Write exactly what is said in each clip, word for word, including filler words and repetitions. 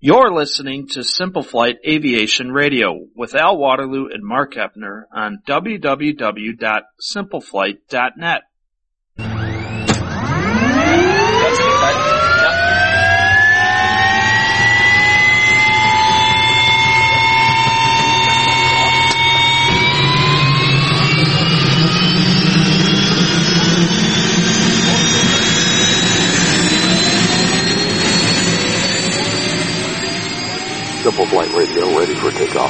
You're listening to Simple Flight Aviation Radio with Al Waterloo and Mark Eppner on w w w dot simple flight dot net. Simple Flight Radio ready for takeoff.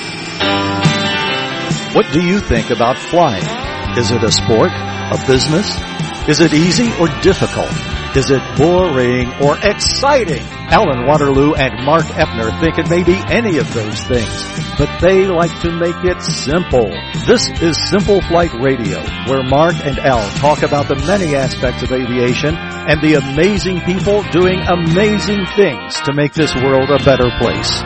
What do you think about flying? Is it a sport? A business? Is it easy or difficult? Is it boring or exciting? Alan Waterloo and Mark Eppner think it may be any of those things, but they like to make it simple. This is Simple Flight Radio, where Mark and Al talk about the many aspects of aviation and the amazing people doing amazing things to make this world a better place.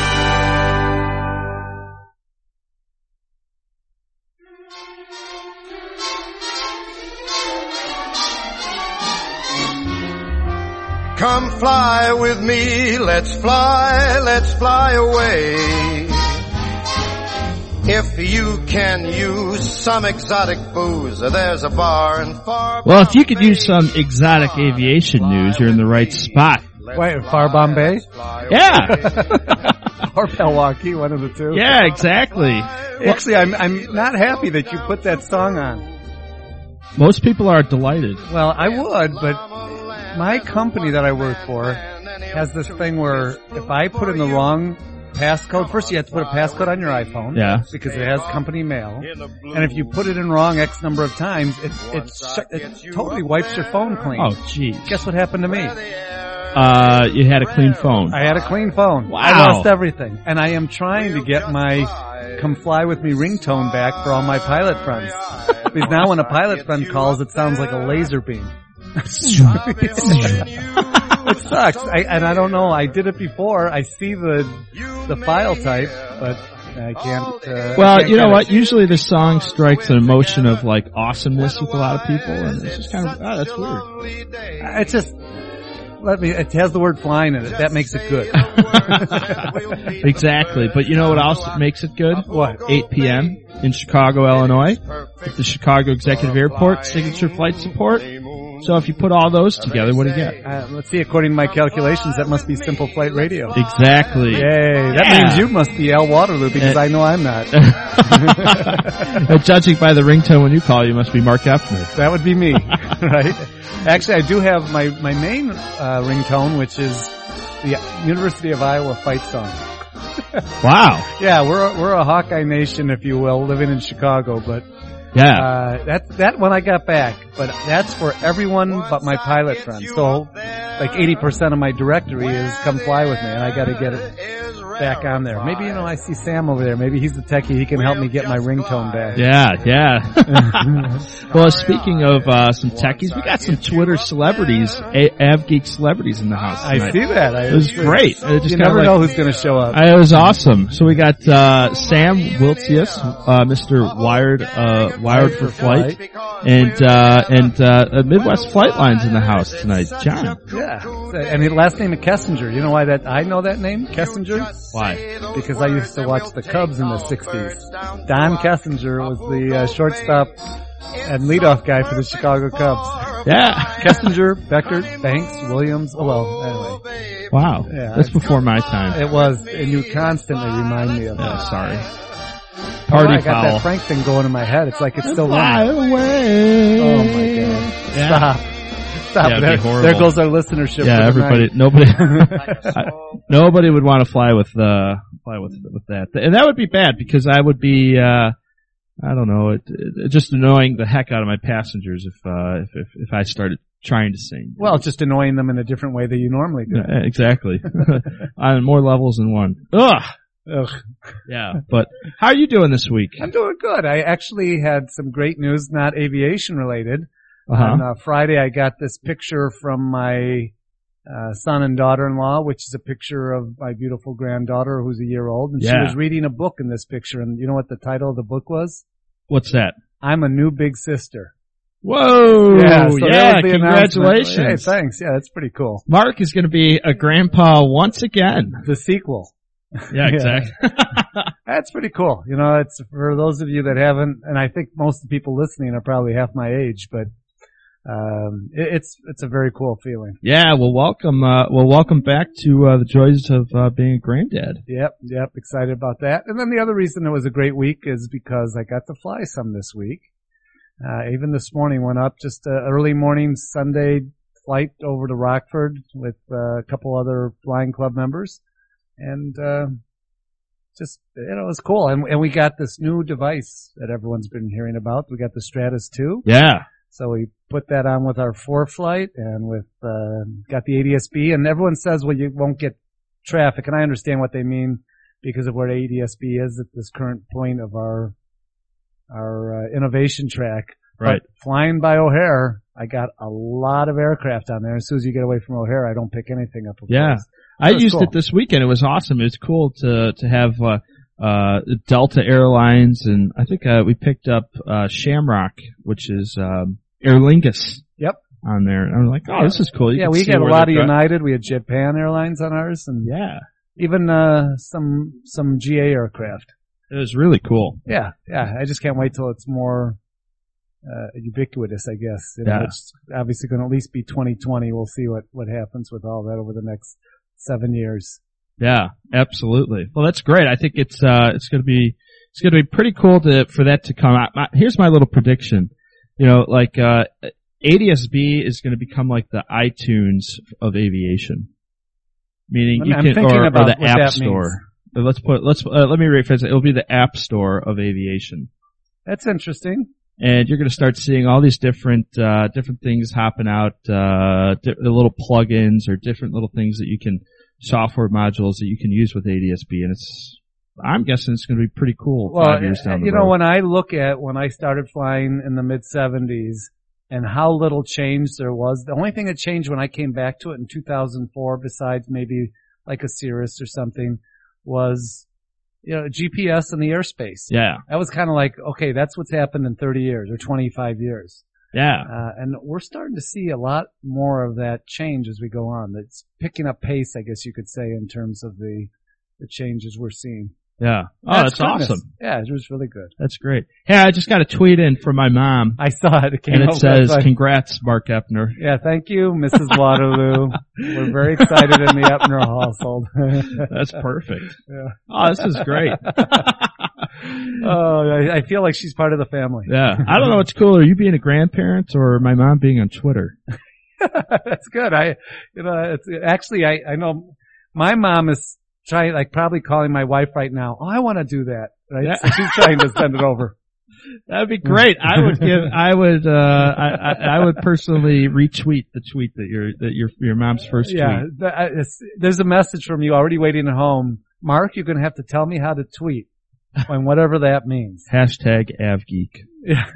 Come fly with me, let's fly, let's fly away. If you can use some exotic booze, there's a bar in far Well, if you could use some exotic aviation news, you're in the right spot. Wait, Far Bombay? Yeah. Or Milwaukee, one of the two. Yeah, exactly. Actually, I'm I'm not happy that you put that song on. Most people are delighted. Well, I would, but my company that I work for has this thing where if I put in the wrong passcode, first you have to put a passcode on your iPhone. Yeah. Because it has company mail. And if you put it in wrong X number of times, it, it, sh- it totally wipes your phone clean. Oh, geez. Guess what happened to me? Uh, you had a clean phone. I had a clean phone. Wow. I lost everything. And I am trying to get my Come Fly With Me ringtone back for all my pilot friends. Because now when a pilot friend calls, it sounds like a laser beam. It sucks. I, and I don't know. I did it before. I see the the file type, but I can't. Uh, well, I can't you know what? it. Usually the song strikes an emotion of like awesomeness with a lot of people, and it's just kind of oh, that's weird. It's just let me. It has the word flying in it. That makes it good. Exactly. But you know what else makes it good? What? eight p.m. in Chicago, Illinois, at the Chicago Executive Airport, signature flight support. So if you put all those together, what do you get? Uh, let's see, according to my calculations, that must be Simple Flight Radio. Exactly. Yay. That Yeah. means you must be Al Waterloo because Uh, I know I'm not. Judging by the ringtone when you call, you must be Mark Eppner. That would be me, right? Actually, I do have my, my main uh, ringtone, which is the University of Iowa fight song. Wow. Yeah, we're a, we're a Hawkeye nation, if you will, living in Chicago, but Yeah. Uh, that, that one I got back, but that's for everyone but my pilot friends. So, like eighty percent of my directory is Come Fly With Me, and I gotta get it back on there. Maybe, you know, I see Sam over there. Maybe he's the techie. He can help me get my ringtone back. Yeah, yeah. Well, speaking of, uh, some techies, we got some Twitter celebrities, A- AvGeek celebrities in the house tonight. I see that. I, It was great. It just you kinda never like, know who's gonna show up. I, it was awesome. So we got, uh, Sam Wiltsius, uh, Mister Wired, uh, Wired for Flight, and, uh, and, uh, Midwest Flight Lines in the house tonight. John. Yeah. And his last name is Kessinger. You know why that, I know that name? Kessinger? Why? Because I used to watch the Cubs in the sixties. Don Kessinger was the uh, shortstop and leadoff guy for the Chicago Cubs. Yeah. Kessinger, Beckert, Banks, Williams. Oh, well, anyway. Wow. Yeah. That's before my time. It was, and you constantly remind me of Oh, that. sorry. Party oh, I got foul. that Frank thing going in my head. It's like it's still Fly running. away. Oh my god. Yeah. Stop. Stop. Yeah, it'd there, be horrible. there goes our listenership. Yeah, for the everybody, night. nobody, I, nobody would want to fly with, uh, fly with, with that. And that would be bad because I would be, uh, I don't know, it, it, just annoying the heck out of my passengers if, uh, if, if, if I started trying to sing. Well, just annoying them in a different way than you normally do. Yeah, exactly. On more levels than one. Ugh. Ugh. Yeah, but how are you doing this week? I'm doing good. I actually had some great news, not aviation related. Uh-huh. On uh, Friday, I got this picture from my uh, son and daughter-in-law, which is a picture of my beautiful granddaughter who's a year old. And Yeah. she was reading a book in this picture. And you know what the title of the book was? What's that? I'm a New Big Sister. Whoa! Yeah, so that yeah was the congratulations. announcement. Hey, thanks. Yeah, that's pretty cool. Mark is going to be a grandpa once again. The sequel. Yeah, exactly. That's pretty cool. You know, it's for those of you that haven't, and I think most of the people listening are probably half my age, but um, it, it's it's a very cool feeling. Yeah, well, welcome. Uh, well, welcome back to uh, the joys of uh, being a granddad. Yep, yep. Excited about that. And then the other reason it was a great week is because I got to fly some this week. Uh, even this morning went up just an early morning Sunday flight over to Rockford with uh, a couple other flying club members. And, uh, just, you know, it was cool. And, and we got this new device that everyone's been hearing about. We got the Stratus two. Yeah. So we put that on with our four flight and with, uh, got the A D S B. And everyone says, well, you won't get traffic. And I understand what they mean because of where A D S B is at this current point of our, our, uh, innovation track. Right. But flying by O'Hare, I got a lot of aircraft on there. As soon as you get away from O'Hare, I don't pick anything up. Yeah. I used cool. it this weekend. It was awesome. It was cool to, to have, uh, uh, Delta Airlines, and I think, uh, we picked up, uh, Shamrock, which is, um, Aer Lingus. Yep. On there. And I was like, oh, this is cool. You yeah, can we see got a where lot of they're United. We had Japan Airlines on ours, and Yeah. even, uh, some, some G A aircraft. It was really cool. Yeah, yeah. I just can't wait till it's more, uh, ubiquitous, I guess. You know, Yeah. it's obviously going to at least be twenty twenty. We'll see what, what happens with all that over the next seven years. Yeah, absolutely. Well, that's great. I think it's, uh, it's gonna be, it's gonna be pretty cool to, for that to come out. My, here's my little prediction. You know, like, uh, A D S B is gonna become like the iTunes of aviation. Meaning I'm- you I'm can, thinking or, or about the what App that Store. Let's put, let's, uh, let me rephrase it. It'll be the App Store of aviation. That's interesting. And you're going to start seeing all these different, uh, different things hopping out, uh, di- little plugins or different little things that you can, software modules that you can use with A D S B. And it's, I'm guessing it's going to be pretty cool Well, five years down the you road. know, when I look at when I started flying in the mid seventies and how little change there was, the only thing that changed when I came back to it in two thousand four, besides maybe like a Cirrus or something, was, you know, G P S in the airspace. Yeah. That was kind of like, okay, that's what's happened in thirty years or twenty-five years. Yeah. Uh, and we're starting to see a lot more of that change as we go on. It's picking up pace, I guess you could say, in terms of the, the changes we're seeing. Yeah. Oh, that's, goodness. awesome. Yeah, it was really good. That's great. Hey, I just got a tweet in from my mom. I saw it. It came And it over. says, Like, congrats, Mark Epner. yeah, thank you, Missus Waterloo. We're very excited in the Epner household. That's perfect. Yeah. Oh, this is great. Oh, I, I feel like she's part of the family. Yeah. I don't know what's cooler, you being a grandparent or my mom being on Twitter. That's good. I, you know, it's actually, I, I know my mom is trying, like probably calling my wife right now. Oh, I want to do that. Right? Yeah. So she's trying to send it over. That'd be great. I would give, I would, uh, I, I, I would personally retweet the tweet that your, that your, your mom's first Yeah. tweet. The, I, it's, there's a message from you already waiting at home. Mark, you're going to have to tell me how to tweet. And whatever that means. Hashtag AvGeek. Yeah.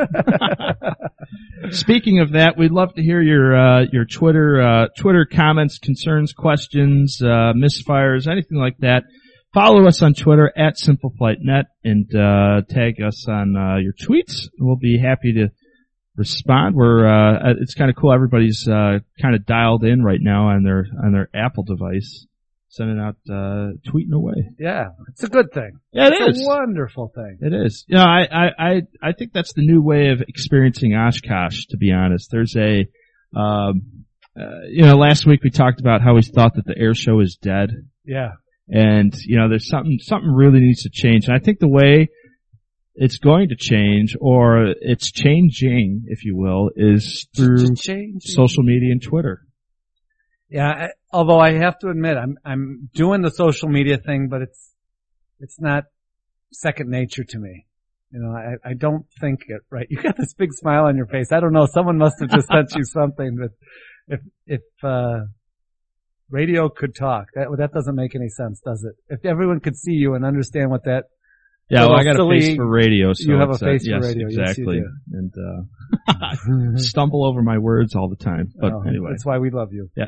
Speaking of that, we'd love to hear your, uh, your Twitter, uh, Twitter comments, concerns, questions, uh, misfires, anything like that. Follow us on Twitter at SimpleFlightNet and, uh, tag us on, uh, your tweets. We'll be happy to respond. We're, uh, it's kind of cool. Everybody's, uh, kind of dialed in right now on their, on their Apple device. Sending out, uh, tweeting away. Yeah, it's a good thing. Yeah, it it's is. a wonderful thing. It is. You know, I, I, I, I think that's the new way of experiencing Oshkosh, to be honest. There's a, um, uh, you know, last week we talked about how we thought that the air show is dead. Yeah. And, you know, there's something, something really needs to change. And I think the way it's going to change, or it's changing, if you will, is through Change. social media and Twitter. Yeah, I, although I have to admit, I'm I'm doing the social media thing, but it's it's not second nature to me. You know, I I don't think it right. You got this big smile on your face. I don't know. Someone must have just sent you something. But if if uh radio could talk, that that doesn't make any sense, does it? If everyone could see you and understand what that. Yeah, well, I got a silly, face for radio, so you have a it's, uh, face yes, for radio. exactly. Yes, you And uh I stumble over my words all the time. But oh, anyway. that's why we love you. Yeah.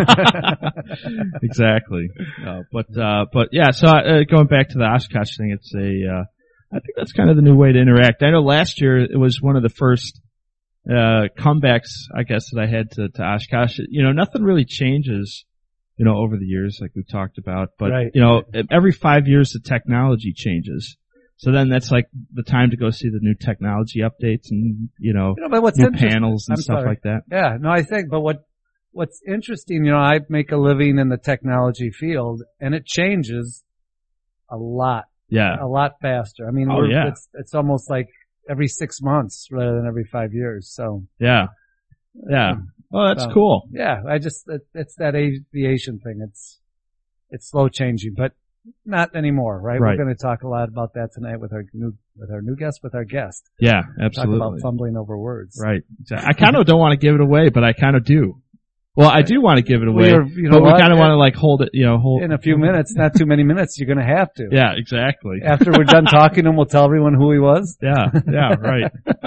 Exactly. Uh, but uh but yeah, so uh, going back to the Oshkosh thing, it's a uh I think that's kind of the new way to interact. I know last year it was one of the first uh, comebacks, I guess, that I had to, to Oshkosh, you know, nothing really changes, you know, over the years, like we've talked about. But, Right. you know, every five years the technology changes. So then that's like the time to go see the new technology updates and, you know, You know, but what's new interesting- panels and I'm stuff sorry. like that. Yeah, no, I think, but what, what's interesting, you know, I make a living in the technology field and it changes a lot, Yeah. a lot faster. I mean, Oh, we're, yeah. it's, it's almost like every six months rather than every five years. So, Yeah. Yeah. Well, that's So, cool. yeah, I just, it, it's that aviation thing. It's, it's slow changing, but not anymore, right? Right. We're going to talk a lot about that tonight with our new, with our new guest, with our guest. Yeah, Talk absolutely. about fumbling over words. Right. Exactly. I kind of don't want to give it away, but I kind of do. Well, I do want to give it away, Well, you're- you know but we what? kind of want to like hold it, you know, hold. In a few minutes, not too many minutes, you're going to have to. Yeah, exactly. After we're done talking to him, we'll tell everyone who he was. Yeah, yeah, right.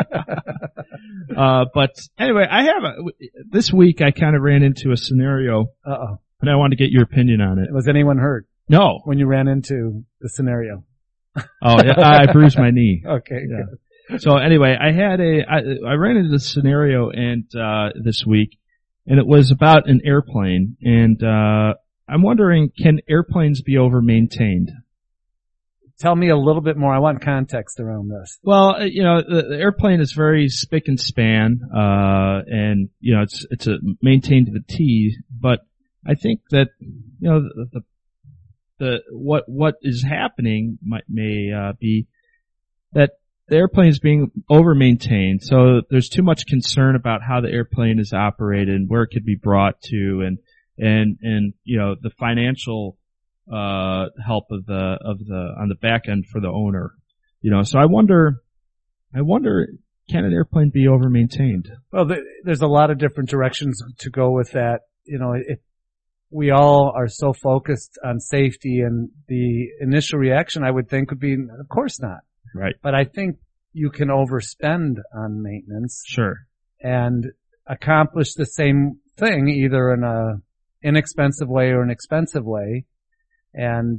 uh, but anyway, I have a, this week I kind of ran into a scenario Uh-oh. and I wanted to get your opinion on it. Was anyone hurt No. when you ran into the scenario? Oh, yeah, I bruised my knee. Okay. Yeah. Good. So anyway, I had a, I, I ran into this scenario and, uh, this week and it was about an airplane and, uh, I'm wondering, can airplanes be over maintained? Tell me a little bit more. I want context around this. Well, uh, you know, the, the airplane is very spick and span, uh, and, you know, it's, it's a maintained to the T, but I think that, you know, the, the, the what, what is happening might, may, uh, be that the airplane is being over-maintained, so there's too much concern about how the airplane is operated and where it could be brought to and, and, and, you know, the financial, uh, help of the, of the, on the back end for the owner. You know, so I wonder, I wonder, can an airplane be over-maintained? Well, th- there's a lot of different directions to go with that. You know, it, we all are so focused on safety, and the initial reaction I would think would be, of course not. Right. But I think you can overspend on maintenance Sure. and accomplish the same thing either in a inexpensive way or an expensive way. And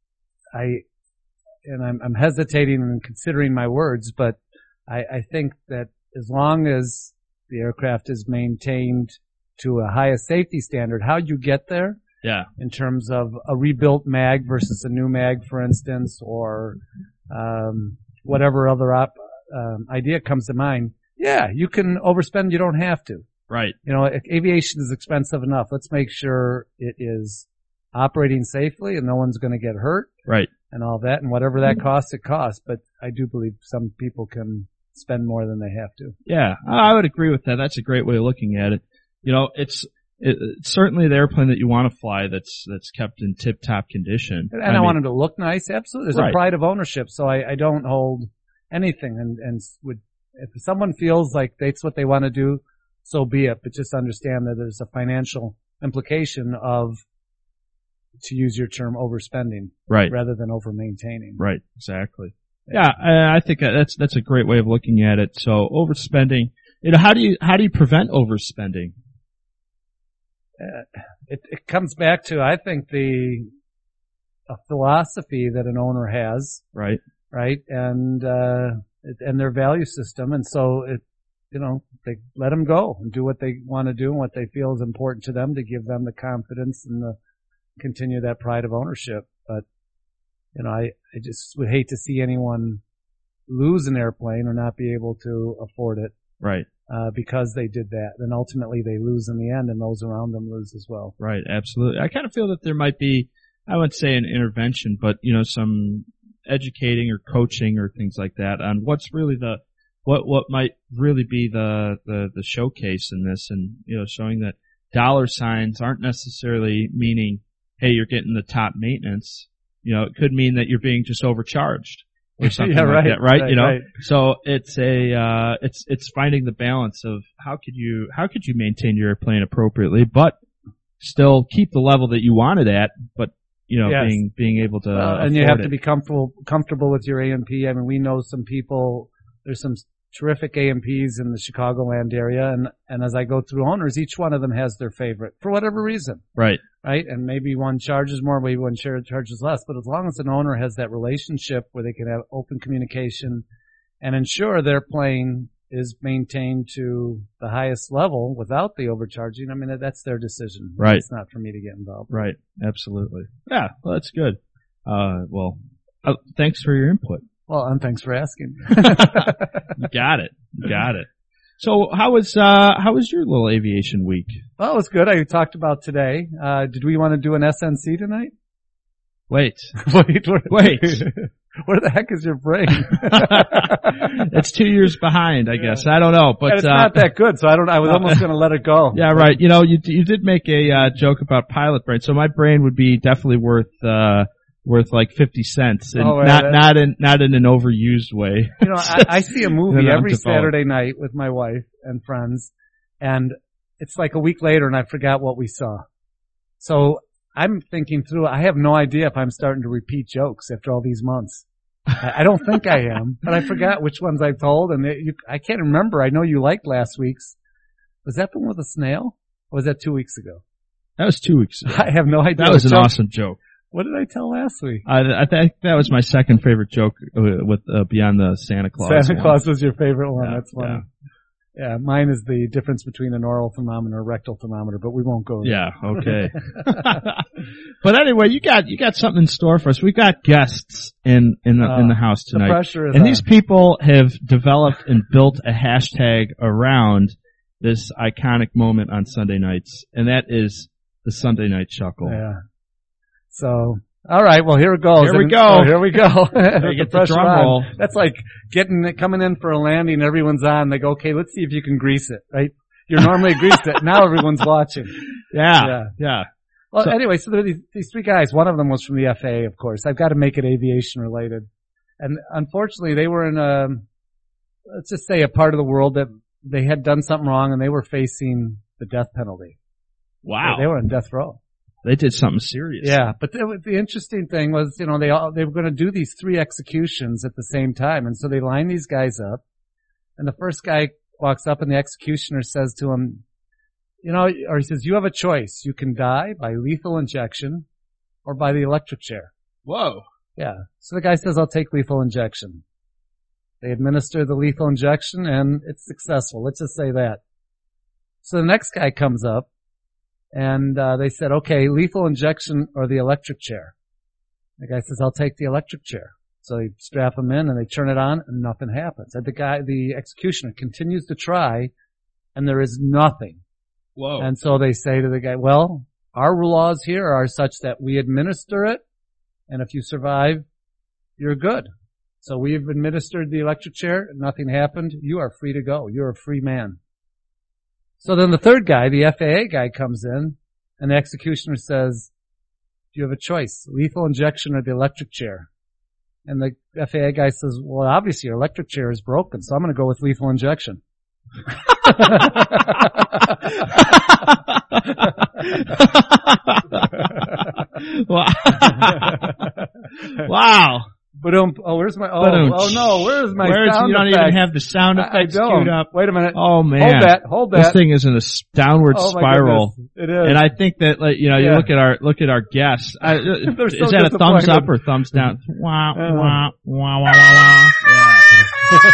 I, and I'm, I'm hesitating and considering my words, but I, I think that as long as the aircraft is maintained to a highest safety standard, how you get there Yeah. in terms of a rebuilt mag versus a new mag, for instance, or um, whatever other op, um, idea comes to mind. Yeah, you can overspend. You don't have to. Right. You know, aviation is expensive enough. Let's make sure it is operating safely and no one's going to get hurt Right. and all that. And whatever that costs, it costs. But I do believe some people can spend more than they have to. Yeah, I would agree with that. That's a great way of looking at it. You know, it's, it, it's certainly the airplane that you want to fly that's that's kept in tip-top condition. And I I, mean, want it to look nice. Absolutely. There's Right. a pride of ownership. So I, I don't hold anything. And, and would, if someone feels like that's what they want to do, so be it. But just understand that there's a financial implication of, to use your term, overspending Right. rather than over maintaining. Right. Exactly. Yeah, I, I think that's that's a great way of looking at it. So overspending. You know, how do you how do you prevent overspending? Uh, it, it comes back to, I think, the a philosophy that an owner has, Right. right, and uh, it, and their value system, and so it, you know, they let them go and do what they want to do and what they feel is important to them to give them the confidence and the continue that pride of ownership. But you know, I I just would hate to see anyone lose an airplane or not be able to afford it. Right. Uh, because they did that. And ultimately they lose in the end and those around them lose as well. Right. Absolutely. I kind of feel that there might be, I wouldn't say an intervention, but you know, some educating or coaching or things like that on what's really the, what, what might really be the, the, the showcase in this, and, you know, showing that dollar signs aren't necessarily meaning, hey, you're getting the top maintenance. You know, it could mean that you're being just overcharged. Or something yeah, like right, that, right? right, You know, right. so it's a, uh, it's, it's finding the balance of how could you, how could you maintain your airplane appropriately, but still keep the level that you wanted at, but, you know, Yes. being, being able to, Well, and you afford have to it. be comfortable, comfortable with your A M P. I mean, we know some people, there's some terrific A M Ps in the Chicagoland area. And, and as I go through owners, each one of them has their favorite for whatever reason. Right. Right? And maybe one charges more, maybe one charges less. But as long as an owner has that relationship where they can have open communication and ensure their plane is maintained to the highest level without the overcharging, I mean, that's their decision. Right. It's not for me to get involved. Right. Absolutely. Yeah. Well, that's good. Uh, well, uh, thanks for your input. Well, and thanks for asking. You got it. You got it. So how was, uh, how was your little aviation week? Well, it was good. I talked about today. Uh, did we want to do an S N C tonight? Wait. Wait. Where, Wait. Where the heck is your brain? It's two years behind, I guess. I don't know, but and it's uh, not that good, so I don't. I was almost going to let it go. Yeah, right. You know, you you did make a uh, joke about pilot brain, so my brain would be definitely worth uh worth like fifty cents, and Oh, yeah, not that- not in not in an overused way. You know, I, I see a movie Then I'm every devout. Saturday night with my wife and friends, and it's like a week later, and I forgot what we saw. So I'm thinking through. I have no idea if I'm starting to repeat jokes after all these months. I, I don't think I am, but I forgot which ones I told, and it, you, I can't remember. I know you liked last week's. Was that the one with the snail? Or was that two weeks ago? That was two weeks ago. I have no idea. That was what an joke- awesome joke. What did I tell last week? I, I think that was my second favorite joke uh, with uh, beyond the Santa Claus. Santa one. Claus was your favorite one. Yeah, That's funny. Yeah, mine is the difference between an oral thermometer and a rectal thermometer, but we won't go there. Yeah, okay. But anyway, you got you got something in store for us. We got guests in in the, Uh, in the house The tonight, pressure is and on. these people have developed and built a hashtag around this iconic moment on Sunday nights, and that is the Sunday Night Chuckle. Yeah. So, all right. Well, here it goes. Here we And- go. oh, here we go. Gotta get the pressure drum on. roll. That's like getting coming in for a landing. Everyone's on. They go, okay, let's see if you can grease it. Right? You're normally greased it. Now everyone's watching. Yeah, Yeah. yeah. Well, So- anyway, so there are these, these three guys. One of them was from the F A A, of course. I've got to make it aviation related. And unfortunately, they were in a, let's just say a part of the world that they had done something wrong and they were facing the death penalty. Wow, They were on death row. they did something serious. Yeah, but the, the interesting thing was, you know, they all, they were going to do these three executions at the same time. And so they line these guys up. And the first guy walks up and the executioner says to him, you know, or he says, you have a choice. You can die by lethal injection or by the electric chair. Whoa. Yeah. So the guy says, I'll take lethal injection. They administer the lethal injection and it's successful. Let's just say that. So the next guy comes up and uh, they said, okay, lethal injection or the electric chair. The guy says, I'll take the electric chair. So they strap him in and they turn it on and nothing happens. And the guy, the executioner continues to try and there is nothing. Whoa. And so they say to the guy, well, our laws here are such that we administer it, and if you survive, you're good. So we've administered the electric chair, nothing happened, you are free to go. You're a free man. So then the third guy, the F A A guy, comes in, and the executioner says, you have a choice, lethal injection or the electric chair. And the F A A guy says, well, obviously your electric chair is broken, so I'm going to go with lethal injection. Wow. Wow. But um, oh, where's my? Oh, Ba-dum. oh no, where's my Where's, sound you don't effect? even have the sound I, I effects don't. queued up. Wait a minute. Oh man. Hold that. Hold This that. thing is in a s- downward Oh, my spiral. goodness. It is. And I think that, like, you know, you Yeah. look at our, look at our guests. I, They're is so that a thumbs up disappointed. or thumbs down? Wow, Uh. wow, wow, wow, wow, wow. Yeah.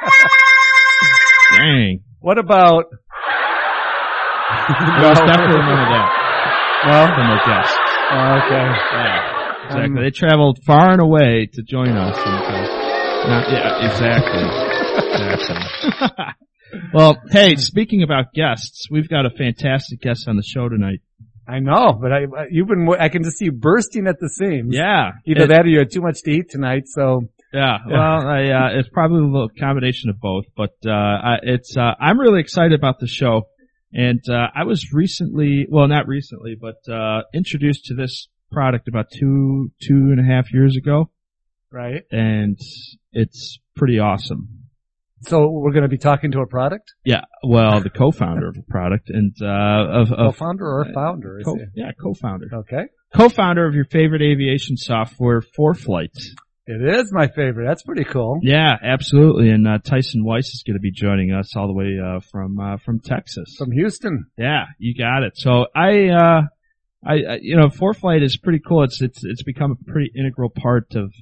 Dang. What about? There was definitely none of that No. from our guests. Oh, okay. Yeah, exactly. Um, They traveled far and away to join us. And, uh, not, yeah, exactly. Exactly. Well, hey, speaking about guests, we've got a fantastic guest on the show tonight. I know, but I, you've been. I can just see you bursting at the seams. Yeah. Either It- that or you had too much to eat tonight. So Yeah, well, I, uh, it's probably a little combination of both, but, uh, I, it's, uh, I'm really excited about the show. And, uh, I was recently, well, not recently, but, uh, introduced to this product about two, two and a half years ago. right. And it's pretty awesome. So we're going to be talking to a product, Yeah, well, the co-founder of the product and, uh, of, of, co-founder or founder? Is co- it? yeah, co-founder. Okay. Co-founder of your favorite aviation software, ForeFlight. It is my favorite. That's pretty cool. Yeah, absolutely. And uh, Tyson Weiss is going to be joining us all the way uh, from uh, from Texas. From Houston. Yeah, you got it. So I, uh, I, I you know, ForeFlight is pretty cool. It's it's it's become a pretty integral part of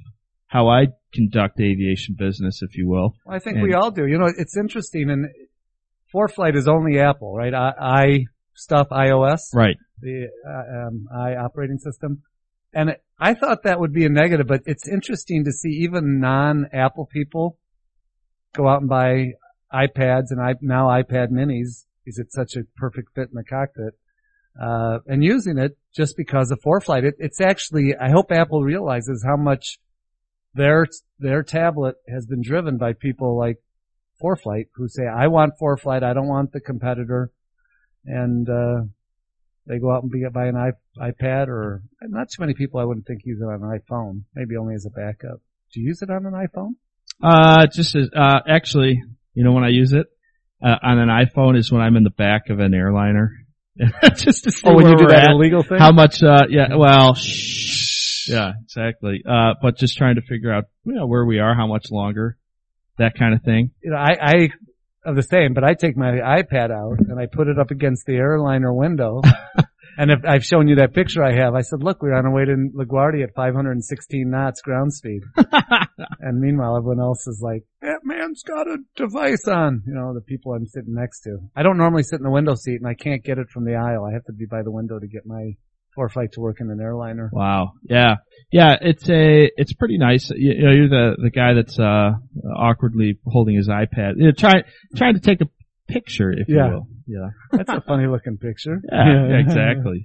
how I conduct aviation business, if you will. Well, I think And- we all do. You know, it's interesting, and ForeFlight is only Apple, right? I, I stuff iOS, Right. the uh, um, i operating system, and it, I thought that would be a negative, but it's interesting to see even non-Apple people go out and buy iPads and I, now iPad minis because it's such a perfect fit in the cockpit, uh, and using it just because of ForeFlight. It, it's actually, I hope Apple realizes how much their, their tablet has been driven by people like ForeFlight who say, I want ForeFlight, I don't want the competitor. And, uh, they go out and be, buy an iP- iPad, or not too many people I wouldn't think use it on an iPhone, maybe only as a backup. Do you use it on an iPhone? Uh, just as, uh, actually, you know when I use it? Uh, on an iPhone is when I'm in the back of an airliner. Just to see Oh, when where you do we're that at. illegal thing? How much, uh, yeah, well, shh. Yeah, exactly. Uh, but just trying to figure out, you know, where we are, how much longer, that kind of thing. You know, I, I, of the same, but I take my iPad out and I put it up against the airliner window. And if I've shown you that picture I have, I said, look, we're on our way to LaGuardia at five hundred sixteen knots ground speed. And meanwhile, everyone else is like, that man's got a device on, you know, the people I'm sitting next to. I don't normally sit in the window seat and I can't get it from the aisle. I have to be by the window to get my ForeFlight to work in an airliner. Wow. Yeah. Yeah, it's a, it's pretty nice. You, you know, you're the, the guy that's, uh, awkwardly holding his iPad. You know, try, trying to take a picture, if Yeah. you will. Yeah. That's a funny looking picture. Yeah, yeah, exactly.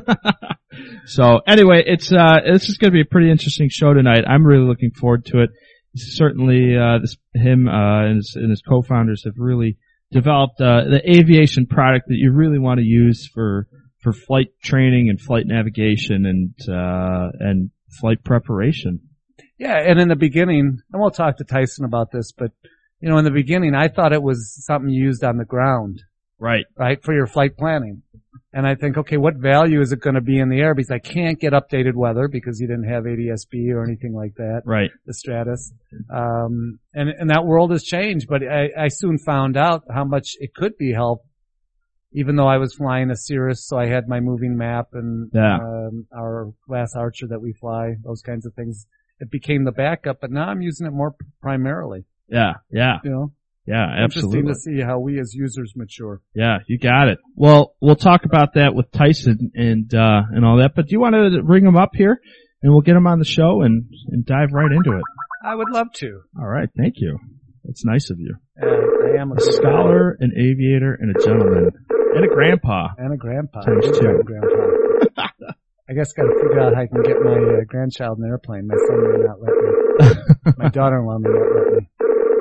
So anyway, it's, uh, this is going to be a pretty interesting show tonight. I'm really looking forward to it. Certainly, uh, this, him, uh, and his, and his co-founders have really developed, uh, the aviation product that you really want to use for, for flight training and flight navigation and, uh, and flight preparation. Yeah, and in the beginning, and we'll talk to Tyson about this, but, you know, in the beginning, I thought it was something used on the ground, Right. right, for your flight planning. And I think, okay, what value is it going to be in the air? Because I can't get updated weather because you didn't have A D S B or anything like that. Right. The Stratus. Um, and, and that world has changed, but I, I soon found out how much it could be help, even though I was flying a Cirrus, so I had my moving map and, Yeah. um, our Glass Archer that we fly, those kinds of things. It became the backup, but now I'm using it more primarily, Yeah. Yeah. you know? Yeah. Absolutely. Interesting to see how we as users mature. Yeah, you got it. Well, we'll talk about that with Tyson and, uh, and all that, but do you want to bring him up here and we'll get him on the show and, and dive right into it? I would love to. All right. Thank you. That's nice of you. Uh, I am a, A scholar, an aviator, and a gentleman, and a grandpa. and a grandpa. Times Big two. time grandpa. I guess got to figure out how I can get my uh, grandchild an airplane. My son may not let me. My daughter-in-law may not let me.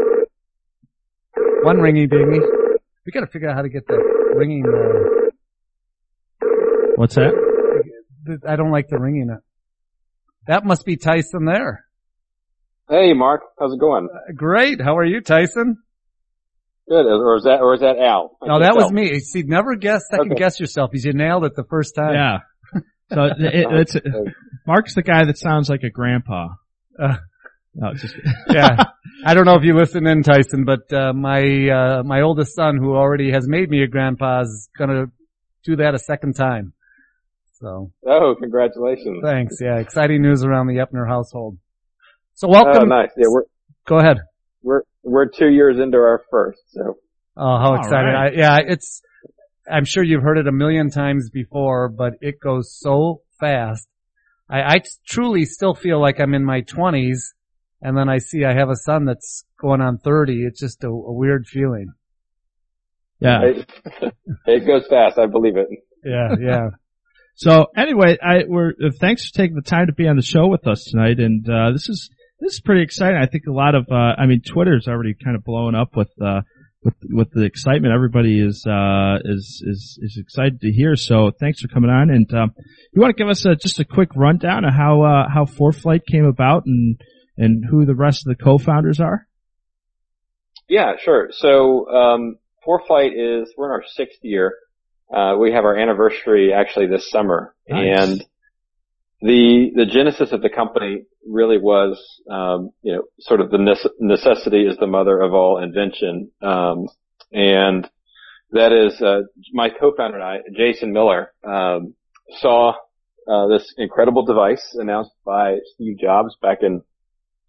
One ringy dingy. We got to figure out how to get that ringing. Uh, What's that? th- I don't like the ringing. Uh, that must be Tyson there. Hey, Mark, how's it going? Uh, great. How are you, Tyson? Good. Or is that, or is that Al? I No, can't that was tell. me. See, never guess, second Okay. guess yourself because you nailed it the first time. Yeah. So it, it's Mark's the guy that sounds like a grandpa. Uh, No, it's just yeah. I don't know if you listen in, Tyson, but uh, my uh, my oldest son, who already has made me a grandpa, is gonna do that a second time. So Oh, congratulations. thanks. Yeah, exciting news around the Epner household. So Oh, welcome. nice. Yeah, we're, Go ahead. we're, we're two years into our first, so. Oh, how All exciting! right. I, yeah, it's. I'm sure you've heard it a million times before, but it goes so fast. I, I truly still feel like I'm in my twenties. And then I see I have a son that's going on thirty. It's just a, a weird feeling. yeah. It, it goes fast, I believe it. Yeah, yeah. So anyway, I we're uh, thanks for taking the time to be on the show with us tonight, and uh, this is this is pretty exciting. I think a lot of uh, I mean, Twitter's already kind of blowing up with uh, with with the excitement. Everybody is uh, is is is excited to hear. So thanks for coming on, and um, you want to give us a, just a quick rundown of how uh, how ForeFlight came about and and who the rest of the co-founders are? Yeah, sure. So, um, ForeFlight is, we're in our sixth year. Uh, we have our anniversary actually this summer. Nice. And the, the genesis of the company really was, um, you know, sort of the nece- necessity is the mother of all invention. Um, and that is, uh, my co-founder and I, Jason Miller, um, saw, uh, this incredible device announced by Steve Jobs back in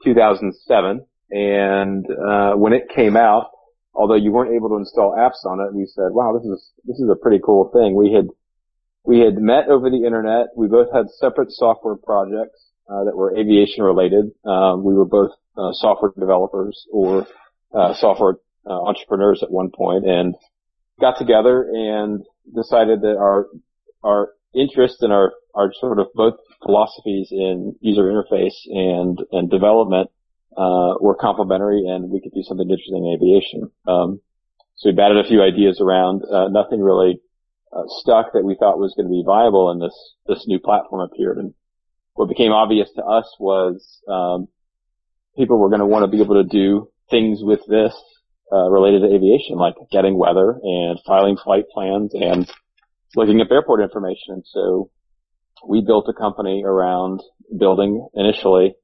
two thousand seven. And, uh, when it came out, although you weren't able to install apps on it, we said, wow, this is, this is a pretty cool thing. We had, we had met over the internet. We both had separate software projects, uh, that were aviation related. Um, we were both, uh, software developers or, uh, software, uh, entrepreneurs at one point, and got together and decided that our, our interests and our, our sort of both philosophies in user interface and, and development, uh, were complementary, and we could do something interesting in aviation. Um, so we batted a few ideas around, uh, nothing really, uh, stuck that we thought was going to be viable, and this, this new platform appeared. And what became obvious to us was, um, people were going to want to be able to do things with this, uh, related to aviation, like getting weather and filing flight plans and looking up airport information. So we built a company around building initially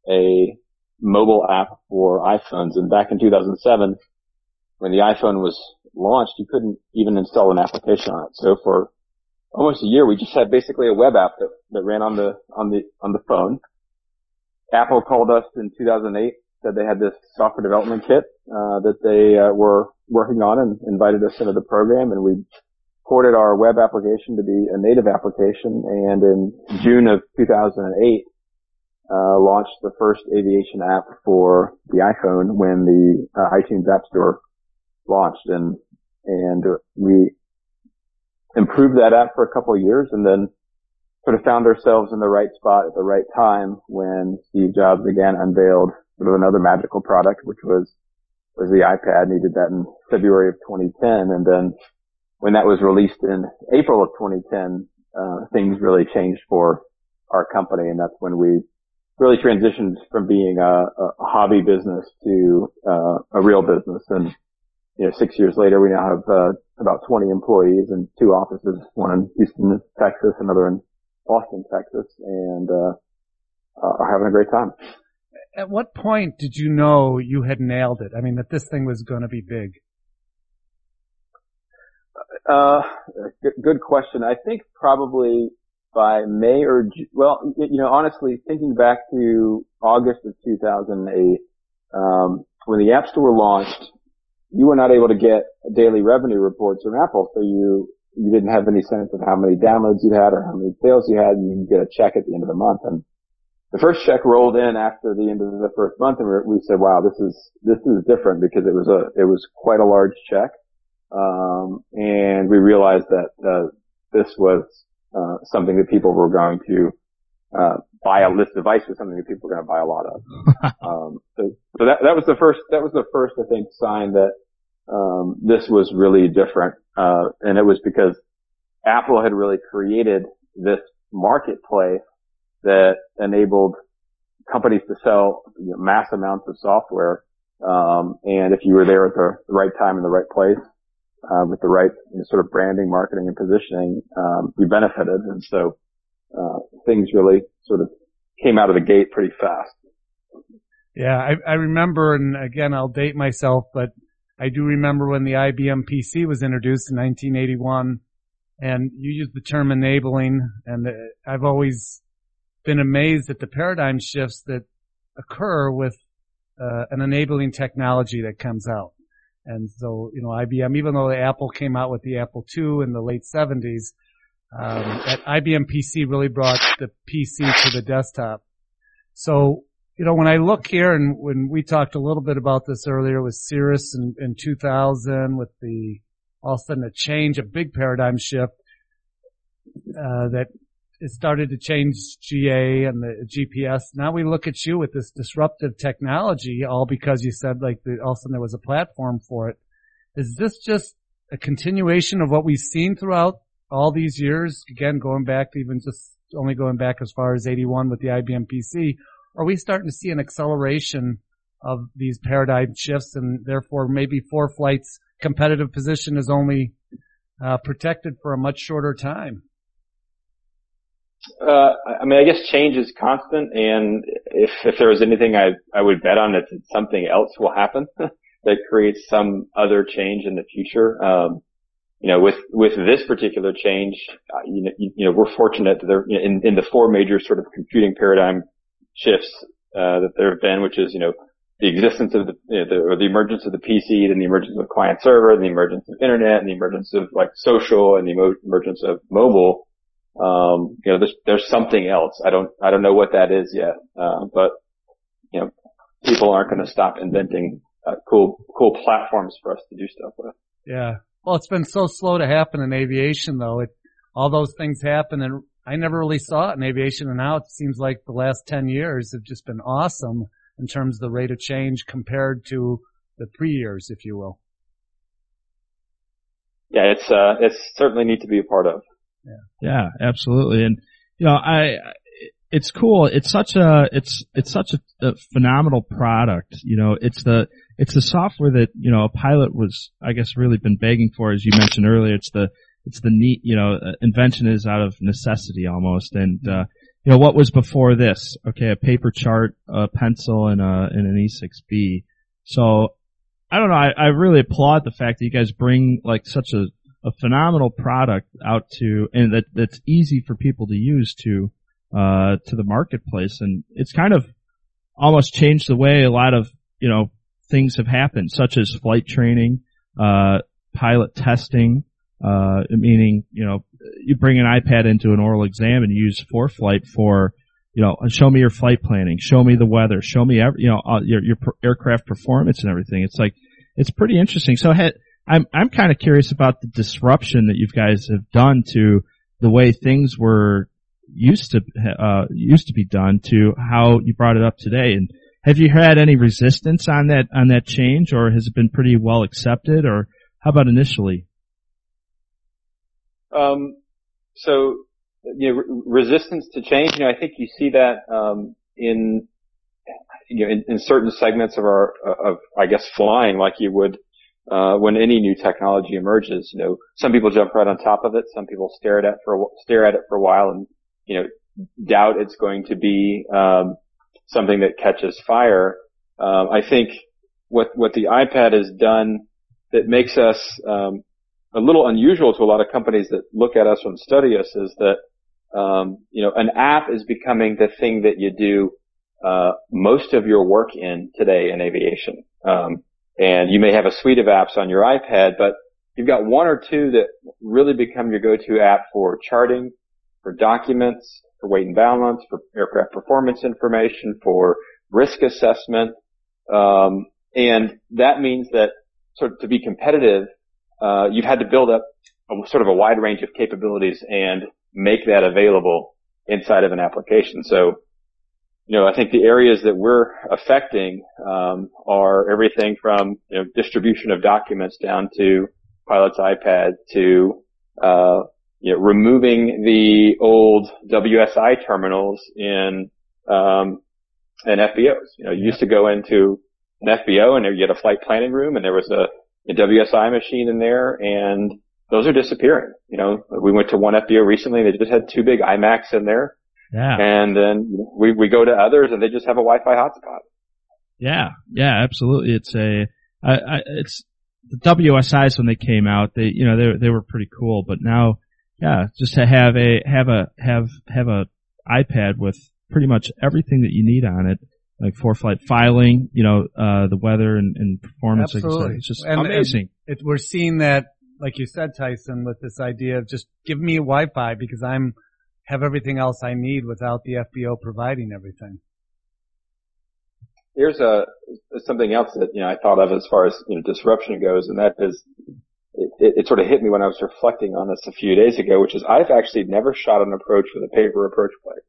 a mobile app for iPhones. And back in two thousand seven, when the iPhone was launched, you couldn't even install an application on it. So for almost a year, we just had basically a web app that, that ran on the, on the, on the phone. Apple called us in two thousand eight, said they had this software development kit, uh, that they, uh, were working on, and invited us into the program, and we ported our web application to be a native application. And in June of two thousand eight, uh, launched the first aviation app for the iPhone when the uh, iTunes App Store launched. And, and we improved that app for a couple of years, and then sort of found ourselves in the right spot at the right time when Steve Jobs again unveiled sort of another magical product, which was, was the iPad. And he did that in February of twenty ten. And then when that was released in April of twenty ten, uh, things really changed for our company. And that's when we really transitioned from being a, a hobby business to, uh, a real business. And, you know, six years later, we now have, uh, about twenty employees and two offices, one in Houston, Texas, another in Austin, Texas, and, uh, uh, are having a great time. At what point did you know you had nailed it? I mean, that this thing was going to be big? Uh, good, good question. I think probably by May or, well, you know, honestly, thinking back to August of two thousand eight, um, when the App Store launched, you were not able to get daily revenue reports from Apple, so you, you didn't have any sense of how many downloads you had or how many sales you had, and you could get a check at the end of the month. And the first check rolled in after the end of the first month, and we said, wow, this is, this is different, because it was a, it was quite a large check. Um, and we realized that, uh, this was, uh, something that people were going to, uh, buy. A This device was something that people were going to buy a lot of. um, so, so that, that was the first, that was the first, I think, sign that, um, this was really different. Uh, and it was because Apple had really created this marketplace that enabled companies to sell, you know, mass amounts of software. Um, and if you were there at the right time in the right place, uh, with the right, you know, sort of branding, marketing, and positioning, um, we benefited. And so, uh, things really sort of came out of the gate pretty fast. Yeah, I, I remember, and again, I'll date myself, but I do remember when the I B M P C was introduced in nineteen eighty-one, and you used the term enabling, and I've always been amazed at the paradigm shifts that occur with uh, an enabling technology that comes out. And so, you know, I B M, even though Apple came out with the Apple two in the late seventies, um, at I B M P C really brought the P C to the desktop. So, you know, when I look here, and when we talked a little bit about this earlier with Cirrus in, in two thousand, with the all of a sudden a change, a big paradigm shift, uh, that it started to change G A and the G P S. Now we look at you with this disruptive technology, all because you said, like, the, all of a sudden there was a platform for it. Is this just a continuation of what we've seen throughout all these years? Again, going back to even just only going back as far as eighty-one with the I B M P C. Are we starting to see an acceleration of these paradigm shifts, and therefore maybe ForeFlight's competitive position is only uh, protected for a much shorter time? Uh, I mean, I guess change is constant, and if, if there was anything I, I would bet on, it's that something else will happen that creates some other change in the future. Um, you know, with, with this particular change, uh, you know, you, you know, we're fortunate that there, in, in the four major sort of computing paradigm shifts, uh, that there have been, which is, you know, the existence of the, you know, the, or the emergence of the P C, and the emergence of client server, and the emergence of internet, and the emergence of like social, and the emo- emergence of mobile. Um, you know, there's, there's something else. I don't, I don't know what that is yet. Uh, but, you know, people aren't going to stop inventing uh, cool, cool platforms for us to do stuff with. Yeah. Well, it's been so slow to happen in aviation though. It, all those things happen, and I never really saw it in aviation, and now it seems like the last ten years have just been awesome in terms of the rate of change compared to the pre-years, if you will. Yeah, it's, uh, it's certainly neat to be a part of. Yeah. Yeah, absolutely. And, you know, I, it's cool. It's such a, it's, it's such a, a phenomenal product. You know, it's the, it's the software that, you know, a pilot was, I guess, really been begging for, as you mentioned earlier. It's the, it's the neat, you know, uh, invention is out of necessity almost. And, uh, you know, what was before this? Okay, a paper chart, a pencil, and a, and an E six B. So, I don't know, I, I really applaud the fact that you guys bring, like, such a, a phenomenal product out to, and that, that's easy for people to use to, uh, to the marketplace. And it's kind of almost changed the way a lot of, you know, things have happened, such as flight training, uh, pilot testing, uh, meaning, you know, you bring an iPad into an oral exam and you use ForeFlight for, you know, show me your flight planning, show me the weather, show me every, you know, uh, your, your per- aircraft performance and everything. It's like, it's pretty interesting. So ha- I'm, I'm kind of curious about the disruption that you guys have done to the way things were used to, uh, used to be done to how you brought it up today. And have you had any resistance on that, on that change, or has it been pretty well accepted, or how about initially? Um, so, you know, re- resistance to change, you know, I think you see that, um, in, you know, in, in certain segments of our, of, I guess, flying, like you would, uh, when any new technology emerges. You know, some people jump right on top of it. Some people stare at it for, a, stare at it for a while and, you know, doubt it's going to be, um, something that catches fire. Um, I think what, what the iPad has done that makes us, um, a little unusual to a lot of companies that look at us and study us is that, um, you know, an app is becoming the thing that you do, uh, most of your work in today in aviation. Um, and you may have a suite of apps on your iPad, but you've got one or two that really become your go-to app for charting, for documents, for weight and balance, for aircraft performance information, for risk assessment. Um, and that means that sort of to be competitive, Uh, you've had to build up a, sort of a wide range of capabilities and make that available inside of an application. So, you know, I think the areas that we're affecting, um, are everything from, you know, distribution of documents down to pilot's iPad to, uh, you know, removing the old W S I terminals in, um, in F B Os. You know, you used to go into an F B O and you had a flight planning room and there was a, a W S I machine in there, and those are disappearing. You know, we went to one F B O recently, they just had two big iMacs in there. Yeah. And then we, we go to others and they just have a Wi-Fi hotspot. Yeah. Yeah, absolutely. It's a, I, I, it's the W S Is when they came out, they, you know, they, they were pretty cool, but now, yeah, just to have a, have a, have, have a iPad with pretty much everything that you need on it. Like ForeFlight filing, you know, uh, the weather and, and performance. Absolutely. Like you said. It's just and, amazing. And it, we're seeing that, like you said, Tyson, with this idea of just give me Wi-Fi because I'm, have everything else I need without the F B O providing everything. Here's a, something else that, you know, I thought of as far as, you know, disruption goes, and that is, it, it, it sort of hit me when I was reflecting on this a few days ago, which is I've actually never shot an approach with a paper approach plate.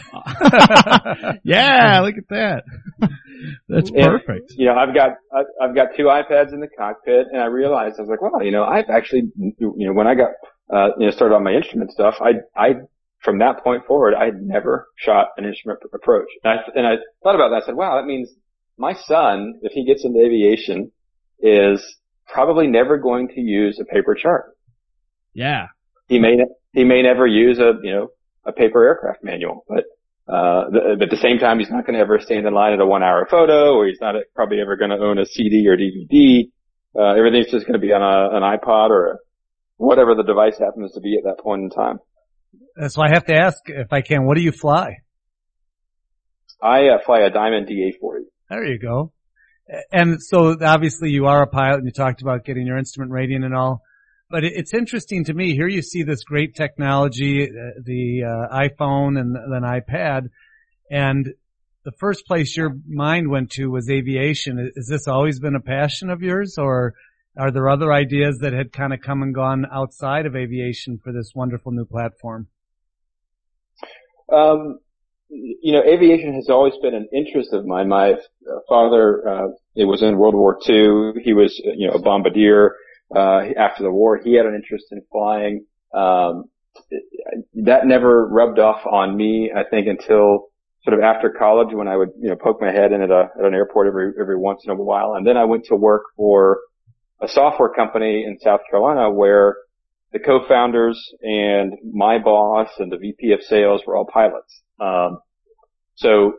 Yeah, look at that. That's and, perfect. You know, I've got I've, I've got two iPads in the cockpit, and I realized I was like, wow, you know, I've actually, you know, when I got uh, you know started on my instrument stuff, I I from that point forward, I had never shot an instrument approach, and I, and I thought about that. I said, wow, that means my son, if he gets into aviation, is probably never going to use a paper chart. Yeah, he may he may never use a you know. a paper aircraft manual, but, uh, the, but at the same time, he's not going to ever stand in line at a one hour photo, or he's not probably ever going to own a C D or D V D. Uh, everything's just going to be on a, an iPod or a, whatever the device happens to be at that point in time. That's why I have to ask, if I can, what do you fly? I uh, fly a Diamond D A forty. There you go. And so obviously you are a pilot and you talked about getting your instrument rating and all, but it's interesting to me. Here you see this great technology, uh, the uh, iPhone and then iPad, and the first place your mind went to was aviation. Has this always been a passion of yours, or are there other ideas that had kind of come and gone outside of aviation for this wonderful new platform? Um, you know, aviation has always been an interest of mine. My father, uh, it was in World War Two. He was, you know, a bombardier, uh, after the war. He had an interest in flying. Um, that never rubbed off on me, I think, until sort of after college when I would, you know, poke my head in at a, at an airport every, every once in a while. And then I went to work for a software company in South Carolina where the co-founders and my boss and the V P of sales were all pilots. Um, so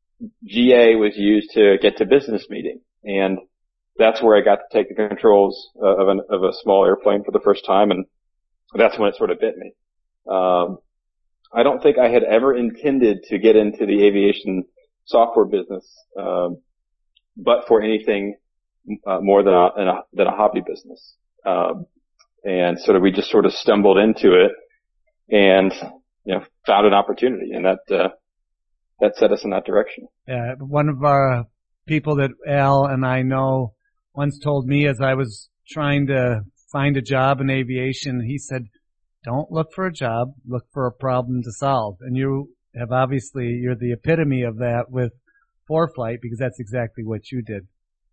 G A was used to get to business meeting, and that's where I got to take the controls uh, of an, of a small airplane for the first time, and that's when it sort of bit me. Um, I don't think I had ever intended to get into the aviation software business, um, but for anything uh, more than a, than a than a hobby business. Um, and sort of we just sort of stumbled into it, and you know found an opportunity, and that uh, that set us in that direction. Yeah, one of our people that Al and I know once told me as I was trying to find a job in aviation, he said, "Don't look for a job, look for a problem to solve." And you have obviously, you're the epitome of that with ForeFlight, because that's exactly what you did.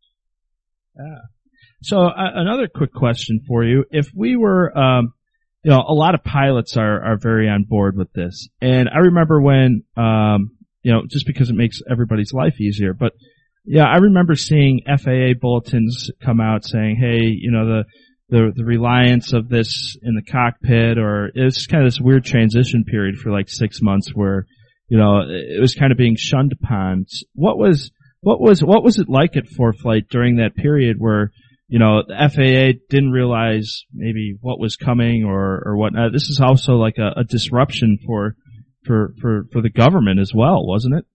Yeah. So uh, another quick question for you. If we were, um, you know, a lot of pilots are, are very on board with this. And I remember when, um, you know, just because it makes everybody's life easier, but yeah, I remember seeing F A A bulletins come out saying, hey, you know, the, the, the reliance of this in the cockpit, or it's kind of this weird transition period for like six months where, you know, it was kind of being shunned upon. What was, what was, what was it like at ForeFlight during that period where, you know, the F A A didn't realize maybe what was coming or, or whatnot? This is also like a, a disruption for, for, for, for the government as well, wasn't it?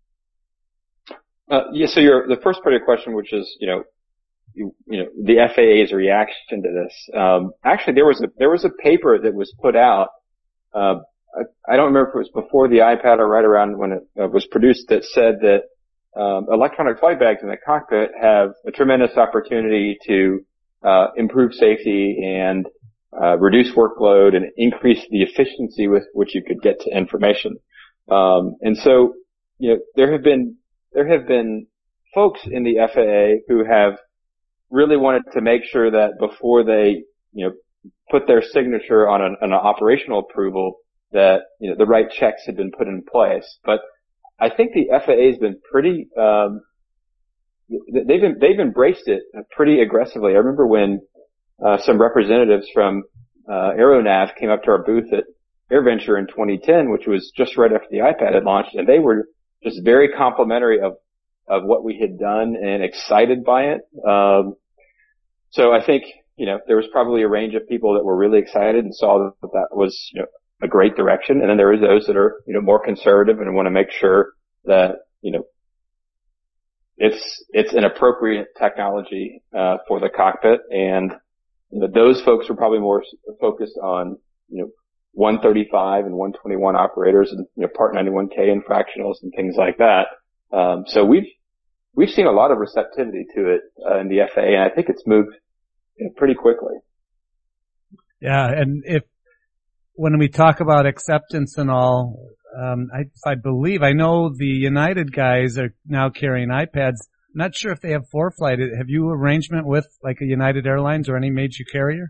Uh, yeah, so your, the first part of your question, which is, you know, you, you know, the F A A's reaction to this. Um, actually there was a, there was a paper that was put out, uh, I, I don't remember if it was before the iPad or right around when it uh, was produced, that said that, um, electronic flight bags in the cockpit have a tremendous opportunity to, uh, improve safety and, uh, reduce workload and increase the efficiency with which you could get to information. Um, and so, you know, there have been, there have been folks in the F A A who have really wanted to make sure that before they, you know, put their signature on an, an operational approval, that, you know, the right checks had been put in place. But I think the F A A has been pretty, um, they've been, they've embraced it pretty aggressively. I remember when, uh, some representatives from, uh, Aeronav came up to our booth at AirVenture in twenty ten, which was just right after the iPad had launched, and they were just very complimentary of, of what we had done and excited by it. Um, so I think, you know, there was probably a range of people that were really excited and saw that that was, you know, a great direction. And then there was those that are, you know, more conservative and want to make sure that, you know, it's, it's an appropriate technology, uh, for the cockpit. And, you know, those folks were probably more focused on, you know, one thirty-five and one twenty-one operators and, you know, Part ninety-one K and fractionals and things like that. Um, so we've, we've seen a lot of receptivity to it, uh, in the F A A, and I think it's moved, you know, pretty quickly. Yeah. And if, when we talk about acceptance and all, um, I, I believe, I know the United guys are now carrying iPads. I'm not sure if they have ForeFlight. Have you arrangement with like a United Airlines or any major carrier?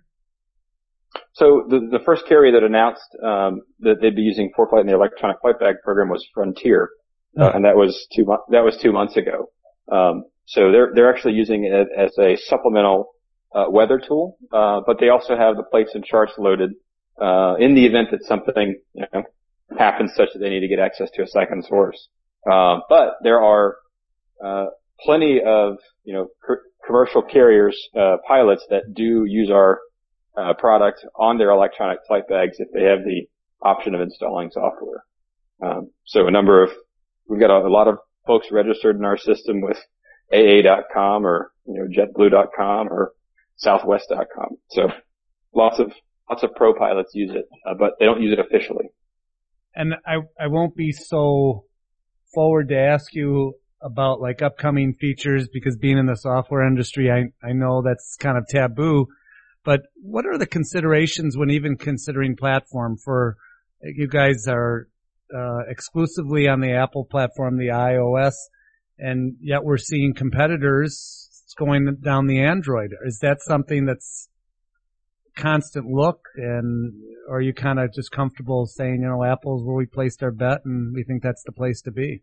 So the, the first carrier that announced, um, that they'd be using ForeFlight in the electronic flight bag program was Frontier. Oh. Uh, and that was two, that was two months ago. Um, so they're, they're actually using it as a supplemental, uh, weather tool. Uh, but they also have the plates and charts loaded, uh, in the event that something, you know, happens such that they need to get access to a second source. Uh, but there are, uh, plenty of, you know, co- commercial carriers, uh, pilots that do use our, uh, product on their electronic flight bags if they have the option of installing software. Um, so a number of, we've got a, a lot of, folks registered in our system with A A dot com or, you know, JetBlue dot com or Southwest dot com. So lots of, lots of pro pilots use it, uh, but they don't use it officially. And I, I won't be so forward to ask you about like upcoming features because being in the software industry, I, I know that's kind of taboo, but what are the considerations when even considering platform for, you guys are, uh, exclusively on the Apple platform, the iOS, and yet we're seeing competitors going down the Android. Is that something that's constant look, and or are you kind of just comfortable saying, you know, Apple's where we placed our bet and we think that's the place to be?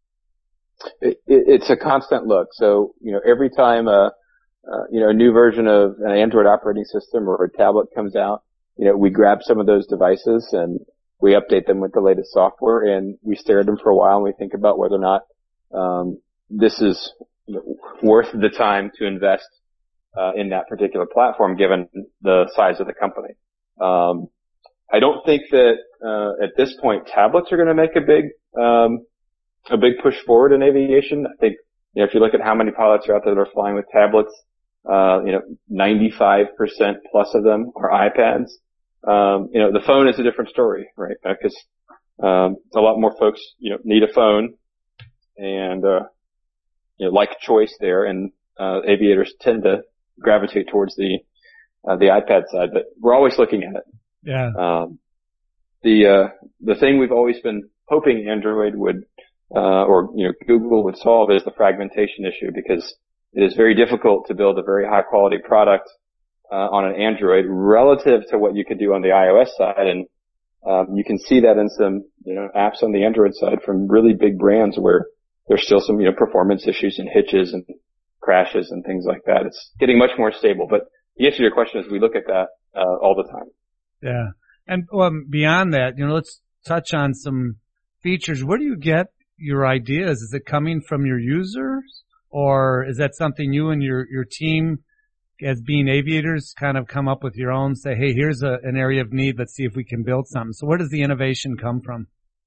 It, it, it's a constant look. So, you know, every time a, uh, you know, a new version of an Android operating system or a tablet comes out, you know, we grab some of those devices and we update them with the latest software, and we stare at them for a while and we think about whether or not um, this is, you know, worth the time to invest uh, in that particular platform given the size of the company. Um, I don't think that uh, at this point tablets are going to make a big um, a big push forward in aviation. I think, you know, if you look at how many pilots are out there that are flying with tablets, uh, you know, ninety-five percent plus of them are iPads. Um, you know, the phone is a different story, right? Because um, a lot more folks, you know, need a phone and uh, you know, like choice there, and uh, aviators tend to gravitate towards the uh, the iPad side. But we're always looking at it. Yeah. Um, the uh, the thing we've always been hoping Android would uh, or you know Google would solve is the fragmentation issue, because it is very difficult to build a very high quality product uh, on an Android relative to what you could do on the iOS side, and um, you can see that in some you know apps on the Android side from really big brands where there's still some you know performance issues and hitches and crashes and things like that. It's getting much more stable, but the answer to your question is we look at that uh, all the time. Yeah, and um, beyond that, you know, let's touch on some features. Where do you get your ideas? Is it coming from your users, or is that something you and your your team, as being aviators, kind of come up with your own? Say, hey, here's a, an area of need. Let's see if we can build something. So, where does the innovation come from?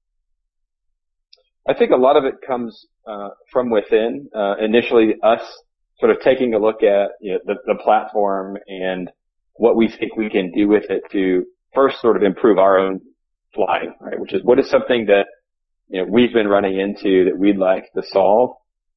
I think a lot of it comes uh, from within. Uh, initially, us sort of taking a look at you know, the, the platform and what we think we can do with it to first sort of improve our own flying, right? Which is what is something that you know we've been running into that we'd like to solve,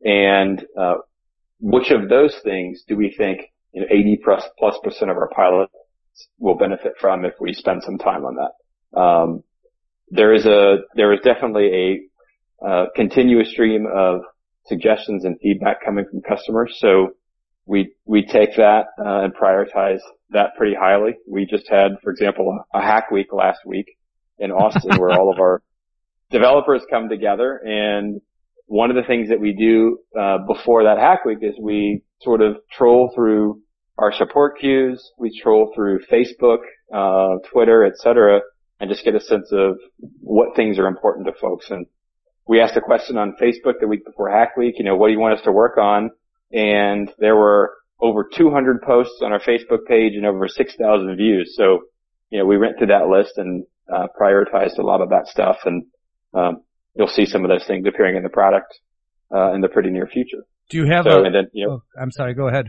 and uh, which of those things do we think you know eighty plus plus percent of our pilots will benefit from if we spend some time on that. Um, there is a there is definitely a Uh, continuous stream of suggestions and feedback coming from customers. So we, we take that, uh, and prioritize that pretty highly. We just had, for example, a, a hack week last week in Austin where all of our developers come together. And one of the things that we do, uh, before that hack week is we sort of troll through our support queues. We troll through Facebook, uh, Twitter, et cetera, and just get a sense of what things are important to folks. And we asked a question on Facebook the week before Hack Week, you know, what do you want us to work on? And there were over two hundred posts on our Facebook page and over six thousand views. So, you know, we went through that list and uh, prioritized a lot of that stuff. And um, you'll see some of those things appearing in the product uh, in the pretty near future. Do you have so, a, and then, you know, oh, I'm sorry, go ahead.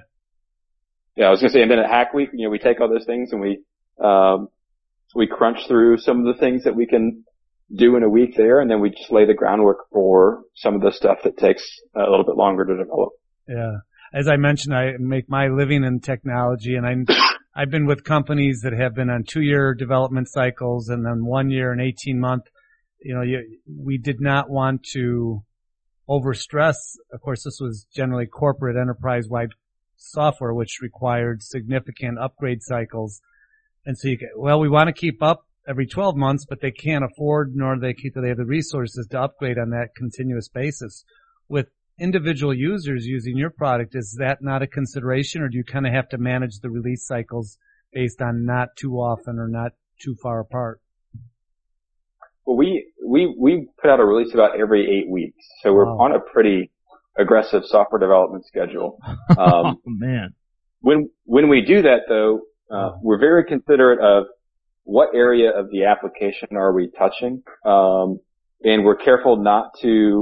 Yeah, I was going to say, and then at Hack Week, you know, we take all those things and we um, we crunch through some of the things that we can do in a week there, and then we just lay the groundwork for some of the stuff that takes a little bit longer to develop. Yeah. As I mentioned, I make my living in technology, and I, I've been with companies that have been on two-year development cycles and then one year and eighteen month. You know, you, we did not want to overstress. Of course, this was generally corporate enterprise-wide software, which required significant upgrade cycles. And so you get, well, we want to keep up every twelve months, but they can't afford, nor do they keep, do they have the resources to upgrade on that continuous basis. With individual users using your product, is that not a consideration, or do you kind of have to manage the release cycles based on not too often or not too far apart? Well, we, we, we put out a release about every eight weeks. So we're wow. on a pretty aggressive software development schedule. Um, oh, man. When, when we do that though, uh, we're very considerate of what area of the application are we touching? Um, and we're careful not to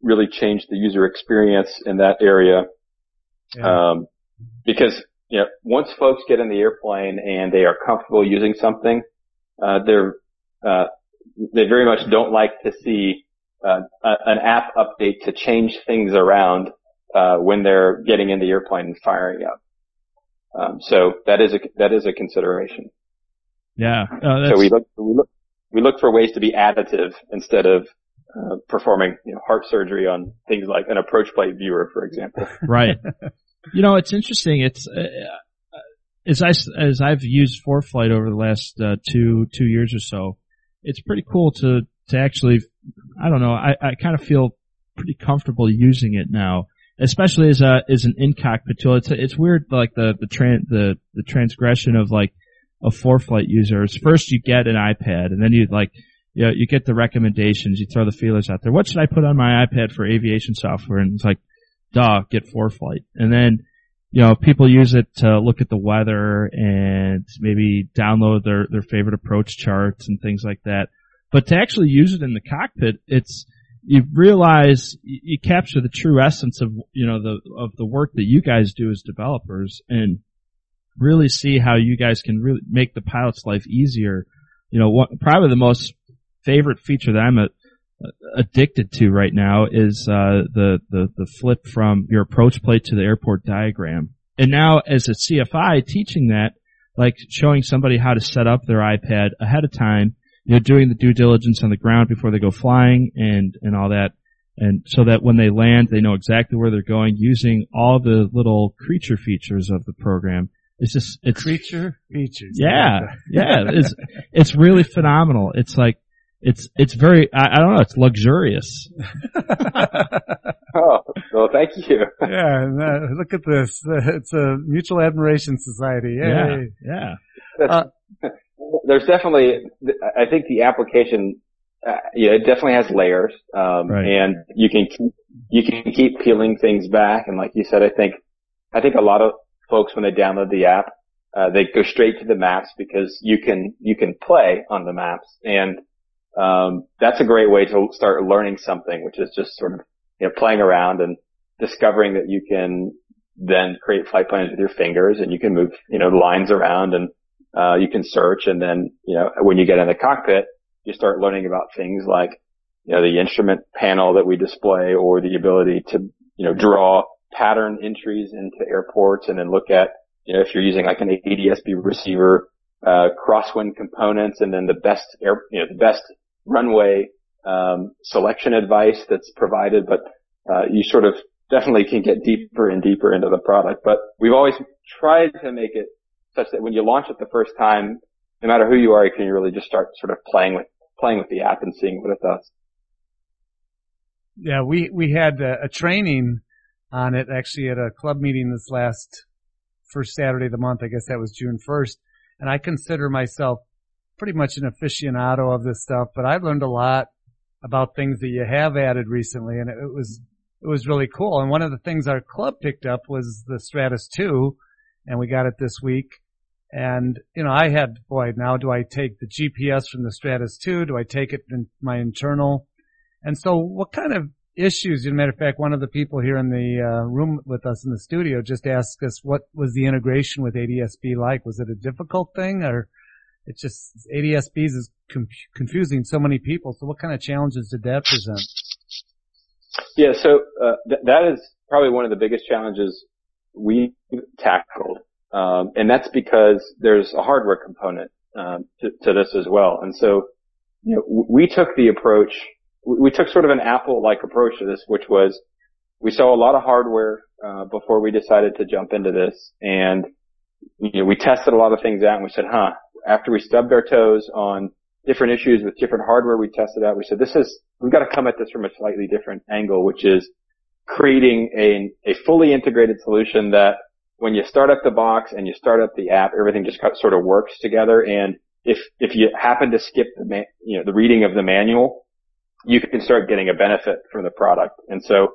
really changed the user experience in that area. Yeah. Um, because, you know, once folks get in the airplane and they are comfortable using something, uh, they're, uh, they very much don't like to see, uh, a, an app update to change things around, uh, when they're getting in the airplane and firing up. Um, so that is a, that is a consideration. Yeah. Uh, so we look, we look, we look for ways to be additive instead of, uh, performing, you know, heart surgery on things like an approach plate viewer, for example. Right. You know, it's interesting. It's, uh, as I, as I've used ForeFlight over the last, uh, two, two years or so, it's pretty cool to, to actually, I don't know, I, I kind of feel pretty comfortable using it now, especially as a, as an in-cockpit tool. It's, it's weird, like the, the tran, the, the transgression of like a ForeFlight user is first you get an iPad and then you like, you know, you get the recommendations, you throw the feelers out there. What should I put on my iPad for aviation software? And it's like, duh, get ForeFlight. And then, you know, people use it to look at the weather and maybe download their, their favorite approach charts and things like that. But to actually use it in the cockpit, it's, you realize you capture the true essence of, you know, the, of the work that you guys do as developers and really see how you guys can really make the pilot's life easier. You know, what, probably the most favorite feature that I'm a, addicted to right now is uh the, the the flip from your approach plate to the airport diagram. And now as a C F I teaching that, like showing somebody how to set up their iPad ahead of time, you know, doing the due diligence on the ground before they go flying and and all that, and so that when they land they know exactly where they're going using all the little creature features of the program. It's just it's creature features. Yeah. Yeah, it's it's really phenomenal. It's like It's, it's very, I, I don't know, it's luxurious. Oh, well, thank you. Yeah, and, uh, look at this. It's a mutual admiration society. Yay. Yeah, yeah. Uh, There's definitely, I think the application, uh, yeah, it definitely has layers, um, right. and you can keep, you can keep peeling things back. And like you said, I think, I think a lot of folks when they download the app, uh, they go straight to the maps because you can, you can play on the maps and, Um, that's a great way to start learning something, which is just sort of, you know, playing around and discovering that you can then create flight plans with your fingers and you can move, you know, lines around and, uh, you can search. And then, you know, when you get in the cockpit, you start learning about things like, you know, the instrument panel that we display or the ability to, you know, draw pattern entries into airports and then look at, you know, if you're using like an A D S B receiver, uh, crosswind components and then the best air, you know, the best runway um selection advice that's provided, but uh you sort of definitely can get deeper and deeper into the product. But we've always tried to make it such that when you launch it the first time, no matter who you are, you can really just start sort of playing with playing with the app and seeing what it does. Yeah, we we had a, a training on it actually at a club meeting this last first Saturday of the month. I guess that was June first, and I consider myself pretty much an aficionado of this stuff, but I've learned a lot about things that you have added recently, and it, it was it was really cool. And one of the things our club picked up was the Stratus two, and we got it this week. And, you know, I had, boy, now do I take the G P S from the Stratus two? Do I take it in my internal? And so what kind of issues, as a matter of fact, one of the people here in the uh, room with us in the studio just asked us what was the integration with A D S B like? Was it a difficult thing, or it's just A D S Bs is com- confusing so many people. So what kind of challenges did that present? Yeah, so uh, th- that is probably one of the biggest challenges we tackled, um, and that's because there's a hardware component um, to, to this as well. And so, you know, w- we took the approach. We took sort of an Apple-like approach to this, which was we saw a lot of hardware uh, before we decided to jump into this, and you know, we tested a lot of things out, and we said, huh. After we stubbed our toes on different issues with different hardware we tested out, we said, this is, we've got to come at this from a slightly different angle, which is creating a, a fully integrated solution that when you start up the box and you start up the app, everything just sort of works together. And if, if you happen to skip the, man, you know, the reading of the manual, you can start getting a benefit from the product. And so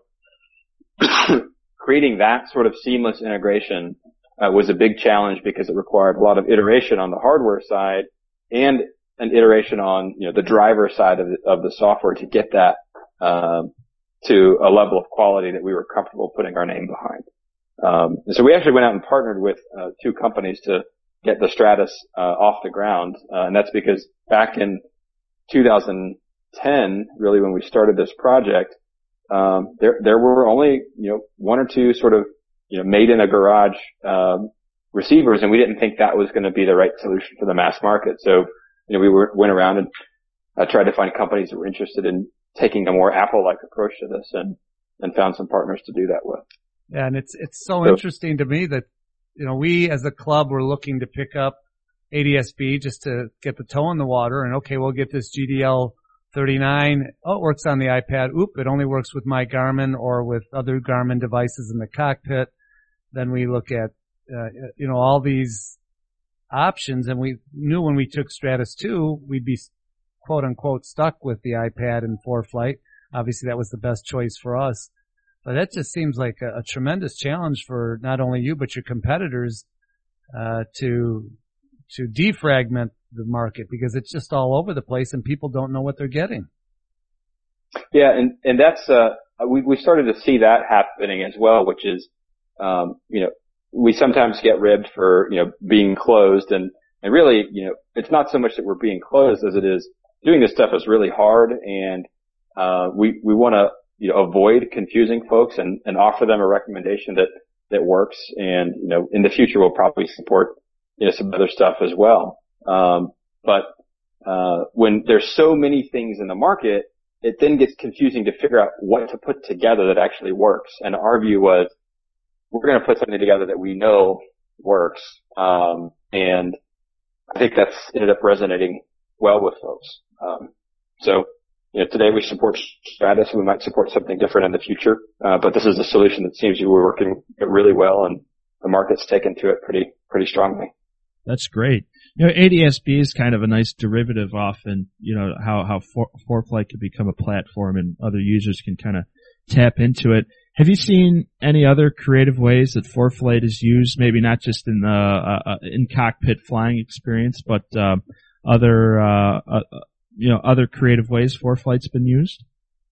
creating that sort of seamless integration Uh, was a big challenge because it required a lot of iteration on the hardware side and an iteration on, you know, the driver side of the, of the software to get that, um, to a level of quality that we were comfortable putting our name behind. Um, and so we actually went out and partnered with uh, two companies to get the Stratus uh, off the ground, uh, and that's because back in two thousand ten, really when we started this project, um, there there were only you know one or two sort of you know made in a garage um, receivers, and we didn't think that was going to be the right solution for the mass market. So you know we were, went around and uh, tried to find companies that were interested in taking a more Apple-like approach to this, and and found some partners to do that with. Yeah, and it's it's so, so interesting to me that you know we as a club were looking to pick up A D S B just to get the toe in the water, and okay, we'll get this G D L thirty-nine. Oh, it works on the iPad. Oop, it only works with my Garmin or with other Garmin devices in the cockpit. Then we look at uh, you know all these options, and we knew when we took Stratus two, we'd be quote unquote stuck with the iPad and ForeFlight. Obviously, that was the best choice for us. But that just seems like a, a tremendous challenge for not only you but your competitors uh, to to defragment the market, because it's just all over the place and people don't know what they're getting. Yeah, and and that's uh we we started to see that happening as well, which is um you know we sometimes get ribbed for you know being closed, and and really you know it's not so much that we're being closed as it is doing this stuff is really hard, and uh we we want to you know, avoid confusing folks and, and offer them a recommendation that, that works. And, you know, in the future, we'll probably support, you know, some other stuff as well. Um, but, uh, when there's so many things in the market, it then gets confusing to figure out what to put together that actually works. And our view was, we're going to put something together that we know works. Um, and I think that's ended up resonating well with folks. Um, so, You know, today we support Stratus. We might support something different in the future, uh, but this is a solution that seems to be working really well, and the market's taken to it pretty pretty strongly. That's great. You know, A D S B is kind of a nice derivative off, and you know how how For, ForeFlight could become a platform, and other users can kind of tap into it. Have you seen any other creative ways that ForeFlight is used? Maybe not just in the uh, in cockpit flying experience, but um, other. Uh, uh, you know, other creative ways ForeFlight's been used?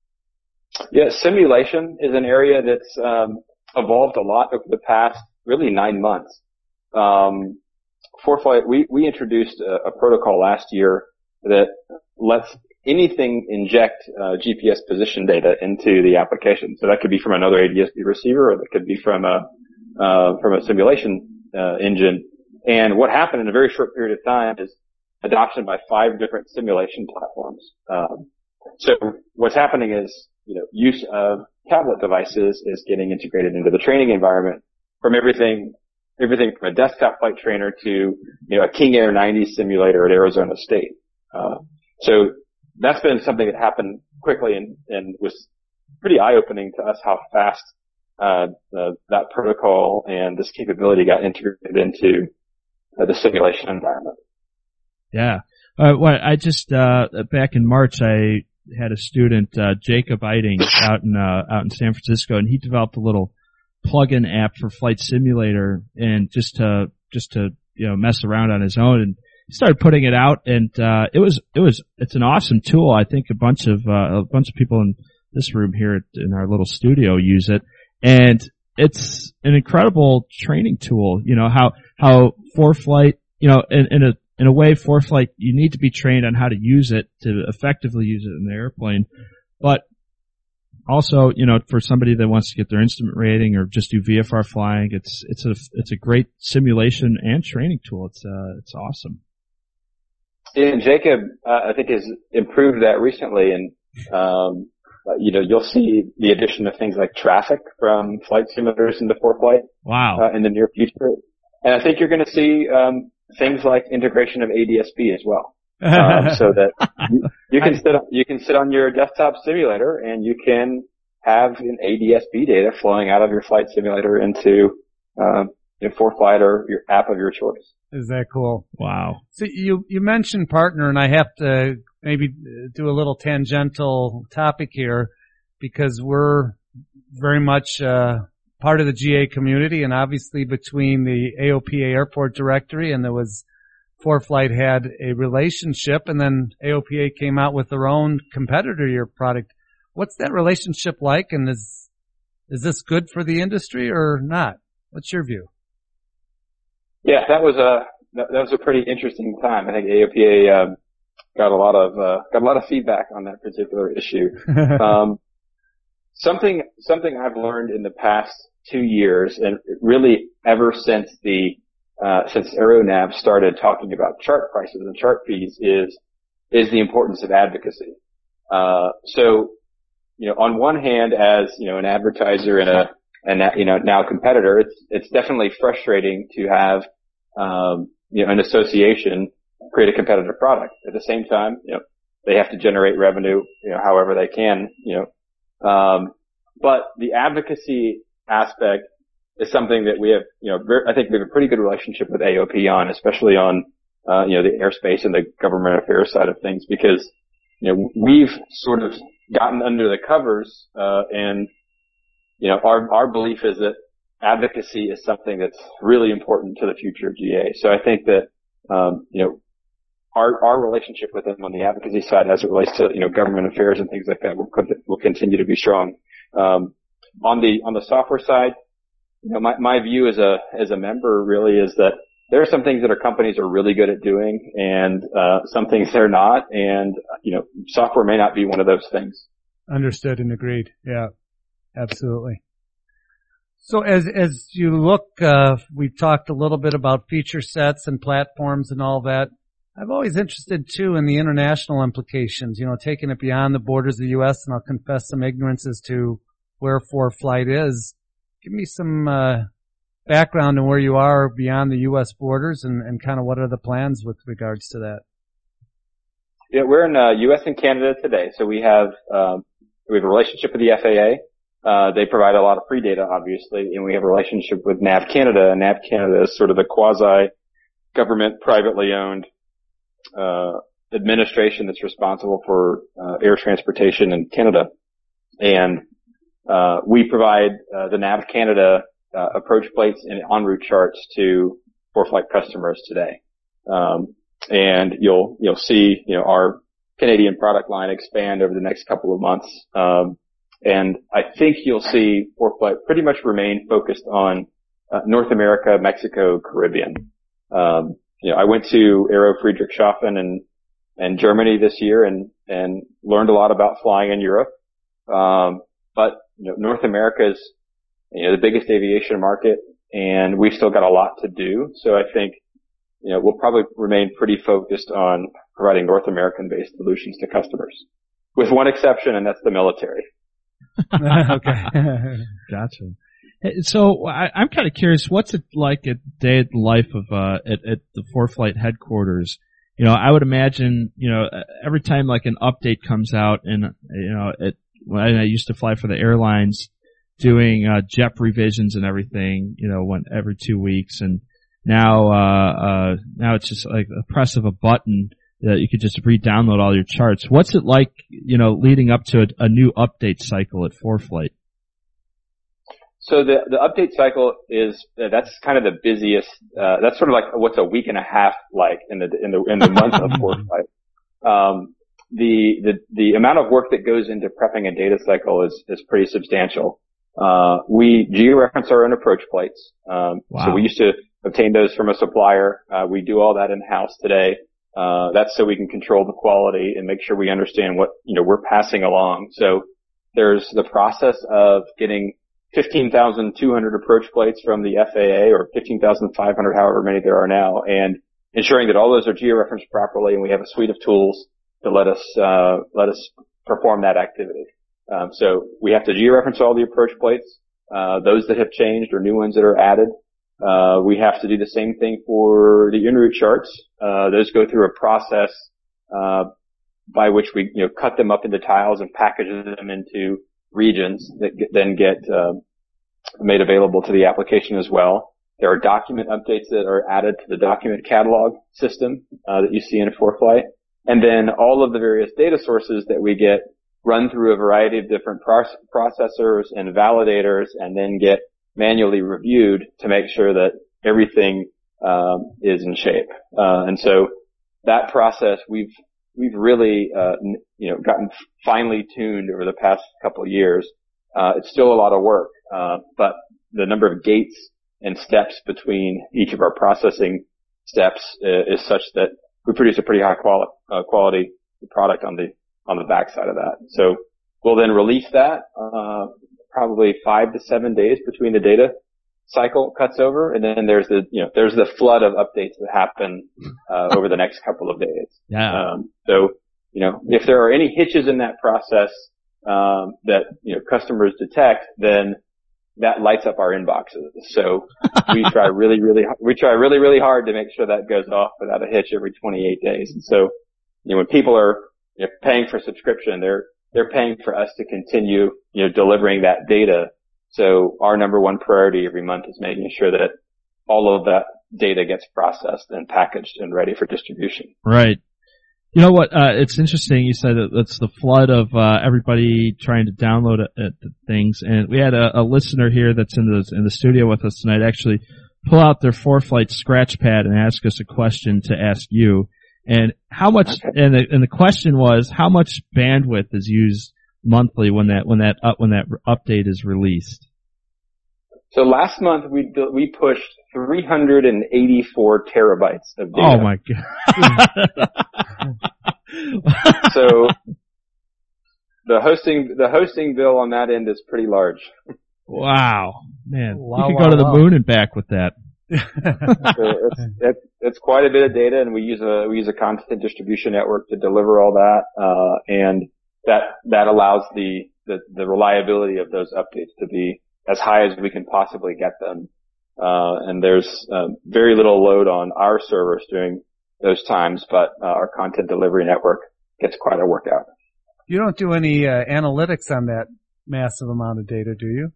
Yeah, simulation is an area that's um, evolved a lot over the past really nine months. Um, ForeFlight, we, we introduced a, a protocol last year that lets anything inject uh, G P S position data into the application. So that could be from another A D S B receiver, or that could be from a uh, from a simulation uh, engine. And what happened in a very short period of time is adoption by five different simulation platforms. Um, so what's happening is, you know, use of tablet devices is getting integrated into the training environment, from everything, everything from a desktop flight trainer to, you know, a King Air ninety simulator at Arizona State. Uh, so that's been something that happened quickly and, and was pretty eye-opening to us how fast, uh, the, that protocol and this capability got integrated into uh, the simulation environment. Yeah. Uh, well, I just, uh, back in March, I had a student, uh, Jacob Eiting out in, uh, out in San Francisco, and he developed a little plug-in app for Flight Simulator, and just to, just to, you know, mess around on his own, and he started putting it out, and, uh, it was, it was, it's an awesome tool. I think a bunch of, uh, a bunch of people in this room here at, in our little studio use it, and it's an incredible training tool. You know, how, how ForeFlight, you know, in, in a, In a way, ForeFlight, you need to be trained on how to use it to effectively use it in the airplane. But also, you know, for somebody that wants to get their instrument rating or just do V F R flying, it's it's a it's a great simulation and training tool. It's uh it's awesome. And Jacob, uh, I think, has improved that recently, and um, you know, you'll see the addition of things like traffic from flight simulators into ForeFlight. Wow. Uh, in the near future, and I think you're going to see um, things like integration of A D S B as well, um, so that you, you can sit you can sit on your desktop simulator and you can have an A D S B data flowing out of your flight simulator into um, your ForeFlight or your app of your choice. Is that cool? Wow. So you you mentioned partner, and I have to maybe do a little tangential topic here because we're very much uh, part of the G A community, and obviously between the A O P A Airport Directory and there was ForeFlight had a relationship, and then A O P A came out with their own competitor to your product. what's that relationship like, and is is this good for the industry or not? What's your view? Yeah, that was a that, that was a pretty interesting time. I think A O P A um, got a lot of uh, got a lot of feedback on that particular issue. um, something something I've learned in the past two years, and really ever since the uh, since AeroNav started talking about chart prices and chart fees, is is the importance of advocacy. Uh, so, you know, on one hand, as you know, an advertiser and a and you know now competitor, it's it's definitely frustrating to have um, you know an association create a competitive product. At the same time, you know, they have to generate revenue, you know, however they can, you know. Um, but the advocacy aspect is something that we have, you know, very, I think we have a pretty good relationship with A O P on, especially on, uh, you know, the airspace and the government affairs side of things, because, you know, we've sort of gotten under the covers, uh, and, you know, our, our belief is that advocacy is something that's really important to the future of G A. So I think that, um, you know, our, our relationship with them on the advocacy side as it relates to, you know, government affairs and things like that will, will continue to be strong. Um, on the, on the software side, you know, my, my view as a, as a member really is that there are some things that our companies are really good at doing and, uh, some things they're not. And, you know, software may not be one of those things. Understood and agreed. Yeah, absolutely. So as, as you look, uh, we've talked a little bit about feature sets and platforms and all that. I'm always interested too in the international implications, you know, taking it beyond the borders of the U S, and I'll confess some ignorance as to where ForeFlight is. Give me some uh background on where you are beyond the U S borders, and, and kind of what are the plans with regards to that. Yeah, we're in uh, U S and Canada today, so we have um, we have a relationship with the F A A. Uh, they provide a lot of free data, obviously, and we have a relationship with Nav Canada. And Nav Canada is sort of a quasi-government, privately owned uh administration that's responsible for uh, air transportation in Canada. And Uh, we provide, uh, the Nav Canada, uh, approach plates and en route charts to ForeFlight customers today. Um, and you'll, you'll see, you know, our Canadian product line expand over the next couple of months. Um, and I think you'll see ForeFlight pretty much remain focused on, uh, North America, Mexico, Caribbean. Um, you know, I went to Aero Friedrichshafen and, and Germany this year and, and learned a lot about flying in Europe. Um, but You know, North America is, you know, the biggest aviation market, and we've still got a lot to do. So I think, you know, we'll probably remain pretty focused on providing North American-based solutions to customers, with one exception, and that's the military. Okay. Gotcha. So I, I'm kind of curious, what's it like at day in the life of uh, at, at the ForeFlight headquarters? You know, I would imagine, you know, every time like an update comes out, and you know, it. When I used to fly for the airlines, doing uh, J E P revisions and everything, you know, one every two weeks, and now uh, uh, now it's just like a press of a button that you could just re-download all your charts. What's it like, you know, leading up to a, a new update cycle at ForeFlight? So the the update cycle is uh, that's kind of the busiest. Uh, that's sort of like what's a week and a half like in the in the in the month of ForeFlight. Um, The, the, the amount of work that goes into prepping a data cycle is, is pretty substantial. Uh, we georeference our own approach plates. Um, wow. So we used to obtain those from a supplier. Uh, we do all that in-house today. Uh, that's so we can control the quality and make sure we understand what, you know, we're passing along. So there's the process of getting fifteen thousand two hundred approach plates from the F A A, or fifteen thousand five hundred, however many there are now, and ensuring that all those are georeferenced properly, and we have a suite of tools to let us, uh, let us perform that activity. Um, so we have to georeference all the approach plates, uh, those that have changed or new ones that are added. Uh, we have to do the same thing for the en route charts. Uh, those go through a process, uh, by which we, you know, cut them up into tiles and package them into regions that get, then get, uh, made available to the application as well. There are document updates that are added to the document catalog system, uh, that you see in a ForeFlight. And then all of the various data sources that we get run through a variety of different processors and validators, and then get manually reviewed to make sure that everything um, is in shape. Uh, and so that process, we've we've really, uh, you know, gotten finely tuned over the past couple of years. Uh, it's still a lot of work, uh, but the number of gates and steps between each of our processing steps uh, is such that we produce a pretty high quality, uh, quality product on the, on the backside of that. So we'll then release that, uh, probably five to seven days between the data cycle cuts over, and then there's the, you know, there's the flood of updates that happen, uh, over the next couple of days. Yeah. Um, so, you know, if there are any hitches in that process, um, that, you know, customers detect, then that lights up our inboxes. So we try really, really, we try really, really hard to make sure that goes off without a hitch every twenty-eight days. And so, you know, when people are, you know, paying for subscription, they're, they're paying for us to continue, you know, delivering that data. So our number one priority every month is making sure that all of that data gets processed and packaged and ready for distribution. Right. You know what? Uh, it's interesting. You said that it's the flood of uh, everybody trying to download it, it, things, and we had a, a listener here that's in the in the studio with us tonight actually pull out their FourFlight scratch pad and ask us a question to ask you. And how much? Okay. And the and the question was, how much bandwidth is used monthly when that when that up, when that update is released? So last month we we pushed three hundred eighty-four terabytes of data. Oh my god! So the hosting the hosting bill on that end is pretty large. Wow, man! Wow, you could wow, go to the wow. moon and back with that. So it's, it's it's quite a bit of data, and we use a we use a content distribution network to deliver all that, uh, and that that allows the, the the reliability of those updates to be as high as we can possibly get them. Uh, and there's um, very little load on our servers during those times, but uh, our content delivery network gets quite a workout. You don't do any uh, analytics on that massive amount of data, do you?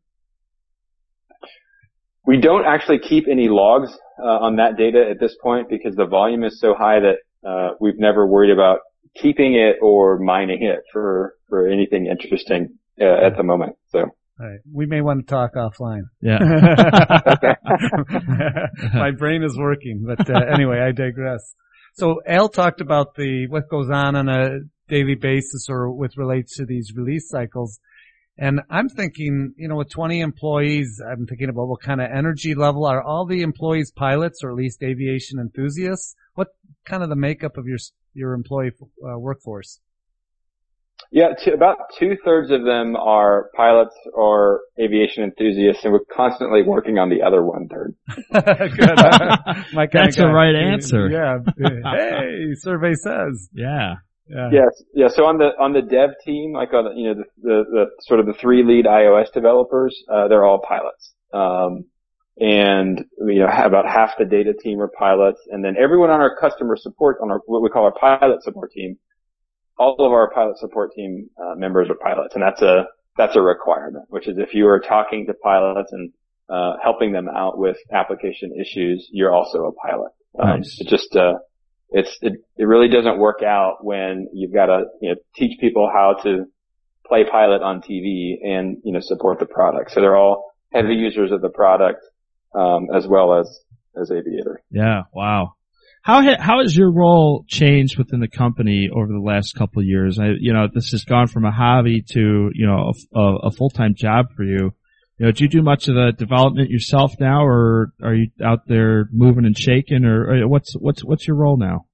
We don't actually keep any logs uh, on that data at this point because the volume is so high that uh, we've never worried about keeping it or mining it for for anything interesting uh, at the moment. So. All right. We may want to talk offline. Yeah. My brain is working, but uh, anyway, I digress. So Al talked about the what goes on on a daily basis or with relates to these release cycles. And I'm thinking, you know, with twenty employees, I'm thinking about what kind of energy level are all the employees pilots or at least aviation enthusiasts? What kind of the makeup of your your employee uh, workforce? Yeah, to, about two-thirds of them are pilots or aviation enthusiasts, and we're constantly working on the other one-third. Good. My kind That's of the right answer. Yeah. Hey, survey says. Yeah. Yeah. Yes. Yeah. So on the, on the dev team, like on the, you know, the, the, the sort of the three lead iOS developers, uh, they're all pilots. Um, and, you know, about half the data team are pilots, and then everyone on our customer support, on our, what we call our pilot support team, all of our pilot support team uh, members are pilots, and that's a that's a requirement. Which is, if you are talking to pilots and uh, helping them out with application issues, you're also a pilot. Um, nice. It just uh, it's it, it really doesn't work out when you've got to you know teach people how to play pilot on T V and you know support the product. So they're all heavy users of the product um, as well as as Aviator. Yeah. Wow. How ha- how has your role changed within the company over the last couple of years? I, you know, this has gone from a hobby to, you know, a, a, a full-time job for you. You know, do you do much of the development yourself now, or are you out there moving and shaking, or, or what's what's what's your role now?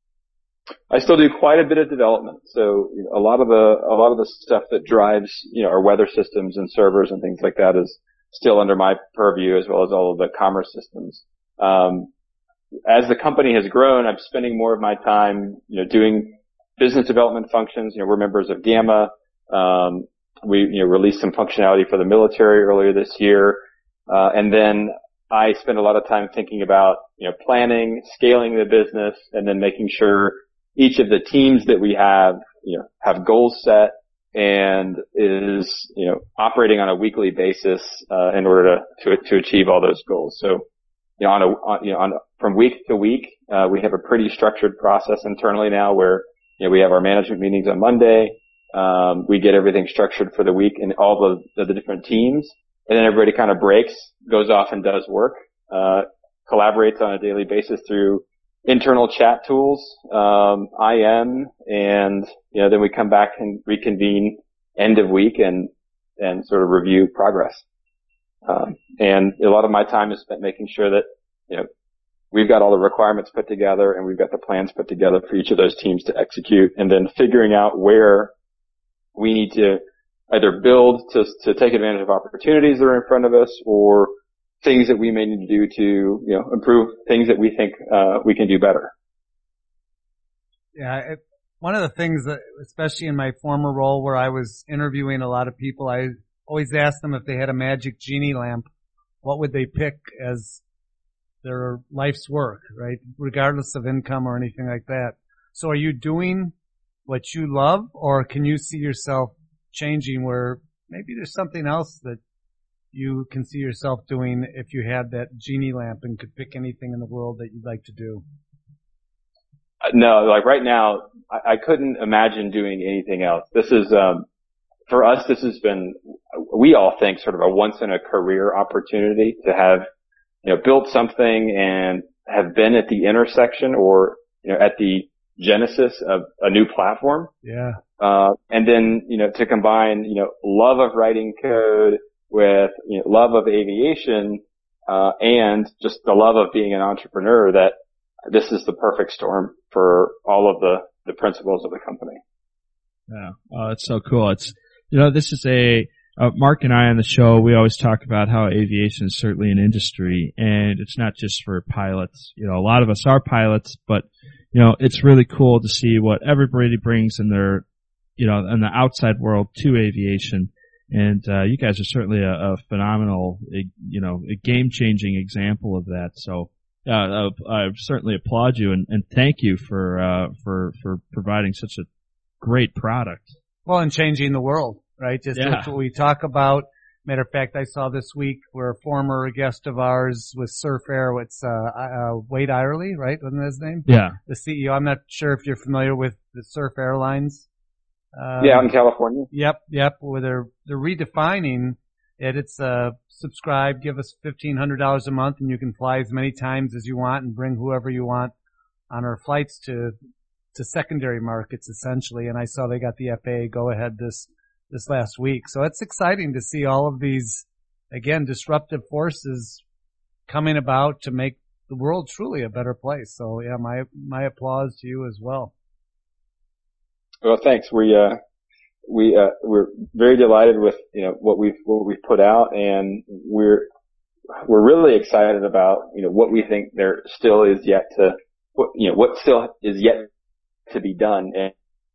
I still do quite a bit of development. So you know, a lot of the a lot of the stuff that drives you know our weather systems and servers and things like that is still under my purview, as well as all of the commerce systems. Um, As the company has grown, I'm spending more of my time, you know, doing business development functions. You know, we're members of Gamma. Um, we, you know, released some functionality for the military earlier this year. Uh, and then I spend a lot of time thinking about, you know, planning, scaling the business, and then making sure each of the teams that we have, you know, have goals set and is, you know, operating on a weekly basis, uh, in order to, to, to achieve all those goals. So, You know, on a, on, you know, on, from week to week, uh, we have a pretty structured process internally now where, you know, we have our management meetings on Monday. Um, we get everything structured for the week in all the, the different teams. And then everybody kind of breaks, goes off and does work, uh, collaborates on a daily basis through internal chat tools, um, I M, and, you know, then we come back and reconvene end of week and, and sort of review progress. Um, and a lot of my time is spent making sure that, you know, we've got all the requirements put together and we've got the plans put together for each of those teams to execute, and then figuring out where we need to either build to, to take advantage of opportunities that are in front of us, or things that we may need to do to, you know, improve things that we think, uh, we can do better. Yeah. It, one of the things that, especially in my former role where I was interviewing a lot of people, I always asked them if they had a magic genie lamp, what would they pick as their life's work, right? Regardless of income or anything like that. So are you doing what you love, or can you see yourself changing where maybe there's something else that you can see yourself doing if you had that genie lamp and could pick anything in the world that you'd like to do? No, like right now, I, I couldn't imagine doing anything else. This is, um, for us, this has been, we all think sort of a once in a career opportunity to have, you know, built something and have been at the intersection or, you know, at the genesis of a new platform. Yeah. Uh, and then, you know, to combine, you know, love of writing code with, you know, love of aviation, uh, and just the love of being an entrepreneur, that this is the perfect storm for all of the, the principles of the company. Yeah. Oh, it's so cool. It's, you know, this is a, uh, Mark and I on the show, we always talk about how aviation is certainly an industry, and it's not just for pilots. You know, a lot of us are pilots, but, you know, it's really cool to see what everybody brings in their, you know, in the outside world to aviation. And, uh, you guys are certainly a, a phenomenal, you know, a game-changing example of that. So, uh, I certainly applaud you and, and thank you for, uh, for, for providing such a great product. Well, and changing the world, right? Just Yeah. that's what we talk about. Matter of fact, I saw this week where a former guest of ours with Surf Air, it's, uh, uh, Wade Irely, right? Wasn't that his name? Yeah. The C E O. I'm not sure if you're familiar with the Surf Airlines. Um, Yeah, out in California. Yep, yep. Where they're, they're redefining it. It's, uh, subscribe, give us fifteen hundred dollars a month and you can fly as many times as you want and bring whoever you want on our flights to, to secondary markets essentially. And I saw they got the F A A go ahead this, this last week. So it's exciting to see all of these, again, disruptive forces coming about to make the world truly a better place. So yeah, my, my applause to you as well. Well, thanks. We, uh, we, uh, we're very delighted with, you know, what we've, what we've put out, and we're, we're really excited about, you know, what we think there still is yet to, what, you know, what still is yet to be done. And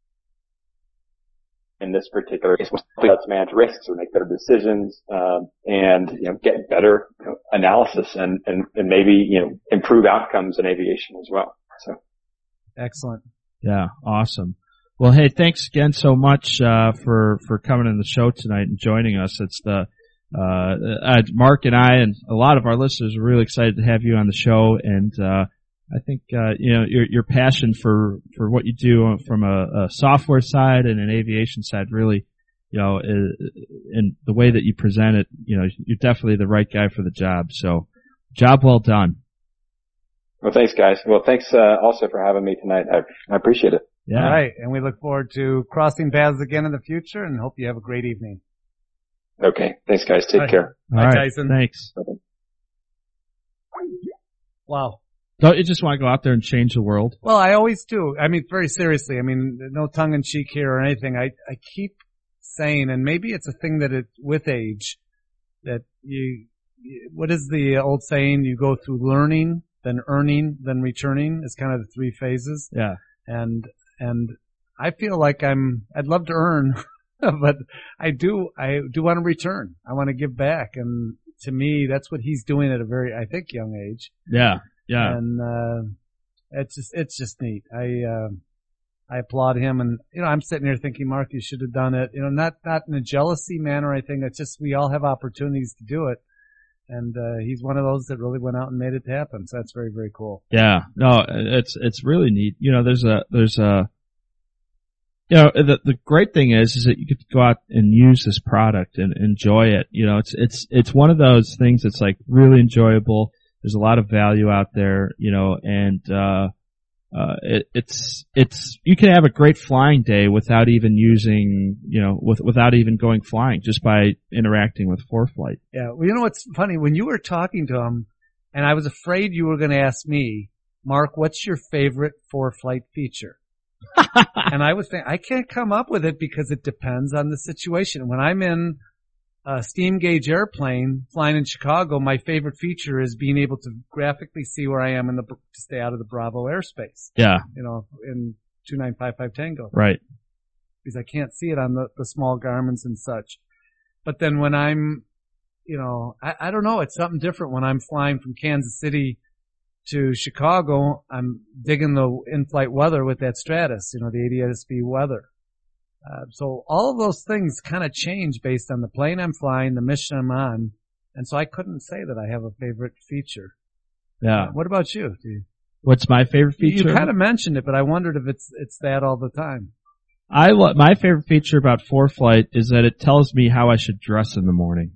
in this particular case, let's manage risks or make better decisions, um, and, you know, get better, you know, analysis and, and, and maybe, you know, improve outcomes in aviation as well. So. Excellent. Yeah. Awesome. Well, hey, thanks again so much, uh, for, for coming on the show tonight and joining us. It's the, uh, uh, Mark and I and a lot of our listeners are really excited to have you on the show. And, uh, I think, uh, you know, your, your passion for, for what you do from a, a software side and an aviation side really, you know, is, and the way that you present it, you know, you're definitely the right guy for the job. So, job well done. Well, thanks, guys. Well, thanks, uh, also for having me tonight. I, I appreciate it. Yeah. All right. And we look forward to crossing paths again in the future and hope you have a great evening. Okay. Thanks, guys. Take All right. care. All Bye, right. Tyson. Thanks. Wow. Don't you just want to go out there and change the world? Well, I always do. I mean, very seriously. I mean, no tongue in cheek here or anything. I, I keep saying, and maybe it's a thing that it, with age, that you, what is the old saying? You go through learning, then earning, then returning is kind of the three phases. Yeah. And, and I feel like I'm, I'd love to earn, but I do, I do want to return. I want to give back. And to me, that's what he's doing at a very, I think, young age. Yeah. Yeah. And, uh, it's just, it's just neat. I, uh, I applaud him. And, you know, I'm sitting here thinking, Mark, you should have done it. You know, not, not in a jealousy manner or anything. It's just, we all have opportunities to do it. And, uh, he's one of those that really went out and made it happen. So that's very, very cool. Yeah. No, it's, it's really neat. You know, there's a, there's a, you know, the, the great thing is, is that you get to go out and use this product and enjoy it. You know, it's, it's, it's one of those things that's like really enjoyable. There's a lot of value out there, you know, and, uh, uh, it, it's, it's, you can have a great flying day without even using, you know, with, without even going flying, just by interacting with ForeFlight. Yeah. Well, you know what's funny? When you were talking to him, and I was afraid you were going to ask me, Mark, what's your favorite ForeFlight feature? And I was thinking, I can't come up with it because it depends on the situation. When I'm in a steam gauge airplane flying in Chicago, my favorite feature is being able to graphically see where I am in the, to stay out of the Bravo airspace. Yeah. You know, in two nine five five Tango. Right. Because I can't see it on the, the small Garmins and such. But then when I'm, you know, I, I don't know, it's something different when I'm flying from Kansas City to Chicago. I'm digging the in-flight weather with that Stratus, you know, the eighty S B weather. Uh, so all of those things kind of change based on the plane I'm flying, the mission I'm on. And so I couldn't say that I have a favorite feature. Yeah. Uh, what about you? Do you? What's my favorite feature? You kind of mentioned it, but I wondered if it's, it's that all the time. I lo- my favorite feature about ForeFlight is that it tells me how I should dress in the morning.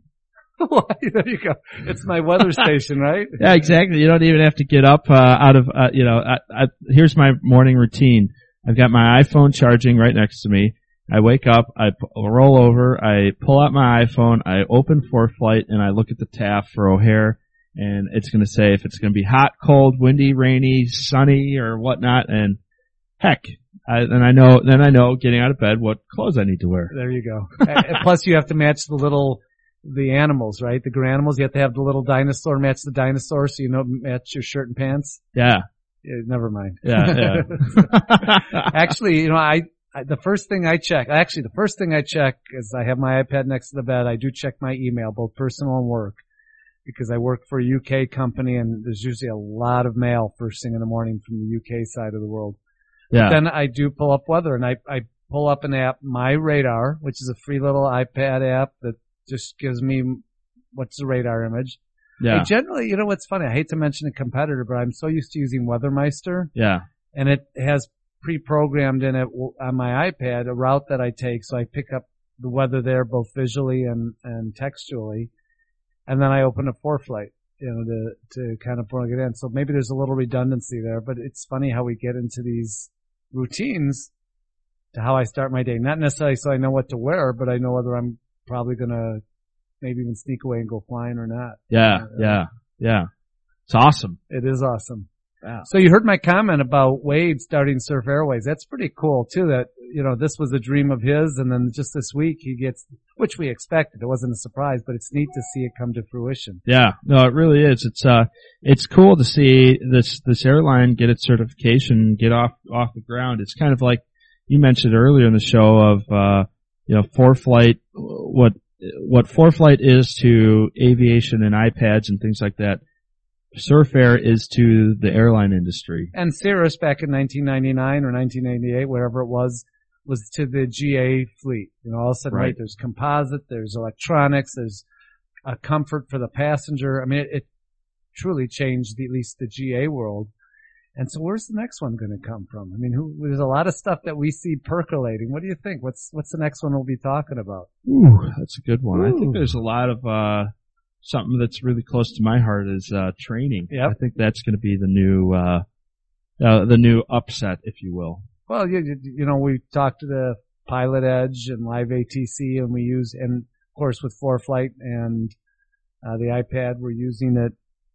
There you go. It's my weather station, right? Yeah, exactly. You don't even have to get up, uh, out of, uh, you know, I, I, here's my morning routine. I've got my iPhone charging right next to me. I wake up, I p- roll over, I pull out my iPhone, I open ForeFlight, and I look at the T A F for O'Hare, and it's going to say if it's going to be hot, cold, windy, rainy, sunny, or whatnot, and heck, I, and I know, then I know getting out of bed what clothes I need to wear. There you go. Plus you have to match the little, the animals, right? The animals, you have to have the little dinosaur match the dinosaur so you know, match your shirt and pants. Yeah. Yeah, never mind. Yeah, yeah. Actually, you know, I, I, the first thing I check, actually the first thing I check is I have my iPad next to the bed. I do check my email, both personal and work, because I work for a U K company and there's usually a lot of mail first thing in the morning from the U K side of the world. Yeah. But then I do pull up weather and I, I pull up an app, My Radar, which is a free little iPad app that just gives me what's the radar image. Yeah. I generally, you know what's funny? I hate to mention a competitor, but I'm so used to using WeatherMeister. Yeah. And it has pre-programmed in it on my iPad a route that I take, so I pick up the weather there both visually and, and textually. And then I open a ForeFlight, you know, to, to kind of plug it in. So maybe there's a little redundancy there, but it's funny how we get into these routines to how I start my day. Not necessarily so I know what to wear, but I know whether I'm probably going to maybe even sneak away and go flying or not. Yeah, yeah, yeah. It's awesome. It is awesome. Yeah. So you heard my comment about Wade starting Surf Airways. That's pretty cool too, that, you know, this was a dream of his, and then just this week he gets, which we expected. It wasn't a surprise, but it's neat to see it come to fruition. Yeah, no, it really is. It's, uh, it's cool to see this, this airline get its certification, get off, off the ground. It's kind of like you mentioned earlier in the show of, uh, you know, ForeFlight, what, what ForeFlight is to aviation and iPads and things like that. Surf Air is to the airline industry. And Cirrus back in nineteen ninety-nine or nineteen ninety-eight, whatever it was, was to the G A fleet. You know, all of a sudden, right, Right. there's composite, there's electronics, there's a comfort for the passenger. I mean, it, it truly changed the, at least the G A world. And so where's the next one going to come from? I mean, who, there's a lot of stuff that we see percolating. What do you think? What's, what's the next one we'll be talking about? Ooh, that's a good one. Ooh. I think there's a lot of, uh, something that's really close to my heart is, uh, training. Yep. I think that's going to be the new, uh, uh, the new upset, if you will. Well, you, you know, we talked to the Pilot Edge and Live A T C, and we use, and of course with ForeFlight and, uh, the iPad, we're using it,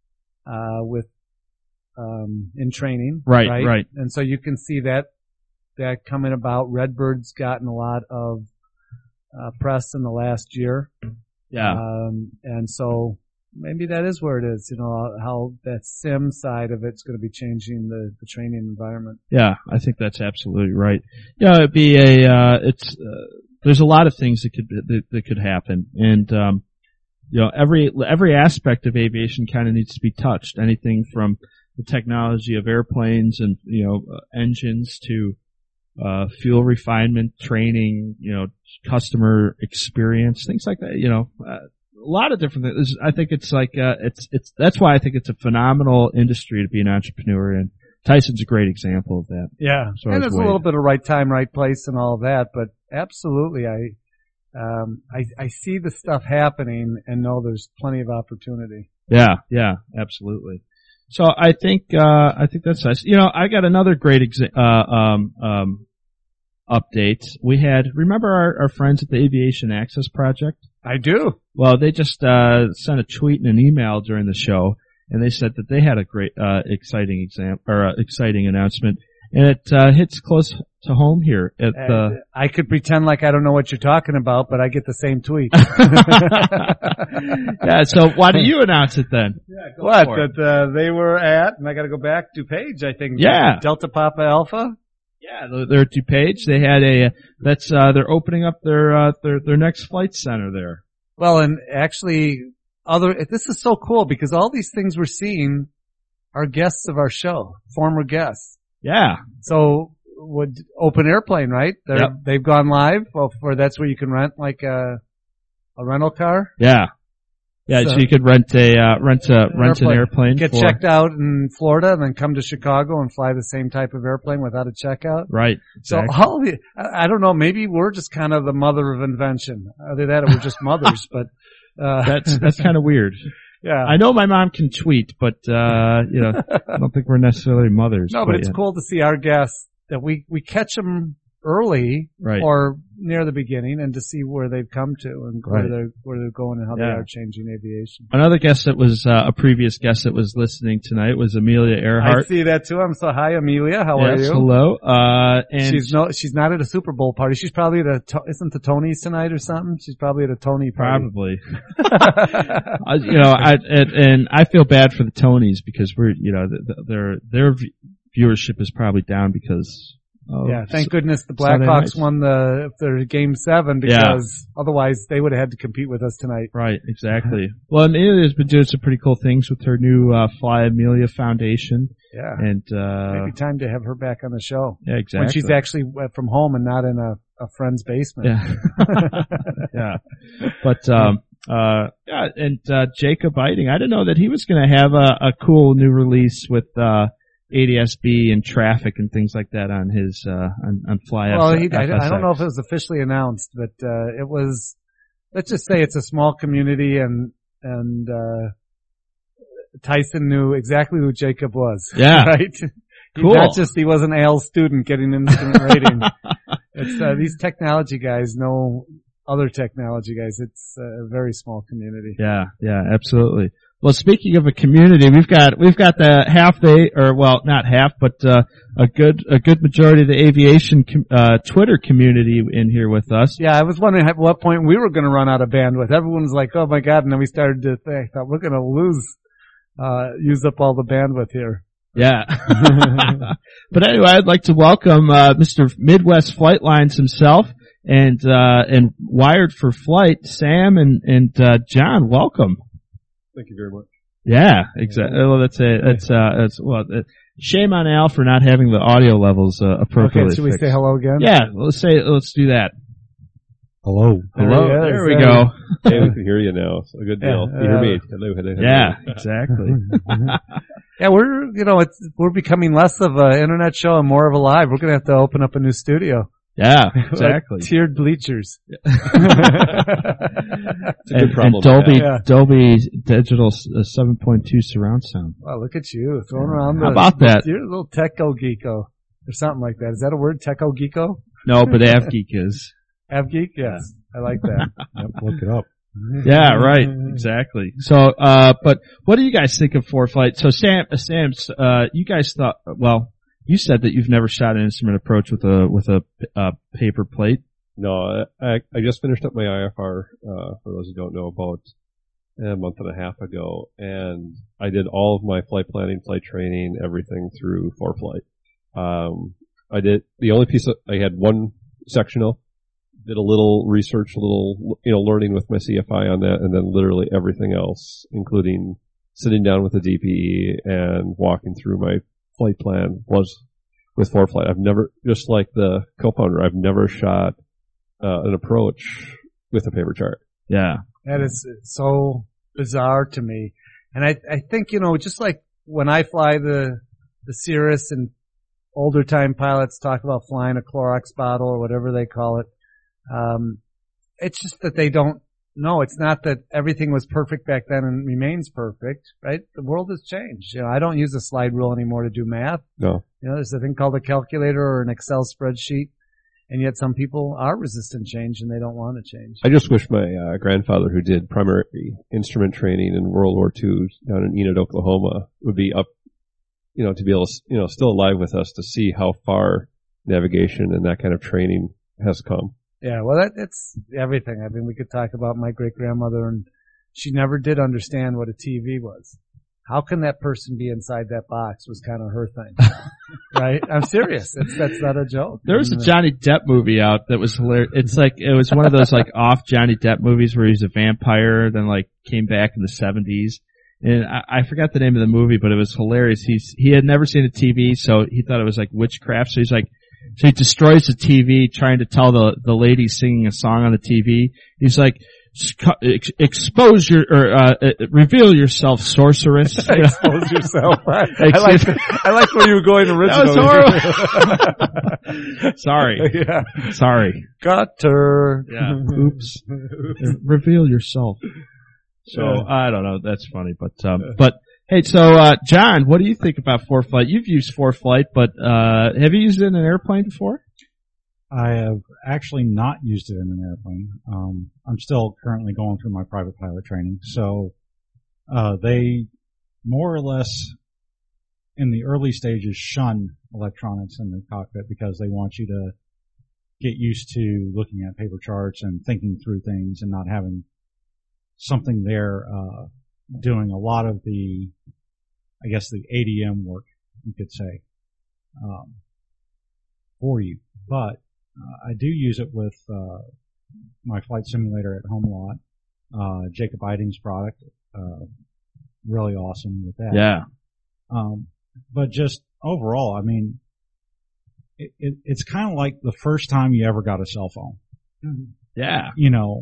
uh, with, um, in training. Right, right, right. And so you can see that, that coming about. Redbird's gotten a lot of, uh, press in the last year. Yeah. Um, and so maybe that is where it is, you know, how that sim side of it's going to be changing the, the training environment. Yeah, I think that's absolutely right. Yeah, it'd be a, uh, it's, uh, there's a lot of things that could, that, that could happen. And, um, you know, every, every aspect of aviation kind of needs to be touched. Anything from the technology of airplanes and, you know, uh, engines to, uh, fuel refinement, training, you know, customer experience, things like that, you know, uh, a lot of different things. I think it's like, uh, it's, it's, that's why I think it's a phenomenal industry to be an entrepreneur in. Tyson's a great example of that. Yeah. So And is there's a Wade. little bit of right time, right place and all of that, but absolutely, I, um, I, I see the stuff happening and know there's plenty of opportunity. Yeah, yeah, absolutely. So I think, uh, I think that's nice. You know, I got another great exa- uh, um, um, update. We had, remember our, our friends at the Aviation Access Project? I do. Well, they just, uh, sent a tweet and an email during the show, and they said that they had a great, uh, exciting exam, or, uh, exciting announcement, and it, uh, hits close to home here at the, Uh, I could pretend like I don't know what you're talking about, but I get the same tweet. yeah, so why don't you announce it then? Yeah, go what? That, uh, they were at, and I gotta go back, DuPage, I think. Yeah. Delta Papa Alpha? Yeah, they're at DuPage. They had a, that's, uh, they're opening up their, uh, their, their next flight center there. Well, and actually, other, this is so cool because all these things we're seeing are guests of our show, former guests. Yeah. So, would open airplane, right? They're, Yep. They've gone live. Well, for that's where you can rent like a a rental car. Yeah. Yeah, so, so you could rent a uh, rent a rent airplane. an airplane. Get for, checked out in Florida, and then come to Chicago and fly the same type of airplane without a checkout. Right. Exactly. So all of the, I don't know. Maybe we're just kind of the mother of invention. Either that, or we're just mothers. But uh, that's that's kind of weird. Yeah. I know my mom can tweet, but uh, you know, I don't think we're necessarily mothers. No, but, but it's yeah. cool to see our guests that we we catch them early, right. or near the beginning, and to see where they've come to and right. where they're where they're going and how yeah. they are changing aviation. Another guest that was uh, a previous guest that was listening tonight was Amelia Earhart. I see that too. I'm so hi, Amelia. How yes, are you? Hello. Uh, and she's no, she's not at a Super Bowl party. She's probably at a isn't the Tonys tonight or something? She's probably at a Tony party. Probably. uh, you know, I and, and I feel bad for the Tonys because we're you know their their viewership is probably down because. Oh, yeah, thank goodness the Blackhawks won the their game seven because yeah. otherwise they would have had to compete with us tonight. Right, exactly. Well, Amelia's been doing some pretty cool things with her new uh, Fly Amelia Foundation. Yeah, and uh, maybe time to have her back on the show. Yeah, exactly. When she's actually from home and not in a, a friend's basement. Yeah, yeah. But um, uh, yeah, and uh, Jacob Eiting, I didn't know that he was going to have a, a cool new release with. Uh, A D S B and traffic and things like that on his, uh, on, on Fly Well, F- he, I, I don't know if it was officially announced, but, uh, it was, let's just say it's a small community and, and, uh, Tyson knew exactly who Jacob was. Yeah. Right? Cool. Not just he was an Al's student getting an instrument rating. It's, uh, these technology guys know other technology guys. It's a very small community. Yeah, yeah, absolutely. Well, speaking of a community, we've got we've got the half the or well, not half, but uh, a good a good majority of the aviation com- uh, Twitter community in here with us. Yeah, I was wondering at what point we were going to run out of bandwidth. Everyone's like, "Oh my god!" And then we started to think, "I thought we're going to lose, uh, use up all the bandwidth here." Yeah. But anyway, I'd like to welcome uh, Mister Midwest Flight Lines himself and uh, and Wired for Flight, Sam and and uh, John. Welcome. Thank you very much. Yeah, exactly. Well, that's a, that's, uh, that's, well, uh, shame on Al for not having the audio levels, uh, appropriately. Okay, should we fixed. say hello again? Yeah, let's say, let's do that. Hello. Hello. There, there we is. go. Hey, we can hear you now. It's a good deal. Yeah, you hear uh, me. Hello, hello, hello. Yeah, exactly. Yeah, we're, you know, it's, we're becoming less of an internet show and more of a live. We're going to have to open up a new studio. Yeah, exactly. Like tiered bleachers. It's a good and, problem. and Dolby, yeah. Dolby Digital uh, seven point two surround sound. Wow, look at you throwing around the. How about that? You're a little techo geeko or something like that. Is that a word? Techo geeko? No, but AvGeek is. AvGeek? Yes. I like that. Yep, look it up. Yeah, right. Exactly. So, uh, but what do you guys think of ForeFlight? So Sam, uh, Sam, uh, you guys thought, well, you said that you've never shot an instrument approach with a, with a, uh, paper plate. No, I, I just finished up my I F R, uh, for those who don't know, about a month and a half ago, and I did all of my flight planning, flight training, everything through ForeFlight. Um, I did, the only piece of, I had one sectional, did a little research, a little, you know, learning with my C F I on that, and then literally everything else, including sitting down with the D P E and walking through my flight plan, was with ForeFlight. I've never, just like the co-founder, I've never shot uh, an approach with a paper chart. Yeah. That is so bizarre to me. And I, I think, you know, just like when I fly the, the Cirrus and older time pilots talk about flying a Clorox bottle or whatever they call it, um, it's just that they don't know. It's not that everything was perfect back then and remains perfect, right? The world has changed. You know, I don't use a slide rule anymore to do math. No. You know, there's a thing called a calculator or an Excel spreadsheet, and yet some people are resistant to change and they don't want to change. I just wish my uh, grandfather, who did primary instrument training in World War Two down in Enid, Oklahoma, would be up, you know, to be able to, you know, still alive with us to see how far navigation and that kind of training has come. Yeah, well, that, it's everything. I mean, we could talk about my great-grandmother, and she never did understand what a T V was. How can that person be inside that box was kind of her thing. Right? I'm serious. It's, that's not a joke. There was a Johnny Depp movie out that was hilarious. It's like, it was one of those like off Johnny Depp movies where he's a vampire, then like came back in the seventies. And I, I forgot the name of the movie, but it was hilarious. He's, he had never seen a T V, so he thought it was like witchcraft. So he's like, so he destroys the T V trying to tell the, the lady singing a song on the T V. He's like, Ex- expose your, or, uh, uh, reveal yourself, sorceress. Expose yourself. I, I like, I like where you were going originally. That was horrible. Sorry. Yeah. Sorry. Gutter. Yeah. Oops. Reveal yourself. So, Yeah. I don't know. That's funny, but, um, but, hey, so, uh, John, what do you think about ForeFlight? You've used ForeFlight, but, uh, have you used it in an airplane before? I have actually not used it in an airplane. Um, I'm still currently going through my private pilot training. So, uh, they more or less in the early stages shun electronics in the cockpit because they want you to get used to looking at paper charts and thinking through things and not having something there, uh, doing a lot of the, I guess the A D M work, you could say, um, for you. But, Uh, I do use it with uh, my flight simulator at home a lot. Uh, Jacob Eiding's product, uh, really awesome with that. Yeah. Um, but just overall, I mean, it, it, it's kind of like the first time you ever got a cell phone. Yeah. You know,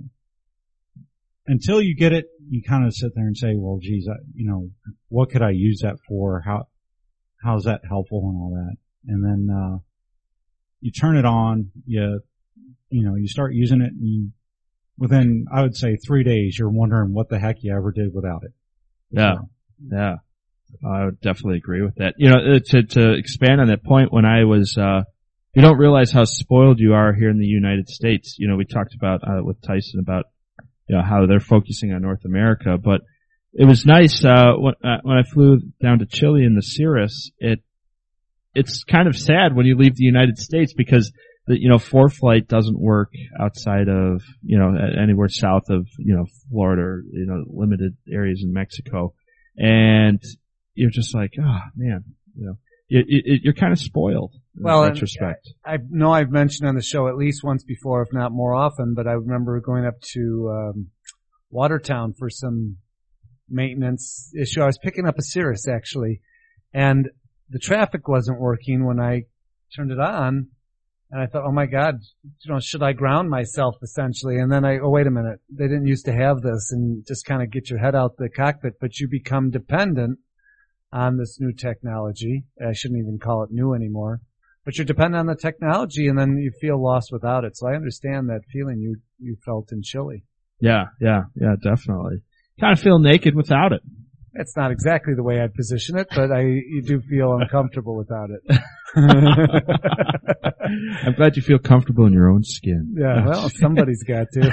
until you get it, you kind of sit there and say, well, geez, I, you know, what could I use that for? How, how's that helpful and all that? And then, uh, you turn it on, you, you know, you start using it, and you, within, I would say, three days, you're wondering what the heck you ever did without it. Yeah. So. Yeah. I would definitely agree with that. You know, to, to expand on that point, when I was, uh, you don't realize how spoiled you are here in the United States. You know, we talked about, uh, with Tyson about, you know, how they're focusing on North America, but it was nice, uh, when, uh, when I flew down to Chile in the Cirrus, it, it's kind of sad when you leave the United States because the, you know, ForeFlight doesn't work outside of, you know, anywhere south of, you know, Florida or, you know, limited areas in Mexico. And you're just like, oh man, you know, it, it, you're kind of spoiled in well, retrospect. I, I know I've mentioned on the show at least once before, if not more often, but I remember going up to, um, Watertown for some maintenance issue. I was picking up a Cirrus actually, and the traffic wasn't working when I turned it on, and I thought, oh my God, you know, should I ground myself essentially? And then I, oh wait a minute, they didn't used to have this, and just kind of get your head out the cockpit, but you become dependent on this new technology. I shouldn't even call it new anymore, but you're dependent on the technology, and then you feel lost without it. So I understand that feeling you, you felt in Chile. Yeah, yeah, yeah, definitely. Kind of feel naked without it. It's not exactly the way I'd position it, but I you do feel uncomfortable without it. I'm glad you feel comfortable in your own skin. Yeah, well, somebody's got to.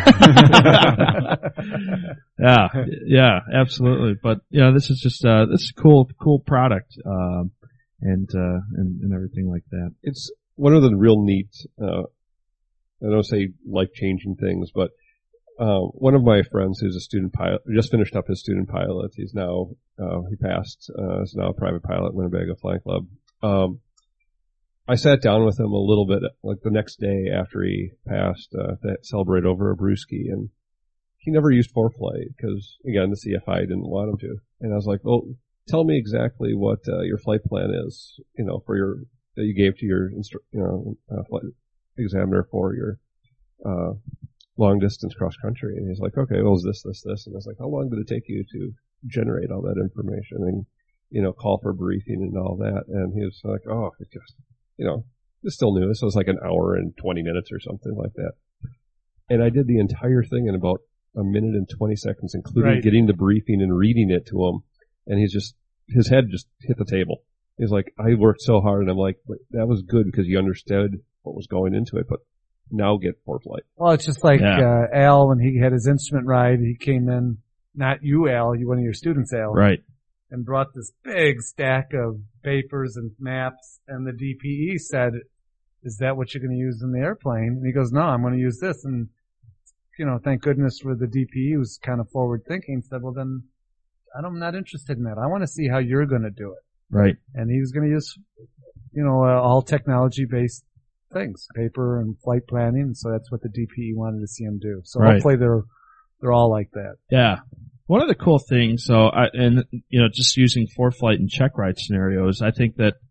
yeah, yeah, absolutely. But you know, this is just uh, this is a cool, cool product, um, and uh, and and everything like that. It's one of the real neat. Uh, I don't say life changing things, but. Uh, one of my friends who's a student pilot, just finished up his student pilot. He's now, uh, he passed, uh, is now a private pilot at Winnebago Flying Club. Um, I sat down with him a little bit, like the next day after he passed, uh, to celebrate over a brewski, and he never used ForeFlight because, again, the C F I didn't want him to. And I was like, well, tell me exactly what, uh, your flight plan is, you know, for your, that you gave to your, instru- you know, uh, flight examiner for your, uh, long distance cross country. And he's like, okay, well, is this, this, this? And I was like, how long did it take you to generate all that information and, you know, call for briefing and all that? And he was like, oh, it just, you know, it's still new. So it was like an hour and twenty minutes or something like that. And I did the entire thing in about a minute and twenty seconds, including Right. getting the briefing and reading it to him. And he's just, his head just hit the table. He's like, I worked so hard, and I'm like, but that was good because you understood what was going into it, but now get ForeFlight. Well, it's just like Yeah. uh, Al, when he had his instrument ride, he came in, not you, Al, you one of your students, Al, Right. and brought this big stack of papers and maps, and the D P E said, is that what you're going to use in the airplane? And he goes, no, I'm going to use this. And, you know, thank goodness for the D P E who's kind of forward thinking, said, well, then I'm not interested in that. I want to see how you're going to do it. Right. And he was going to use, you know, uh, all technology-based things, paper and flight planning. And so that's what the D P E wanted to see him do. So Right. hopefully they're they're all like that. Yeah. One of the cool things, so I, and you know, just using ForeFlight and check ride scenarios, I think that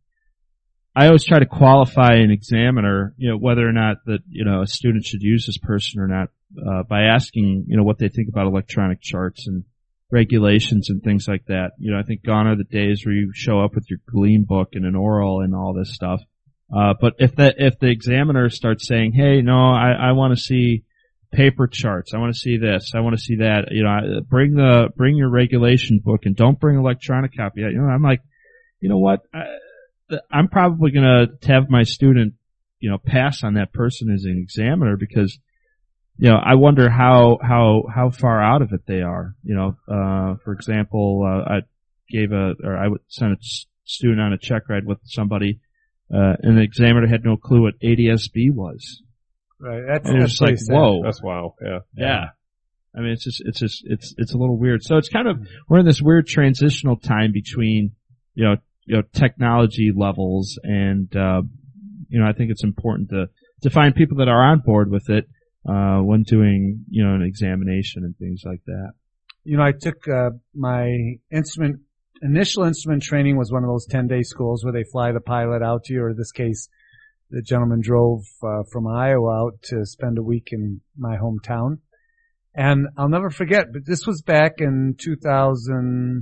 I always try to qualify an examiner, you know, whether or not that you know a student should use this person or not, uh, by asking, you know, what they think about electronic charts and regulations and things like that. You know, I think gone are the days where you show up with your Gleam book and an oral and all this stuff. Uh, but if the if the examiner starts saying, "Hey, no, I, I want to see paper charts. I want to see this. I want to see that," you know, bring the bring your regulation book and don't bring electronic copy. You know, I'm like, you know what? I, I'm probably going to have my student, you know, pass on that person as an examiner because, you know, I wonder how, how, how far out of it they are. You know, uh, for example, uh, I gave a, or I would send a student on a check ride with somebody, uh, and the examiner had no clue what A D S B was. Right. That's, And it was that's pretty like, sad. whoa. That's wow. Yeah. Yeah. I mean, it's just, it's just, it's, it's a little weird. So it's kind of, we're in this weird transitional time between, you know, you know, technology levels and, uh, you know, I think it's important to, to find people that are on board with it, uh, when doing, you know, an examination and things like that. You know, I took, uh, my instrument, initial instrument training was one of those ten day schools where they fly the pilot out to you, or in this case, the gentleman drove, uh, from Iowa out to spend a week in my hometown. And I'll never forget, but this was back in two thousand,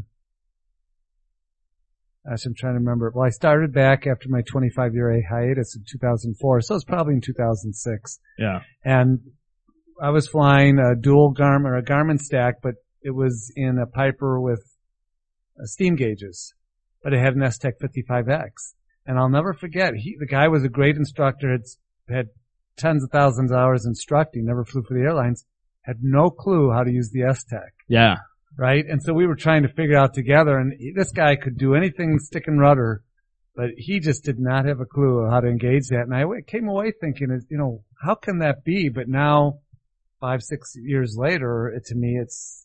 Gosh, I'm trying to remember. Well, I started back after my twenty-five year hiatus in two thousand four, so it was probably in two thousand six. Yeah. And I was flying a dual Garmin, or a Garmin stack, but it was in a Piper with uh, steam gauges, but it had an S T E C fifty-five X. And I'll never forget, he, the guy was a great instructor, had, had tens of thousands of hours instructing, never flew for the airlines, had no clue how to use the S T E C. Yeah. Right? And so we were trying to figure out together, and this guy could do anything stick and rudder, but he just did not have a clue how to engage that. And I came away thinking, you know, how can that be? But now, five, six years later, it, to me, it's,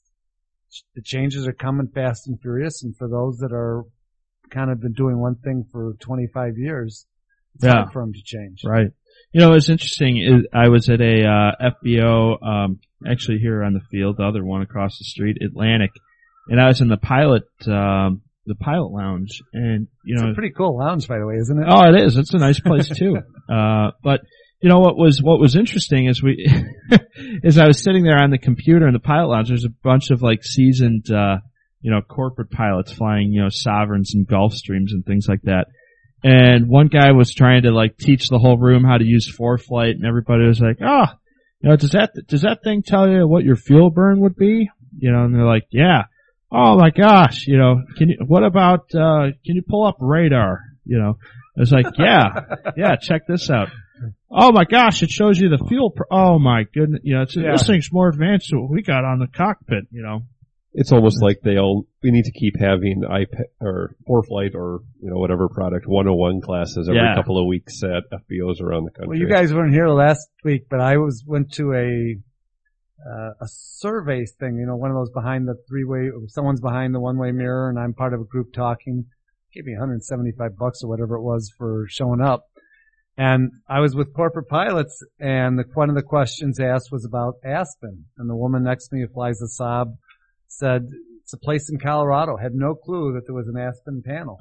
the changes are coming fast and furious, and for those that are kind of been doing one thing for twenty-five years, it's Yeah. hard for them to change. Right. You know, it's interesting. Is I was at a uh, F B O, um, actually here on the field, the other one across the street, Atlantic, and I was in the pilot, um, the pilot lounge, and you It's know, a pretty cool lounge, by the way, isn't it? oh, it is. It's a nice place too. uh, but you know what was what was interesting is we, is I was sitting there on the computer in the pilot lounge. There's a bunch of like seasoned, uh, you know, corporate pilots flying, you know, Sovereigns and Gulfstreams and things like that. And one guy was trying to like teach the whole room how to use ForeFlight, and everybody was like, "Oh, you know, does that does that thing tell you what your fuel burn would be?" You know, and they're like, "Yeah." Oh my gosh, you know, can you? What about? uh Can you pull up radar? You know, I was like, "Yeah, yeah, check this out." Oh my gosh, it shows you the fuel. Pr- oh my goodness, you know, it's, Yeah. this thing's more advanced than what we got on the cockpit. You know. It's almost like they all, we need to keep having iPad or ForeFlight or, you know, whatever product one oh one classes every Yeah. couple of weeks at F B Os around the country. Well, you guys weren't here last week, but I was went to a uh, a survey thing. You know, one of those behind the three way. Someone's behind the one way mirror, and I'm part of a group talking. Gave me one hundred seventy-five bucks or whatever it was for showing up. And I was with corporate pilots, and the, one of the questions asked was about Aspen. And the woman next to me who flies the Saab said, it's a place in Colorado. Had no clue that there was an Aspen panel.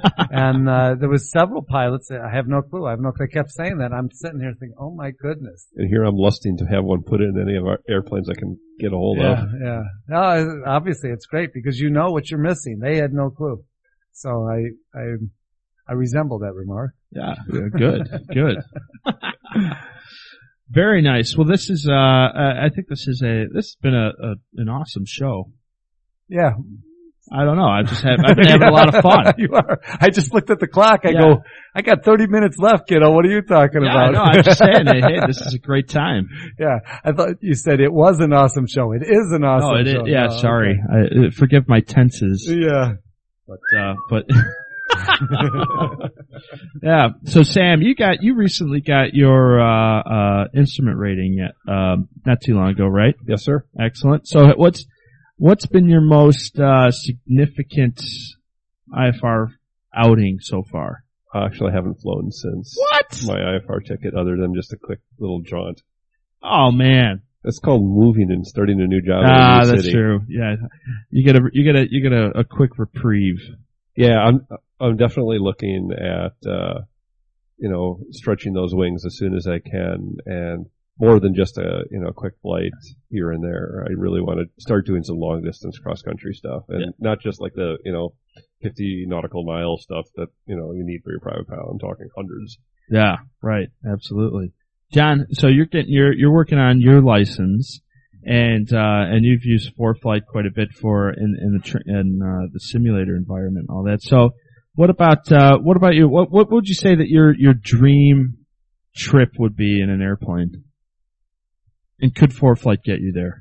And uh, there was several pilots that I have no clue. I have no clue. They kept saying that. I'm sitting here thinking, oh my goodness. And here I'm lusting to have one put in any of our airplanes I can get a hold Yeah, of. yeah. No, obviously it's great because you know what you're missing. They had no clue. So I, I, I resemble that remark. Yeah, good, good. Very nice. Well, this is, uh, I think this is a, this has been a, a an awesome show. Yeah. I don't know. I just have, I've been having a lot of fun. You are. I just looked at the clock. I Yeah. go, I got thirty minutes left, kiddo. What are you talking Yeah, about? no, I'm just saying, hey, this is a great time. Yeah. I thought you said it was an awesome show. It is an awesome Oh, it is, show. yeah, Oh, sorry. okay. I, uh, forgive my tenses. Yeah. But, uh, but, yeah. So Sam, you got, you recently got your, uh, uh, instrument rating, um, not too long ago, right? Yes, sir. Excellent. So what's, what's been your most, uh, significant I F R outing so far? I actually haven't flown since What? my I F R ticket other than just a quick little jaunt. Oh man. It's called moving and starting a new job Ah, in a new that's city. true. Yeah. You get a, you get a, you get a, a quick reprieve. Yeah, I'm I'm definitely looking at uh you know, stretching those wings as soon as I can, and more than just a, you know, quick flight here and there. I really want to start doing some long distance cross country stuff, and Yeah. not just like the, you know, fifty nautical mile stuff that, you know, you need for your private pilot. I'm talking hundreds. Yeah, right. Absolutely. John, so you're getting, you're, you're working on your license, and, uh, and you've used ForeFlight quite a bit for, in, in the, tr- in, uh, the simulator environment and all that. So what about, uh, what about you? What, what would you say that your, your dream trip would be in an airplane? And could ForeFlight get you there?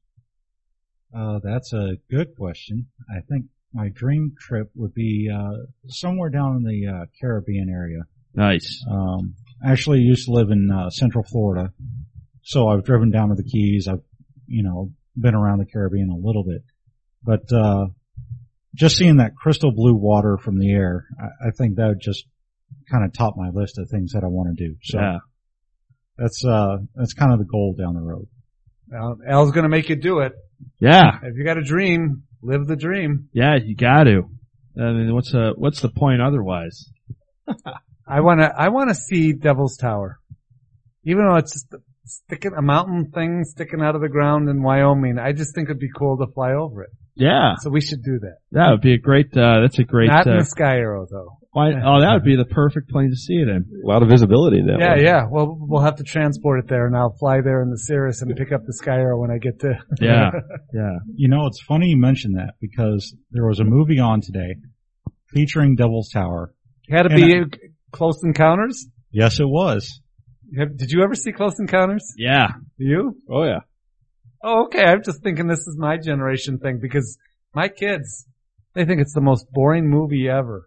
Uh, that's a good question. I think my dream trip would be uh, somewhere down in the uh, Caribbean area. Nice. Um, actually, used to live in uh, Central Florida, so I've driven down to the Keys. I've, you know, been around the Caribbean a little bit, but uh, just seeing that crystal blue water from the air, I, I think that would just kind of top my list of things that I want to do. So Yeah. that's uh, that's kind of the goal down the road. Al, Al's going to make you do it. Yeah. If you got a dream, live the dream. Yeah, you got to. I mean, what's uh what's the point otherwise? I want to. I want to see Devil's Tower, even though it's just sticking a mountain thing sticking out of the ground in Wyoming. I just think it'd be cool to fly over it. Yeah, So we should do that. that would be a great. Uh, that's a great. Not in Uh, the Sky Arrow though. why, oh, that would be the perfect plane to see it in. A lot of visibility in that Yeah, one. yeah. Well, we'll have to transport it there, and I'll fly there in the Cirrus and pick up the Sky Arrow when I get to. Yeah, yeah. You know, it's funny you mentioned that because there was a movie on today featuring Devil's Tower. Had to be Close Encounters. Yes, it was. Have- Did you ever see Close Encounters? Yeah. You? Oh yeah. Oh, okay. I'm just thinking this is my generation thing because my kids, they think it's the most boring movie ever.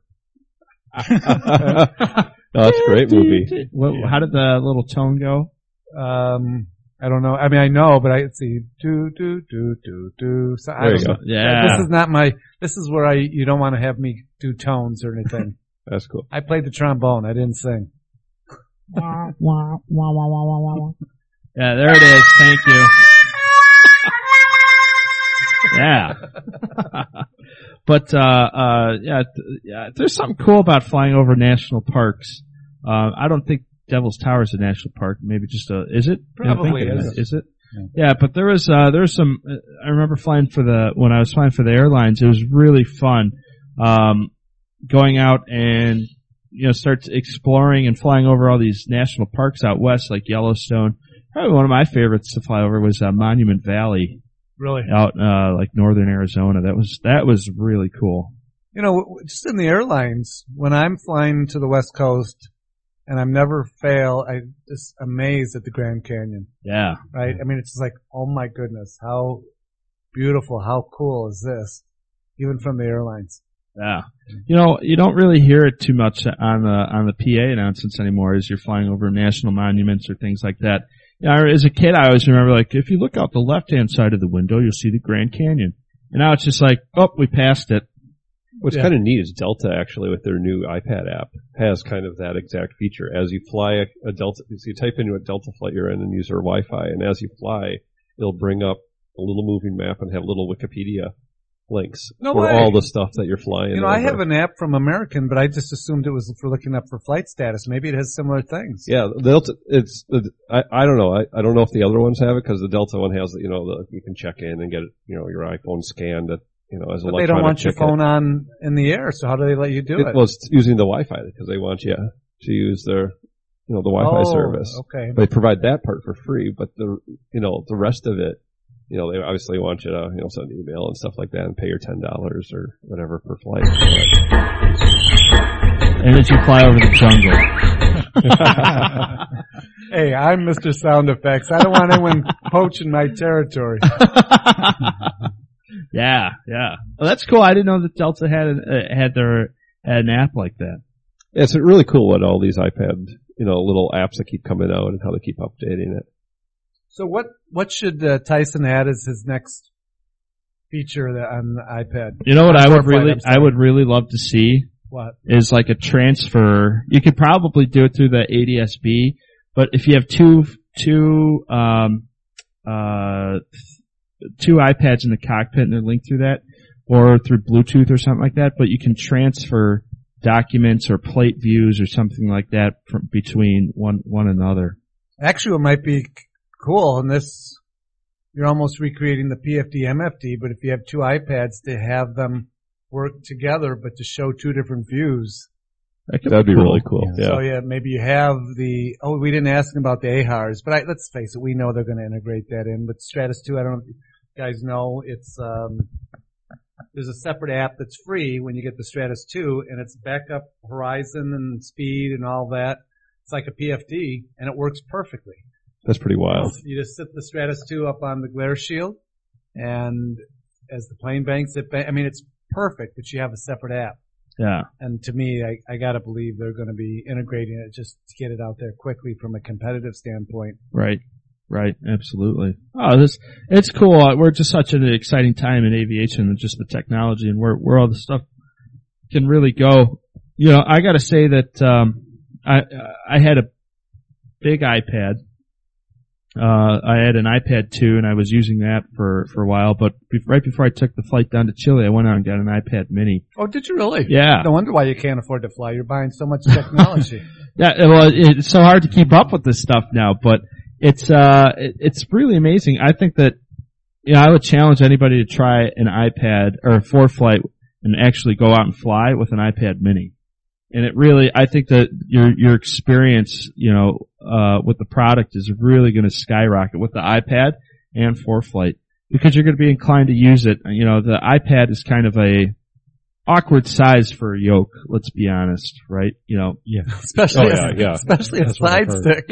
No, that's a great movie. What, how did the little tone go? Um, I don't know. I mean, I know, but I see do do do do do. So I There you don't go. know. Yeah. This is not my. This is where I. You don't want to have me do tones or anything. That's cool. I played the trombone. I didn't sing. Yeah, there it is. Thank you. Yeah. But, uh, uh, yeah, th- yeah, there's something cool about flying over national parks. Uh, I don't think Devil's Tower is a national park. Maybe just a, is it? Probably I think it is. Is it? Yeah, but there was, uh, there was some, uh, I remember flying for the, when I was flying for the airlines, it was really fun, um, going out and, you know, start exploring and flying over all these national parks out west, like Yellowstone. Probably one of my favorites to fly over was, uh, Monument Valley. Really? Out, uh, like northern Arizona. That was, that was really cool. You know, w- just in the airlines, when I'm flying to the West Coast and I'm never fail, I'm just amazed at the Grand Canyon, Yeah. right? I mean, it's just like, oh my goodness, how beautiful, how cool is this? Even from the airlines. Yeah. You know, you don't really hear it too much on the, on the P A announcements anymore as you're flying over national monuments or things like that. You know, as a kid, I always remember, like, if you look out the left-hand side of the window, you'll see the Grand Canyon. And now it's just like, oh, we passed it. What's Yeah. kind of neat is Delta actually with their new iPad app has kind of that exact feature. As you fly a, a Delta, so you type into a Delta flight you're in and use their Wi-Fi, and as you fly, it'll bring up a little moving map and have little Wikipedia links No for way. all the stuff that you're flying. You know, I over. have an app from American, but I just assumed it was for looking up for flight status. Maybe it has similar things. Yeah, the Delta. It's the, I I don't know. I, I don't know if the other ones have it because the Delta one has you know the you can check in and get you know your iPhone scanned at you know as an But they don't electronic want your ticket. phone on in the air, so how do they let you do it? It was using the Wi-Fi because they want you to use their you know, the Wi-Fi oh, service. Okay. They provide that part for free, but the, you know, the rest of it, you know, they obviously want you to, you know, send an email and stuff like that and pay your ten dollars or whatever per flight. And then you fly over the jungle. Hey, I'm Mister Sound Effects. I don't want anyone poaching my territory. Yeah, yeah. Well, that's cool. I didn't know that Delta had an, uh, had their had an app like that. Yeah, it's really cool what all these iPad, you know, little apps that keep coming out and how they keep updating it. So what what should uh, Tyson add as his next feature that on the iPad? You know what I would Flight, really I'm sorry. I would really love to see What? is like a transfer. You could probably do it through the A D S B, but if you have two two um uh two iPads in the cockpit and they're linked through that, or through Bluetooth or something like that, but you can transfer documents or plate views or something like that from between one one another. Actually, what might be cool in this, you're almost recreating the P F D M F D, but if you have two iPads, to have them work together, but to show two different views. That could That'd be cool. really cool. Yeah. So yeah, maybe you have the, oh, we didn't ask him about the A H A Rs, but I, let's face it, we know they're going to integrate that in. But Stratus two, I don't know if you guys know, it's, um, there's a separate app that's free when you get the Stratus two, and it's backup horizon and speed and all that. It's like a P F D, and it works perfectly. That's pretty wild. You just sit the Stratus two up on the glare shield, and as the plane banks, it, ba- I mean, it's perfect, but you have a separate app. Yeah. And to me, I, I gotta believe they're gonna be integrating it just to get it out there quickly from a competitive standpoint. Right. Right. Absolutely. Oh, this, it's cool. We're just such an exciting time in aviation and just the technology and where, where all the stuff can really go. You know, I gotta say that, um, I, I had a big iPad. Uh, I had an iPad two and I was using that for, for a while, but be- right before I took the flight down to Chile, I went out and got an iPad mini. Oh, did you really? Yeah. No wonder why you can't afford to fly. You're buying so much technology. Yeah, well, it's so hard to keep up with this stuff now, but it's, uh, it, it's really amazing. I think that, you know, I would challenge anybody to try an iPad or a ForeFlight and actually go out and fly with an iPad mini. And it really, I think that your, your experience, you know, uh, with the product is really going to skyrocket with the iPad and ForeFlight because you're going to be inclined to use it. You know, the iPad is kind of a awkward size for a yoke, let's be honest, right? You know, Yeah. Especially, Oh, yeah, a, yeah. especially a That's what I've side heard. stick.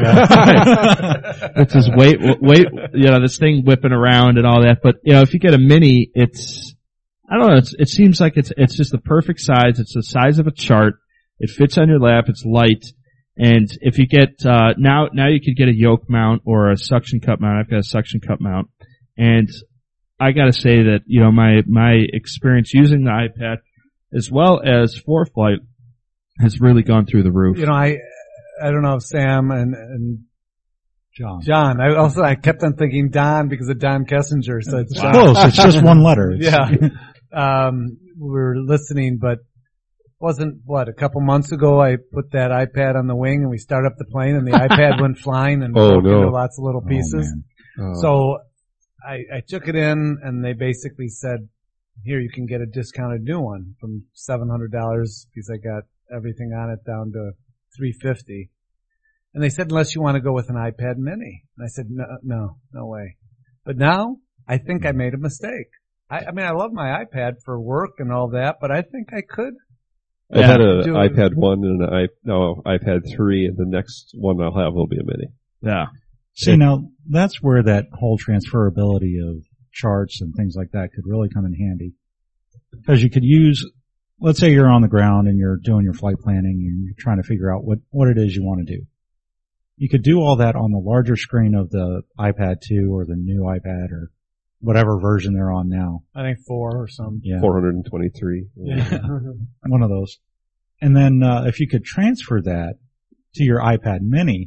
yeah. It's just weight, weight, you know, this thing whipping around and all that. But, you know, if you get a mini, it's, I don't know, it's, it seems like it's, it's just the perfect size. It's the size of a chart. It fits on your lap. It's light. And if you get, uh, now, now you could get a yoke mount or a suction cup mount. I've got a suction cup mount. And I gotta say that, you know, my, my experience using the iPad as well as ForeFlight has really gone through the roof. You know, I, I don't know if Sam and, and John. John, I also, I kept on thinking Don because of Don Kessinger, so it's John. Close. It's just one letter. It's- Yeah. Um, we were listening, but wasn't, what, a couple months ago I put that iPad on the wing and we started up the plane and the iPad went flying and Oh, broke no. into lots of little Oh, pieces. man. Uh, So I, I took it in and they basically said, here, you can get a discounted new one from seven hundred dollars because I got everything on it down to three hundred fifty dollars. And they said, unless you want to go with an iPad mini. And I said, no, no, no way. But now I think I made a mistake. I, I mean, I love my iPad for work and all that, but I think I could. I had an do- iPad one and an i no iPad three, and the next one I'll have will be a mini. Yeah. See, now that's where that whole transferability of charts and things like that could really come in handy. Because you could use, let's say you're on the ground and you're doing your flight planning and you're trying to figure out what, what it is you want to do. You could do all that on the larger screen of the iPad two or the new iPad or whatever version they're on now. I think four or something. Yeah. four hundred twenty-three. Yeah. One of those. And then, uh, if you could transfer that to your iPad mini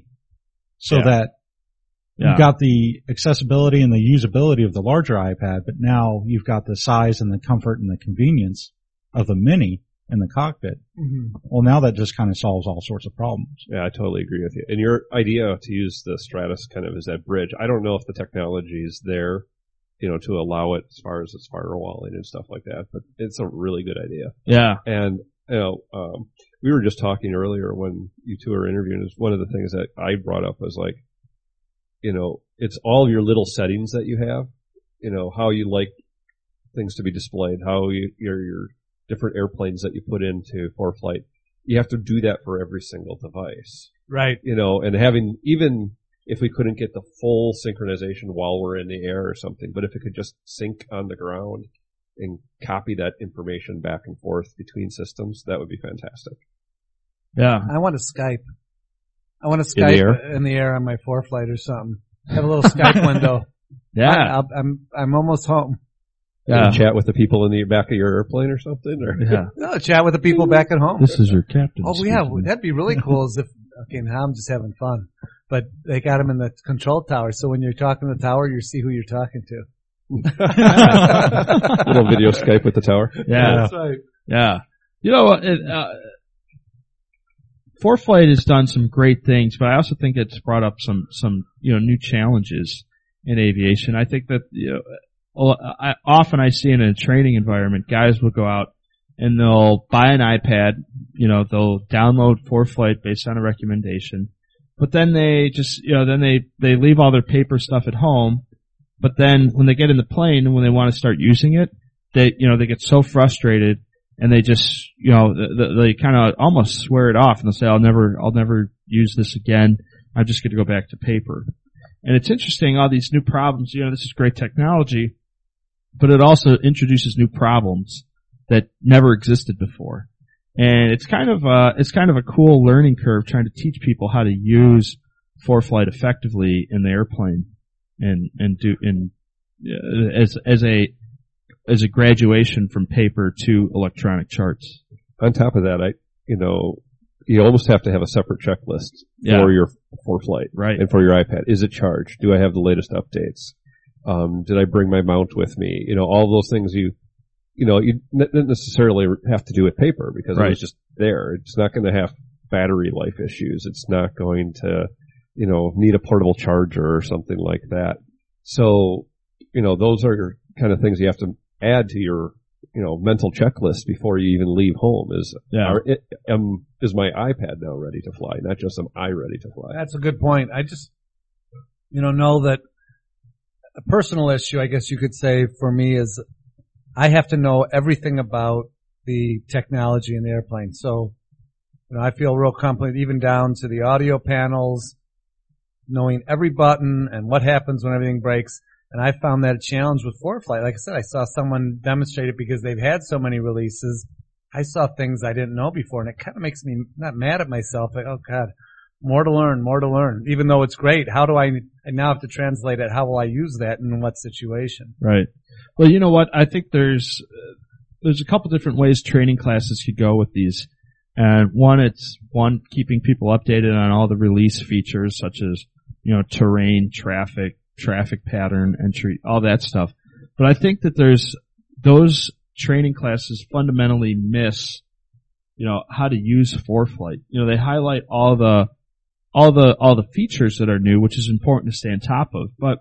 so Yeah. that Yeah. you've got the accessibility and the usability of the larger iPad, but now you've got the size and the comfort and the convenience of the mini in the cockpit. Mhm. Well, now that just kind of solves all sorts of problems. Yeah, I totally agree with you. And your idea to use the Stratus kind of as that bridge, I don't know if the technology is there, you know, to allow it as far as its firewalling and stuff like that, but it's a really good idea. Yeah. And, you know, um, we were just talking earlier when you two were interviewing. Is one of the things that I brought up was like, you know, it's all your little settings that you have. You know, how you like things to be displayed, how you, your your different airplanes that you put into ForeFlight. You have to do that for every single device. Right. You know, and having, even if we couldn't get the full synchronization while we're in the air or something, but if it could just sync on the ground and copy that information back and forth between systems, that would be fantastic. Yeah. I want to Skype. I want to In the Skype air? in the air on my ForeFlight or something. Have a little Skype window. Yeah. I, I'll, I'm I'm almost home. Yeah. And chat with the people in the back of your airplane or something? Or Yeah. No, chat with the people back at home. This is your captain. Oh yeah, speaking. that'd be really cool. As if okay, now I'm just having fun, but they got him in the control tower, so when you're talking to the tower, you see who you're talking to. little video Skype with the tower. Yeah. That's right. Yeah. You know, it, uh, ForeFlight has done some great things, but I also think it's brought up some, some, you know, new challenges in aviation. I think that, you know, I, often I see in a training environment, guys will go out and they'll buy an iPad, you know, they'll download ForeFlight based on a recommendation, but then they just, you know, then they, they leave all their paper stuff at home, but then when they get in the plane and when they want to start using it, they, you know, they get so frustrated and they just, you know, they, they kind of almost swear it off and they'll say, I'll never, I'll never use this again. I'm just going to go back to paper. And it's interesting, all these new problems, you know, this is great technology, but it also introduces new problems that never existed before. And it's kind of uh it's kind of a cool learning curve trying to teach people how to use ForeFlight effectively in the airplane and and do in uh, as as a as a graduation from paper to electronic charts. On top of that, I, you know, you almost have to have a separate checklist Yeah. for your ForeFlight. Right. And for your iPad. Is it charged? Do I have the latest updates? Um, did I bring my mount with me? You know, all those things you, you know, you don't necessarily have to do with paper because Right. it was just there. It's not going to have battery life issues. It's not going to, you know, need a portable charger or something like that. So, you know, those are kind of things you have to add to your, you know, mental checklist before you even leave home. Is Yeah. are, it, um, is my iPad now ready to fly? Not just am I ready to fly? That's a good point. I just, you know, know that a personal issue, I guess you could say, for me is I have to know everything about the technology in the airplane. So, you know, I feel real confident even down to the audio panels, knowing every button and what happens when everything breaks. And I found that a challenge with ForeFlight. Like I said, I saw someone demonstrate it because they've had so many releases. I saw things I didn't know before, and it kind of makes me not mad at myself. Like, oh God, more to learn, more to learn. Even though it's great, how do I, I now have to translate it. How will I use that and in what situation? Right. Well, you know what? I think there's uh, there's a couple different ways training classes could go with these. And one, it's one keeping people updated on all the release features, such as, you know, terrain, traffic, traffic pattern, entry, all that stuff. But I think that there's those training classes fundamentally miss, you know, how to use ForeFlight. You know, they highlight all the all the all the features that are new, which is important to stay on top of, but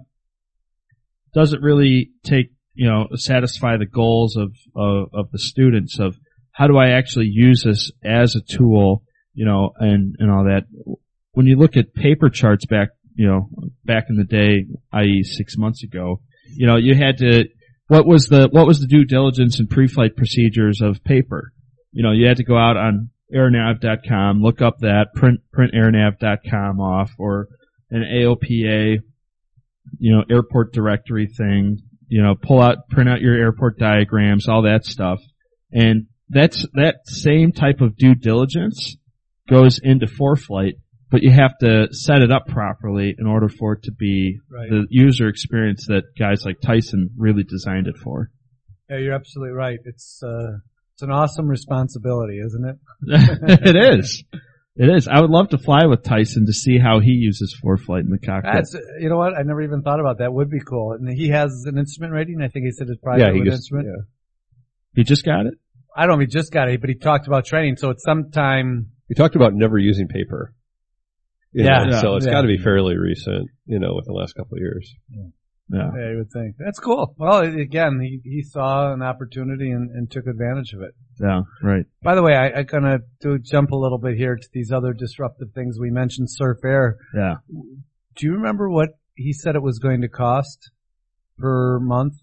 doesn't really take, you know, satisfy the goals of of, of the students of how do I actually use this as a tool, you know, and and all that. When you look at paper charts back, you know, back in the day, that is six months ago, you know, you had to, what was the, what was the due diligence and pre-flight procedures of paper? You know, you had to go out on airnav dot com, look up that, print, print airnav dot com off, or an A O P A, you know, airport directory thing, you know, pull out, print out your airport diagrams, all that stuff. And that's, that same type of due diligence goes into ForeFlight, but you have to set it up properly in order for it to be Right. the user experience that guys like Tyson really designed it for. Yeah, you're absolutely right. It's, uh, it's an awesome responsibility, isn't it? It is. It is. I would love to fly with Tyson to see how he uses ForeFlight in the cockpit. That's, you know what? I never even thought about that. Would be cool. And he has an instrument rating. I think he said it's private Yeah, he with just, instrument. yeah. He just got it? I don't know if he just got it, but he talked about training. So it's sometime. We talked about never using paper. You Yeah, know, yeah, so it's yeah. got to be fairly recent, you know, with the last couple of years. Yeah. Yeah, you would think. That's cool. Well, again, he, he saw an opportunity and, and took advantage of it. Yeah, right. By the way, I, I'm gonna do jump a little bit here to these other disruptive things. We mentioned Surf Air. Yeah. Do you remember what he said it was going to cost per month?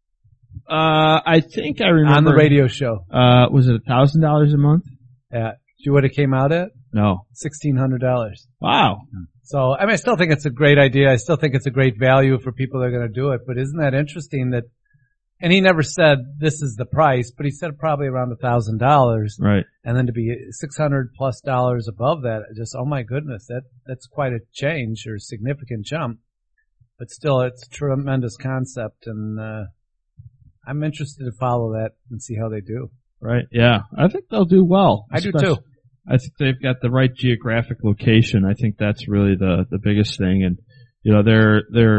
Uh, I think I remember. On the radio show. Uh, was it a thousand dollars a month? Yeah. Do you know what it came out at? No. Sixteen hundred dollars. Wow. So, I mean, I still think it's a great idea. I still think it's a great value for people that are going to do it. But isn't that interesting that, and he never said this is the price, but he said probably around a thousand dollars. Right. And then to be six hundred plus dollars above that, just, oh my goodness, that, that's quite a change or a significant jump. But still, it's a tremendous concept, and, uh, I'm interested to follow that and see how they do. Right. Yeah. I think they'll do well. I do too. I think they've got the right geographic location. I think that's really the, the biggest thing. And, you know, they're, they're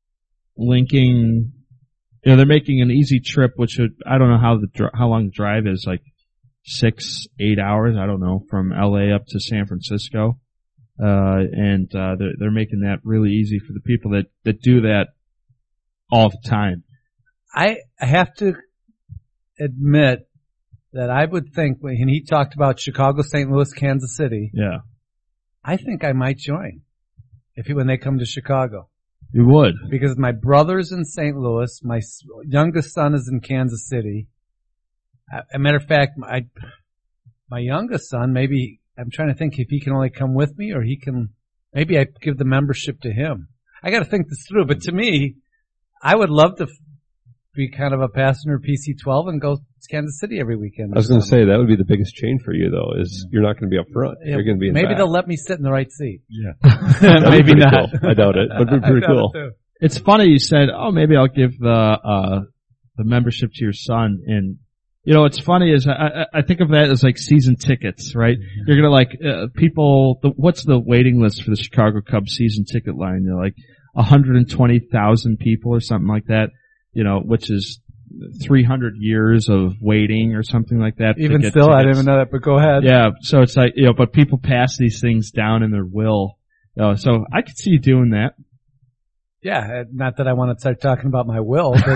linking, you know, they're making an easy trip, which would, I don't know how the, how long the drive is, like six, eight hours. I don't know, from L A up to San Francisco. Uh, and, uh, they're, they're making that really easy for the people that, that do that all the time. I, I have to admit that I would think when he talked about Chicago, Saint Louis, Kansas City. Yeah. I think I might join if he, when they come to Chicago. You would. Because my brother's in Saint Louis. My youngest son is in Kansas City. As a matter of fact, my, my youngest son, maybe, I'm trying to think if he can only come with me or he can, maybe I give the membership to him. I gotta think this through, but to me, I would love to be kind of a passenger P C twelve and go to Kansas City every weekend. I was going to say that would be the biggest change for you, though, is you're not going to be up front. Yeah, you're going to be in maybe back. they'll let me sit in the right seat. Yeah. Maybe not. Cool. I doubt it, but it'd be pretty cool. It it's funny you said, oh, maybe I'll give the, uh, the membership to your son. And, you know, what's funny is I, I, I think of that as like season tickets, right? Mm-hmm. You're going to like, uh, people, the, what's the waiting list for the Chicago Cubs season ticket line? They're like one hundred twenty thousand people or something like that, you know, which is three hundred years of waiting or something like that. Even still, tickets. I didn't even know that, but go ahead. Yeah, so it's like, you know, but people pass these things down in their will. You know, so I could see you doing that. Yeah, not that I want to start talking about my will, but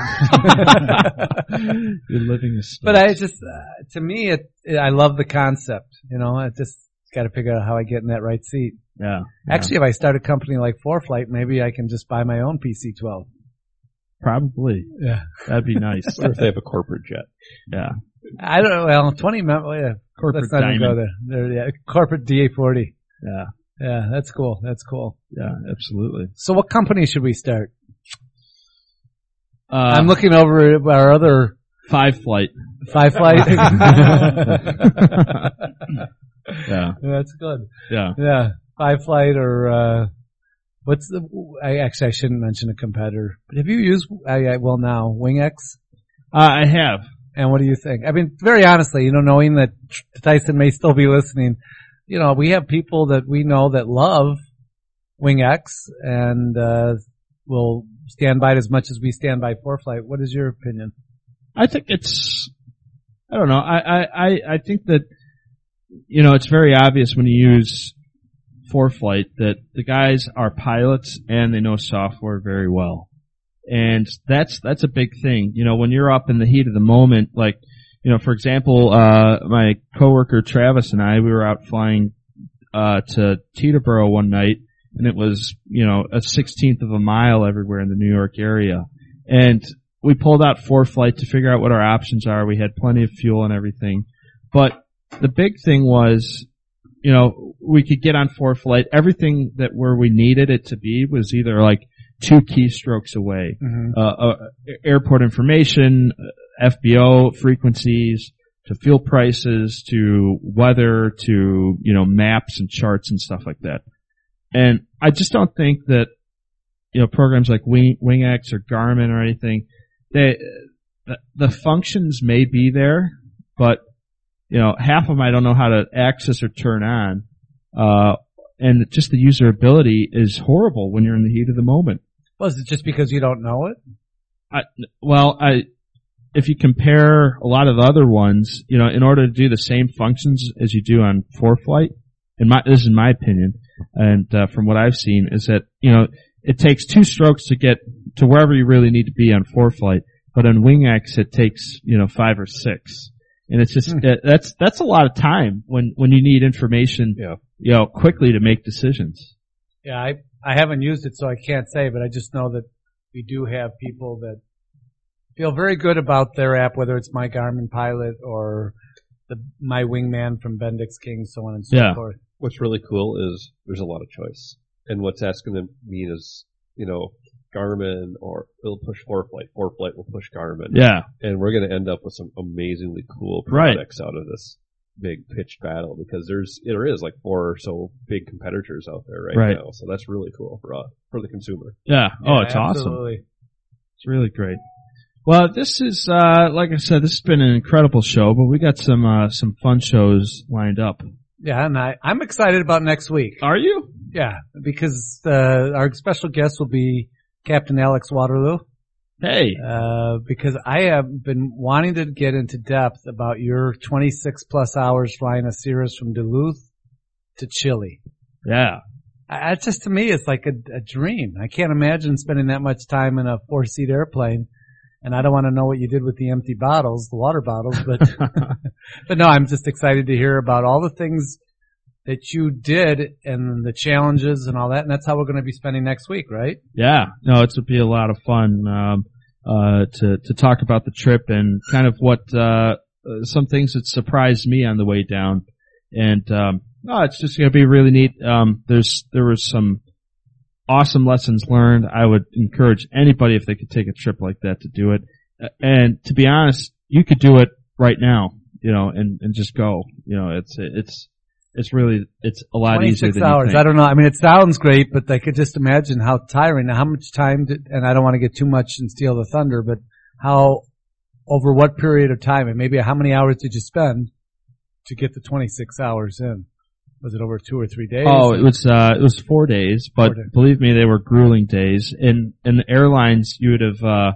you're living a story. But I just, uh, to me, it, it, I love the concept. You know, I just got to figure out how I get in that right seat. Yeah. Actually, yeah. if I start a company like FourFlight, maybe I can just buy my own P C twelve. Probably. Yeah. That'd be nice. Or if they have a corporate jet. Yeah. I don't know. Well, twenty members. Yeah. Corporate Let's not diamond. even go there. there. Yeah. Corporate D A forty. Yeah. Yeah. That's cool. That's cool. Yeah, absolutely. So what company should we start? Uh, I'm looking over at our other Five Flight. Five Flight. Yeah. That's good. Yeah. Yeah. Five Flight or, uh, what's the, I actually, I shouldn't mention a competitor, but have you used, I, I well now, WingX? Uh, I have. And what do you think? I mean, very honestly, you know, knowing that Tyson may still be listening, you know, we have people that we know that love WingX and, uh, will stand by it as much as we stand by FourFlight. What is your opinion? I think it's, I don't know, I, I, I think that, you know, it's very obvious when you use FourFlight that the guys are pilots and they know software very well. And that's, that's a big thing. You know, when you're up in the heat of the moment, like, you know, for example, uh, my coworker Travis and I, we were out flying, uh, to Teterboro one night and it was, you know, a sixteenth of a mile everywhere in the New York area. And we pulled out FourFlight to figure out what our options are. We had plenty of fuel and everything. But the big thing was, you know, we could get on FourFlight. Everything that where we needed it to be was either like two keystrokes away. Mm-hmm. Uh, uh, airport information, F B O frequencies, to fuel prices, to weather, to, you know, maps and charts and stuff like that. And I just don't think that, you know, programs like Wing, WingX or Garmin or anything, they, the, the functions may be there, but, you know, half of them I don't know how to access or turn on. Uh, and just the usability is horrible when you're in the heat of the moment. Well, is it just because you don't know it? I, well, I, if you compare a lot of the other ones, you know, in order to do the same functions as you do on FourFlight, in my, this is my opinion, and uh, from what I've seen, is that, you know, it takes two strokes to get to wherever you really need to be on ForeFlight. But on WingX, it takes, you know, five or six. And it's just, it, that's, that's a lot of time when, when you need information, Yeah. you know, quickly to make decisions. Yeah, I, I haven't used it, so I can't say, but I just know that we do have people that feel very good about their app, whether it's My Garmin Pilot or the My Wingman from Bendix King, so on and so Yeah. forth. What's really cool is there's a lot of choice. And what's that's going to mean is, you know, Garmin or it'll push ForeFlight. ForeFlight will push Garmin. Yeah. And we're going to end up with some amazingly cool Right. products out of this big pitched battle because there's, there is like four or so big competitors out there right, Right. now. So that's really cool for us, for the consumer. Yeah. Oh, Yeah, it's awesome. absolutely. It's really great. Well, this is, uh, like I said, this has been an incredible show, but we got some, uh, some fun shows lined up. Yeah, and I, I'm excited about next week. Are you? Yeah, because uh, our special guest will be Captain Alex Waterloo. Hey. Uh, because I have been wanting to get into depth about your twenty-six plus hours flying a Cirrus from Duluth to Chile. Yeah. I, it's just, to me, it's like a, a dream. I can't imagine spending that much time in a four-seat airplane. And I don't want to know what you did with the empty bottles, the water bottles, but, but no, I'm just excited to hear about all the things that you did and the challenges and all that. And that's how we're going to be spending next week, right? Yeah. No, it's would be a lot of fun, um, uh, to, to talk about the trip and kind of what, uh, some things that surprised me on the way down. And, um, no, it's just going to be really neat. Um, there's, there was some awesome lessons learned. I would encourage anybody, if they could take a trip like that, to do it. And to be honest, you could do it right now, you know, and, and just go. You know, it's, it's, it's really, it's a lot easier than hours. you think. I don't know. I mean, it sounds great, but I could just imagine how tiring. Now, how much time did, and I don't want to get too much and steal the thunder, but how, over what period of time, and maybe how many hours did you spend to get the twenty-six hours in? Was it over two or three days? Oh, it was, uh, it was four days, but Four days. believe me, they were grueling days. In, in the airlines, you would have, uh,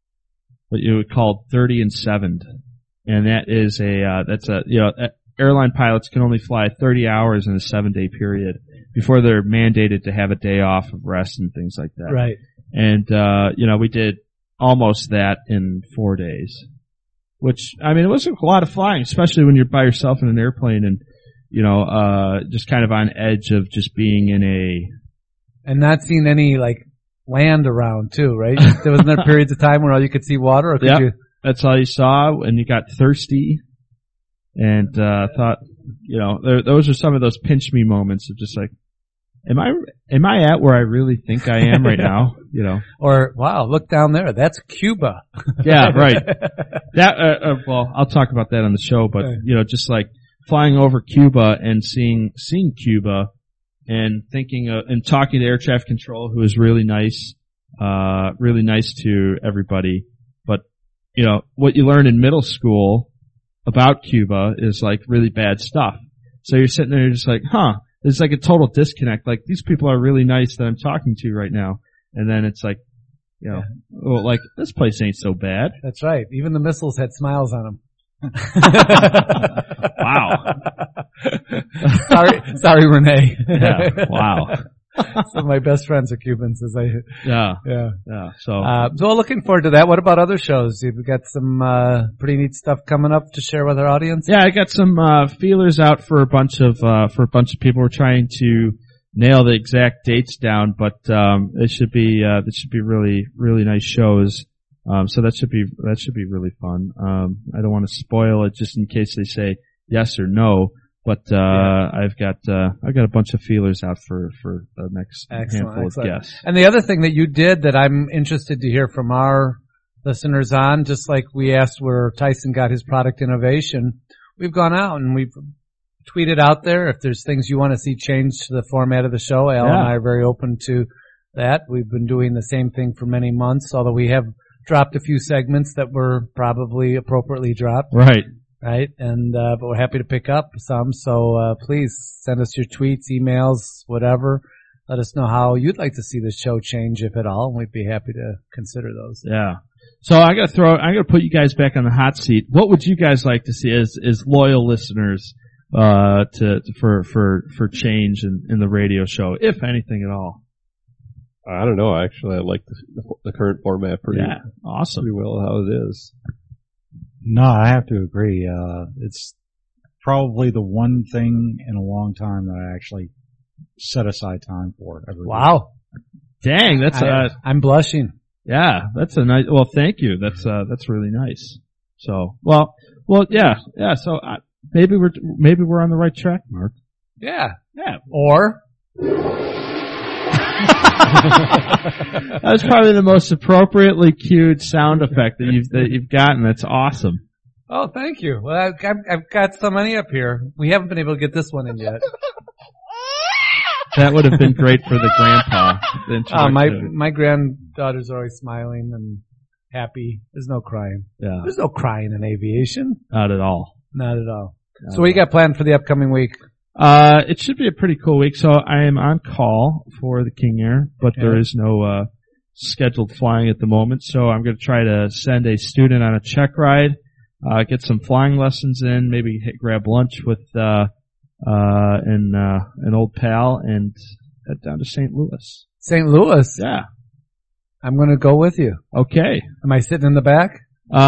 what you would call thirty and seven. And that is a, uh, that's a, you know, airline pilots can only fly thirty hours in a seven day period before they're mandated to have a day off of rest and things like that. Right. And, uh, you know, we did almost that in four days, which, I mean, it was a lot of flying, especially when you're by yourself in an airplane and, you know, uh, just kind of on edge of just being in a, And not seeing any, like, land around, too, right? There wasn't there periods of time where all you could see water, or could Yep. you? That's all you saw, and you got thirsty, and uh thought, you know, there, those are some of those pinch me moments of just like, am I am I at where I really think I am right now? You know, Or, wow, look down there. That's Cuba. yeah, right. That uh, uh, well, I'll talk about that on the show, but Right. you know, just like flying over Cuba and seeing seeing Cuba and thinking uh, and talking to air traffic control, who was really nice, uh, really nice to everybody. But you know, what you learn in middle school about Cuba is like really bad stuff. So you're sitting there, you're just like, huh, it's like a total disconnect. Like, these people are really nice that I'm talking to right now. And then it's like, you know, well, like, this place ain't so bad. That's right. Even the missiles had smiles on them. Wow. sorry, sorry, Renee. Yeah, wow. Some of my best friends are Cubans, as I, Yeah, yeah. yeah. So, Uh, so looking forward to that. What about other shows? You've got some, uh, pretty neat stuff coming up to share with our audience? yeah, I got some, uh, feelers out for a bunch of, uh, for a bunch of people. We're trying to nail the exact dates down, but, um, it should be, uh, it should be really, really nice shows. Um, so that should be, that should be really fun. Um, I don't want to spoil it just in case they say yes or no, but, uh, Yeah. I've got, uh, I've got a bunch of feelers out for, for the next Excellent, handful excellent. of guests. And the other thing that you did that I'm interested to hear from our listeners on, just like we asked where Tyson got his product innovation, we've gone out and we've tweeted out there if there's things you want to see changed to the format of the show. Al Yeah. and I are very open to that. We've been doing the same thing for many months, although we have dropped a few segments that were probably appropriately dropped. Right. Right, and uh, but we're happy to pick up some. So uh, please send us your tweets, emails, whatever. Let us know how you'd like to see the show change, if at all, and we'd be happy to consider those. Yeah. So I gotta throw, I gotta put you guys back on the hot seat. What would you guys like to see as, as loyal listeners, uh, to, for, for, for change in, in the radio show, if anything at all? I don't know. Actually, I like the, the current format pretty, Yeah, awesome. pretty well how it is. No, I have to agree. Uh, it's probably the one thing in a long time that I actually set aside time for every week. Wow. Dang, that's I, uh, I'm blushing. yeah, that's a nice. Well, thank you. That's uh, that's really nice. So, well, well, yeah, yeah. So uh, maybe we're maybe we're on the right track, Mark. Yeah. Yeah. Or That was probably the most appropriately cued sound effect that you've that you've gotten. That's awesome. oh, thank you. Well, I've, I've, I've got so many up here. We haven't been able to get this one in yet. That would have been great for the grandpa. The Uh, my introduction. my granddaughter's always smiling and happy. There's no crying. Yeah, There's no crying in aviation. not at all. Not at all. Not So what you got planned for the upcoming week? Uh, it should be a pretty cool week. So I am on call for the King Air, but Okay. there is no uh, scheduled flying at the moment. So I'm going to try to send a student on a check ride, uh, get some flying lessons in, maybe hit, grab lunch with uh, uh, an uh, an old pal, and head down to Saint Louis. Saint Louis. Yeah. I'm going to go with you. Okay. Am I sitting in the back?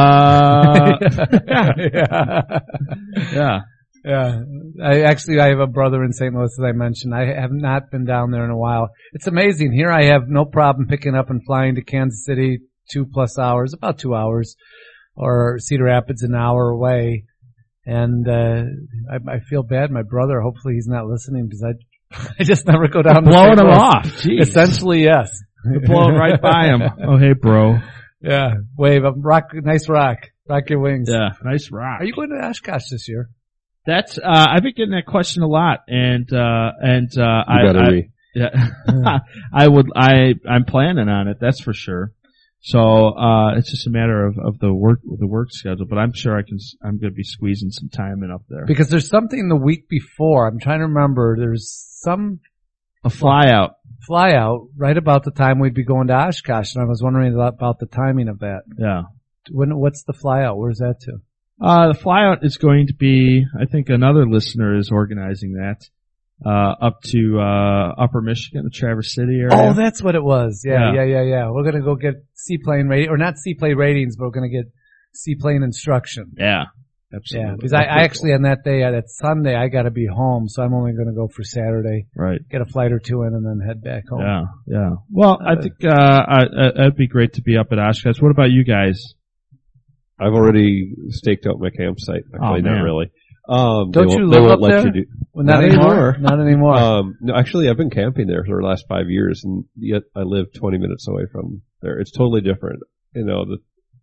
Uh, yeah. yeah. yeah. Yeah. I actually, I have a brother in Saint Louis, as I mentioned. I have not been down there in a while. It's amazing. Here I have no problem picking up and flying to Kansas City two plus hours, about two hours, or Cedar Rapids an hour away. And, uh, I, I feel bad. My brother, hopefully he's not listening because I, I just never go down to Blowing Saint him Louis. off. Jeez. Essentially, yes. You're blowing right by him. Oh, hey, bro. Yeah. Wave a rock, nice rock. Rock your wings. Yeah. Nice rock. Are you going to Oshkosh this year? That's, uh, I've been getting that question a lot, and, uh, and, uh, You I, better I, be. yeah, I would, I, I'm planning on it, that's for sure. So, uh, it's just a matter of, of the work, the work schedule, but I'm sure I can, I'm gonna be squeezing some time in up there. Because there's something the week before. I'm trying to remember. There's some A fly out. fly out right about the time we'd be going to Oshkosh, and I was wondering about the timing of that. Yeah. When, what's the fly out? Where's that to? Uh, the flyout is going to be, I think another listener is organizing that, uh, up to, uh, Upper Michigan, the Traverse City area. Oh, that's what it was. Yeah, Yeah. yeah, yeah, yeah. We're gonna go get seaplane rating, or not seaplane ratings, but we're gonna get seaplane instruction. Yeah. Absolutely. Yeah, because I, I actually on that day, uh, that Sunday, I gotta be home, so I'm only gonna go for Saturday, Right. get a flight or two in, and then head back home. Yeah. Yeah. Well, I Uh, think, uh, I, I, it'd be great to be up at Oshkosh. What about you guys? I've already staked out my campsite. Actually, man. not really. Um, Don't they you won't- live they won't up let there? You do, Well, not, Not anymore. anymore. Not anymore. Um, no, actually, I've been camping there for the last five years, and yet I live twenty minutes away from there. It's totally different. You know, the,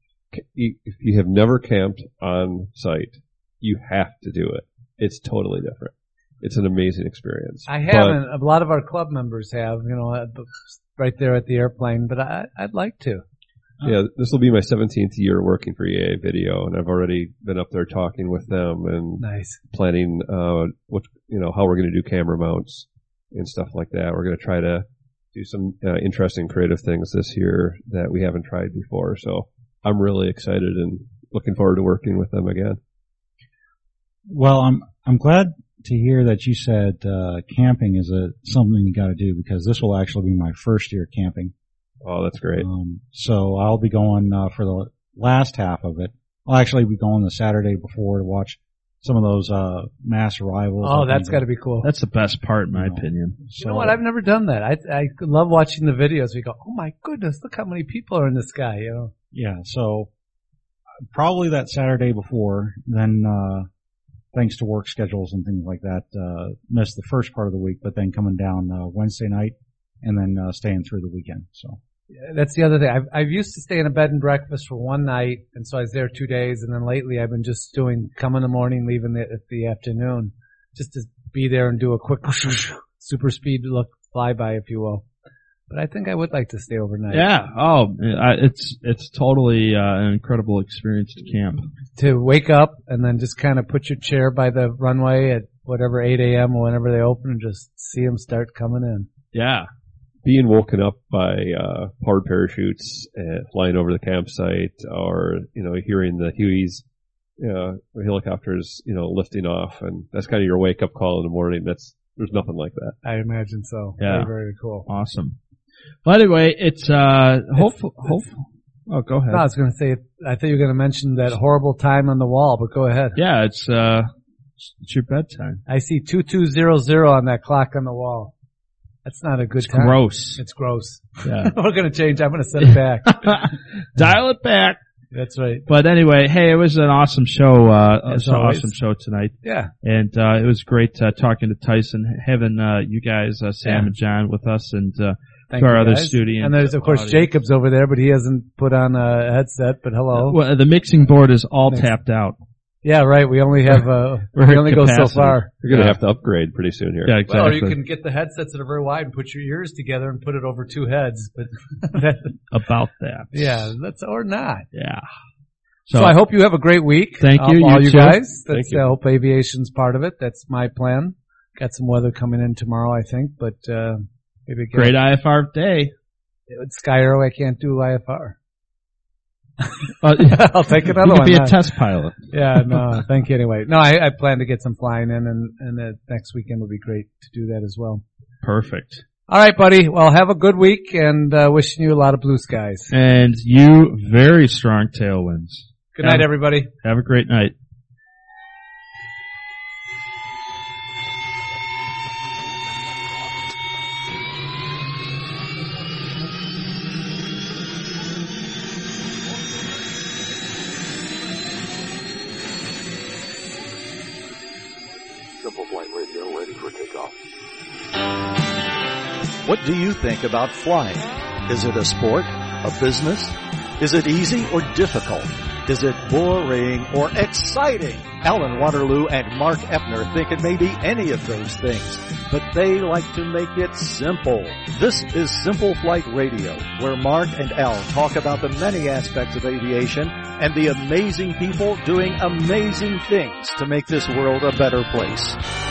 if you have never camped on site, you have to do it. It's totally different. It's an amazing experience. I But- haven't. A lot of our club members have, you know, uh, right there at the airplane, but I, I'd like to. Yeah, this will be my seventeenth year working for E A Video, and I've already been up there talking with them and Nice. planning, uh, what, you know, how we're going to do camera mounts and stuff like that. We're going to try to do some uh, interesting creative things this year that we haven't tried before. So I'm really excited and looking forward to working with them again. Well, I'm I'm glad to hear that you said uh, camping is a something you got to do, because this will actually be my first year camping. Oh, that's great. Um, so I'll be going uh, for the last half of it. I'll actually be going the Saturday before to watch some of those uh, mass arrivals. Oh, I that's think. got to be cool. That's the best part, in my You know. opinion. You know what? I've never done that. I I love watching the videos. We go, oh my goodness, look how many people are in the sky. You know. Yeah, so probably that Saturday before, then uh thanks to work schedules and things like that, uh missed the first part of the week, but then coming down uh Wednesday night and then uh staying through the weekend. So That's the other thing. I've, I've used to stay in a bed and breakfast for one night, and so I was there two days, and then lately I've been just doing come in the morning, leave in the, at the afternoon, just to be there and do a quick super speed look flyby, if you will. But I think I would like to stay overnight. Yeah. Oh, I- it's it's totally uh, an incredible experience to camp. To wake up and then just kind of put your chair by the runway at whatever eight a.m. or whenever they open and just see them start coming in. Yeah. Being woken up by uh, powered parachutes uh, flying over the campsite, or you know, hearing the Hueys, uh, helicopters, you know, lifting off, and that's kind of your wake up call in the morning. That's there's nothing like that. I imagine so. Yeah. Very, very cool. Awesome. Well, anyway, it's uh, hopeful. Hopeful. Oh, go ahead. No, I was going to say. I thought you were going to mention that horrible time on the wall, but go ahead. Yeah, it's uh, it's your bedtime. I see two two zero zero on that clock on the wall. That's not a good It's time. gross. It's gross. Yeah. We're going to change. I'm going to set it back. Dial it back. That's right. But anyway, hey, it was an awesome show. Uh, it was As an always. awesome show tonight. Yeah. And uh, it was great uh, talking to Tyson, having uh, you guys, uh, Sam Yeah. and John, with us, and uh, Thank to our you, other guys. studio. And there's, of course, audience. Jacob's over there, but he hasn't put on a headset, but hello. Well, the mixing board is all Thanks. tapped out. Yeah, right. We only have, uh, We're we at only go so capacity. far. You're going to Yeah. have to upgrade pretty soon here. Yeah, exactly. Well, or you can get the headsets that are very wide and put your ears together and put it over two heads, but that, About that. yeah, that's, or not. Yeah. So, I hope you have a great week. Thank um, you, all you you too. guys. Thank That's, you. I hope aviation's part of it. That's my plan. Got some weather coming in tomorrow, I think, but, uh, maybe get Great I F R day. With Sky Aero, I can't do I F R. Uh, I'll take you another could one. be a huh? test pilot. Yeah, no, thank you anyway. No, I, I plan to get some flying in, and, and uh, next weekend would be great to do that as well. Perfect. All right, buddy. Well, have a good week, and uh, wishing you a lot of blue skies. And you, very strong tailwinds. Good night, Have- everybody. Have a great night. Simple Flight Radio ready for takeoff. What do you think about flying? Is it a sport? A business? Is it easy or difficult? Is it boring or exciting? Alan Waterloo and Mark Epner think it may be any of those things, but they like to make it simple. This is Simple Flight Radio, where Mark and Al talk about the many aspects of aviation and the amazing people doing amazing things to make this world a better place.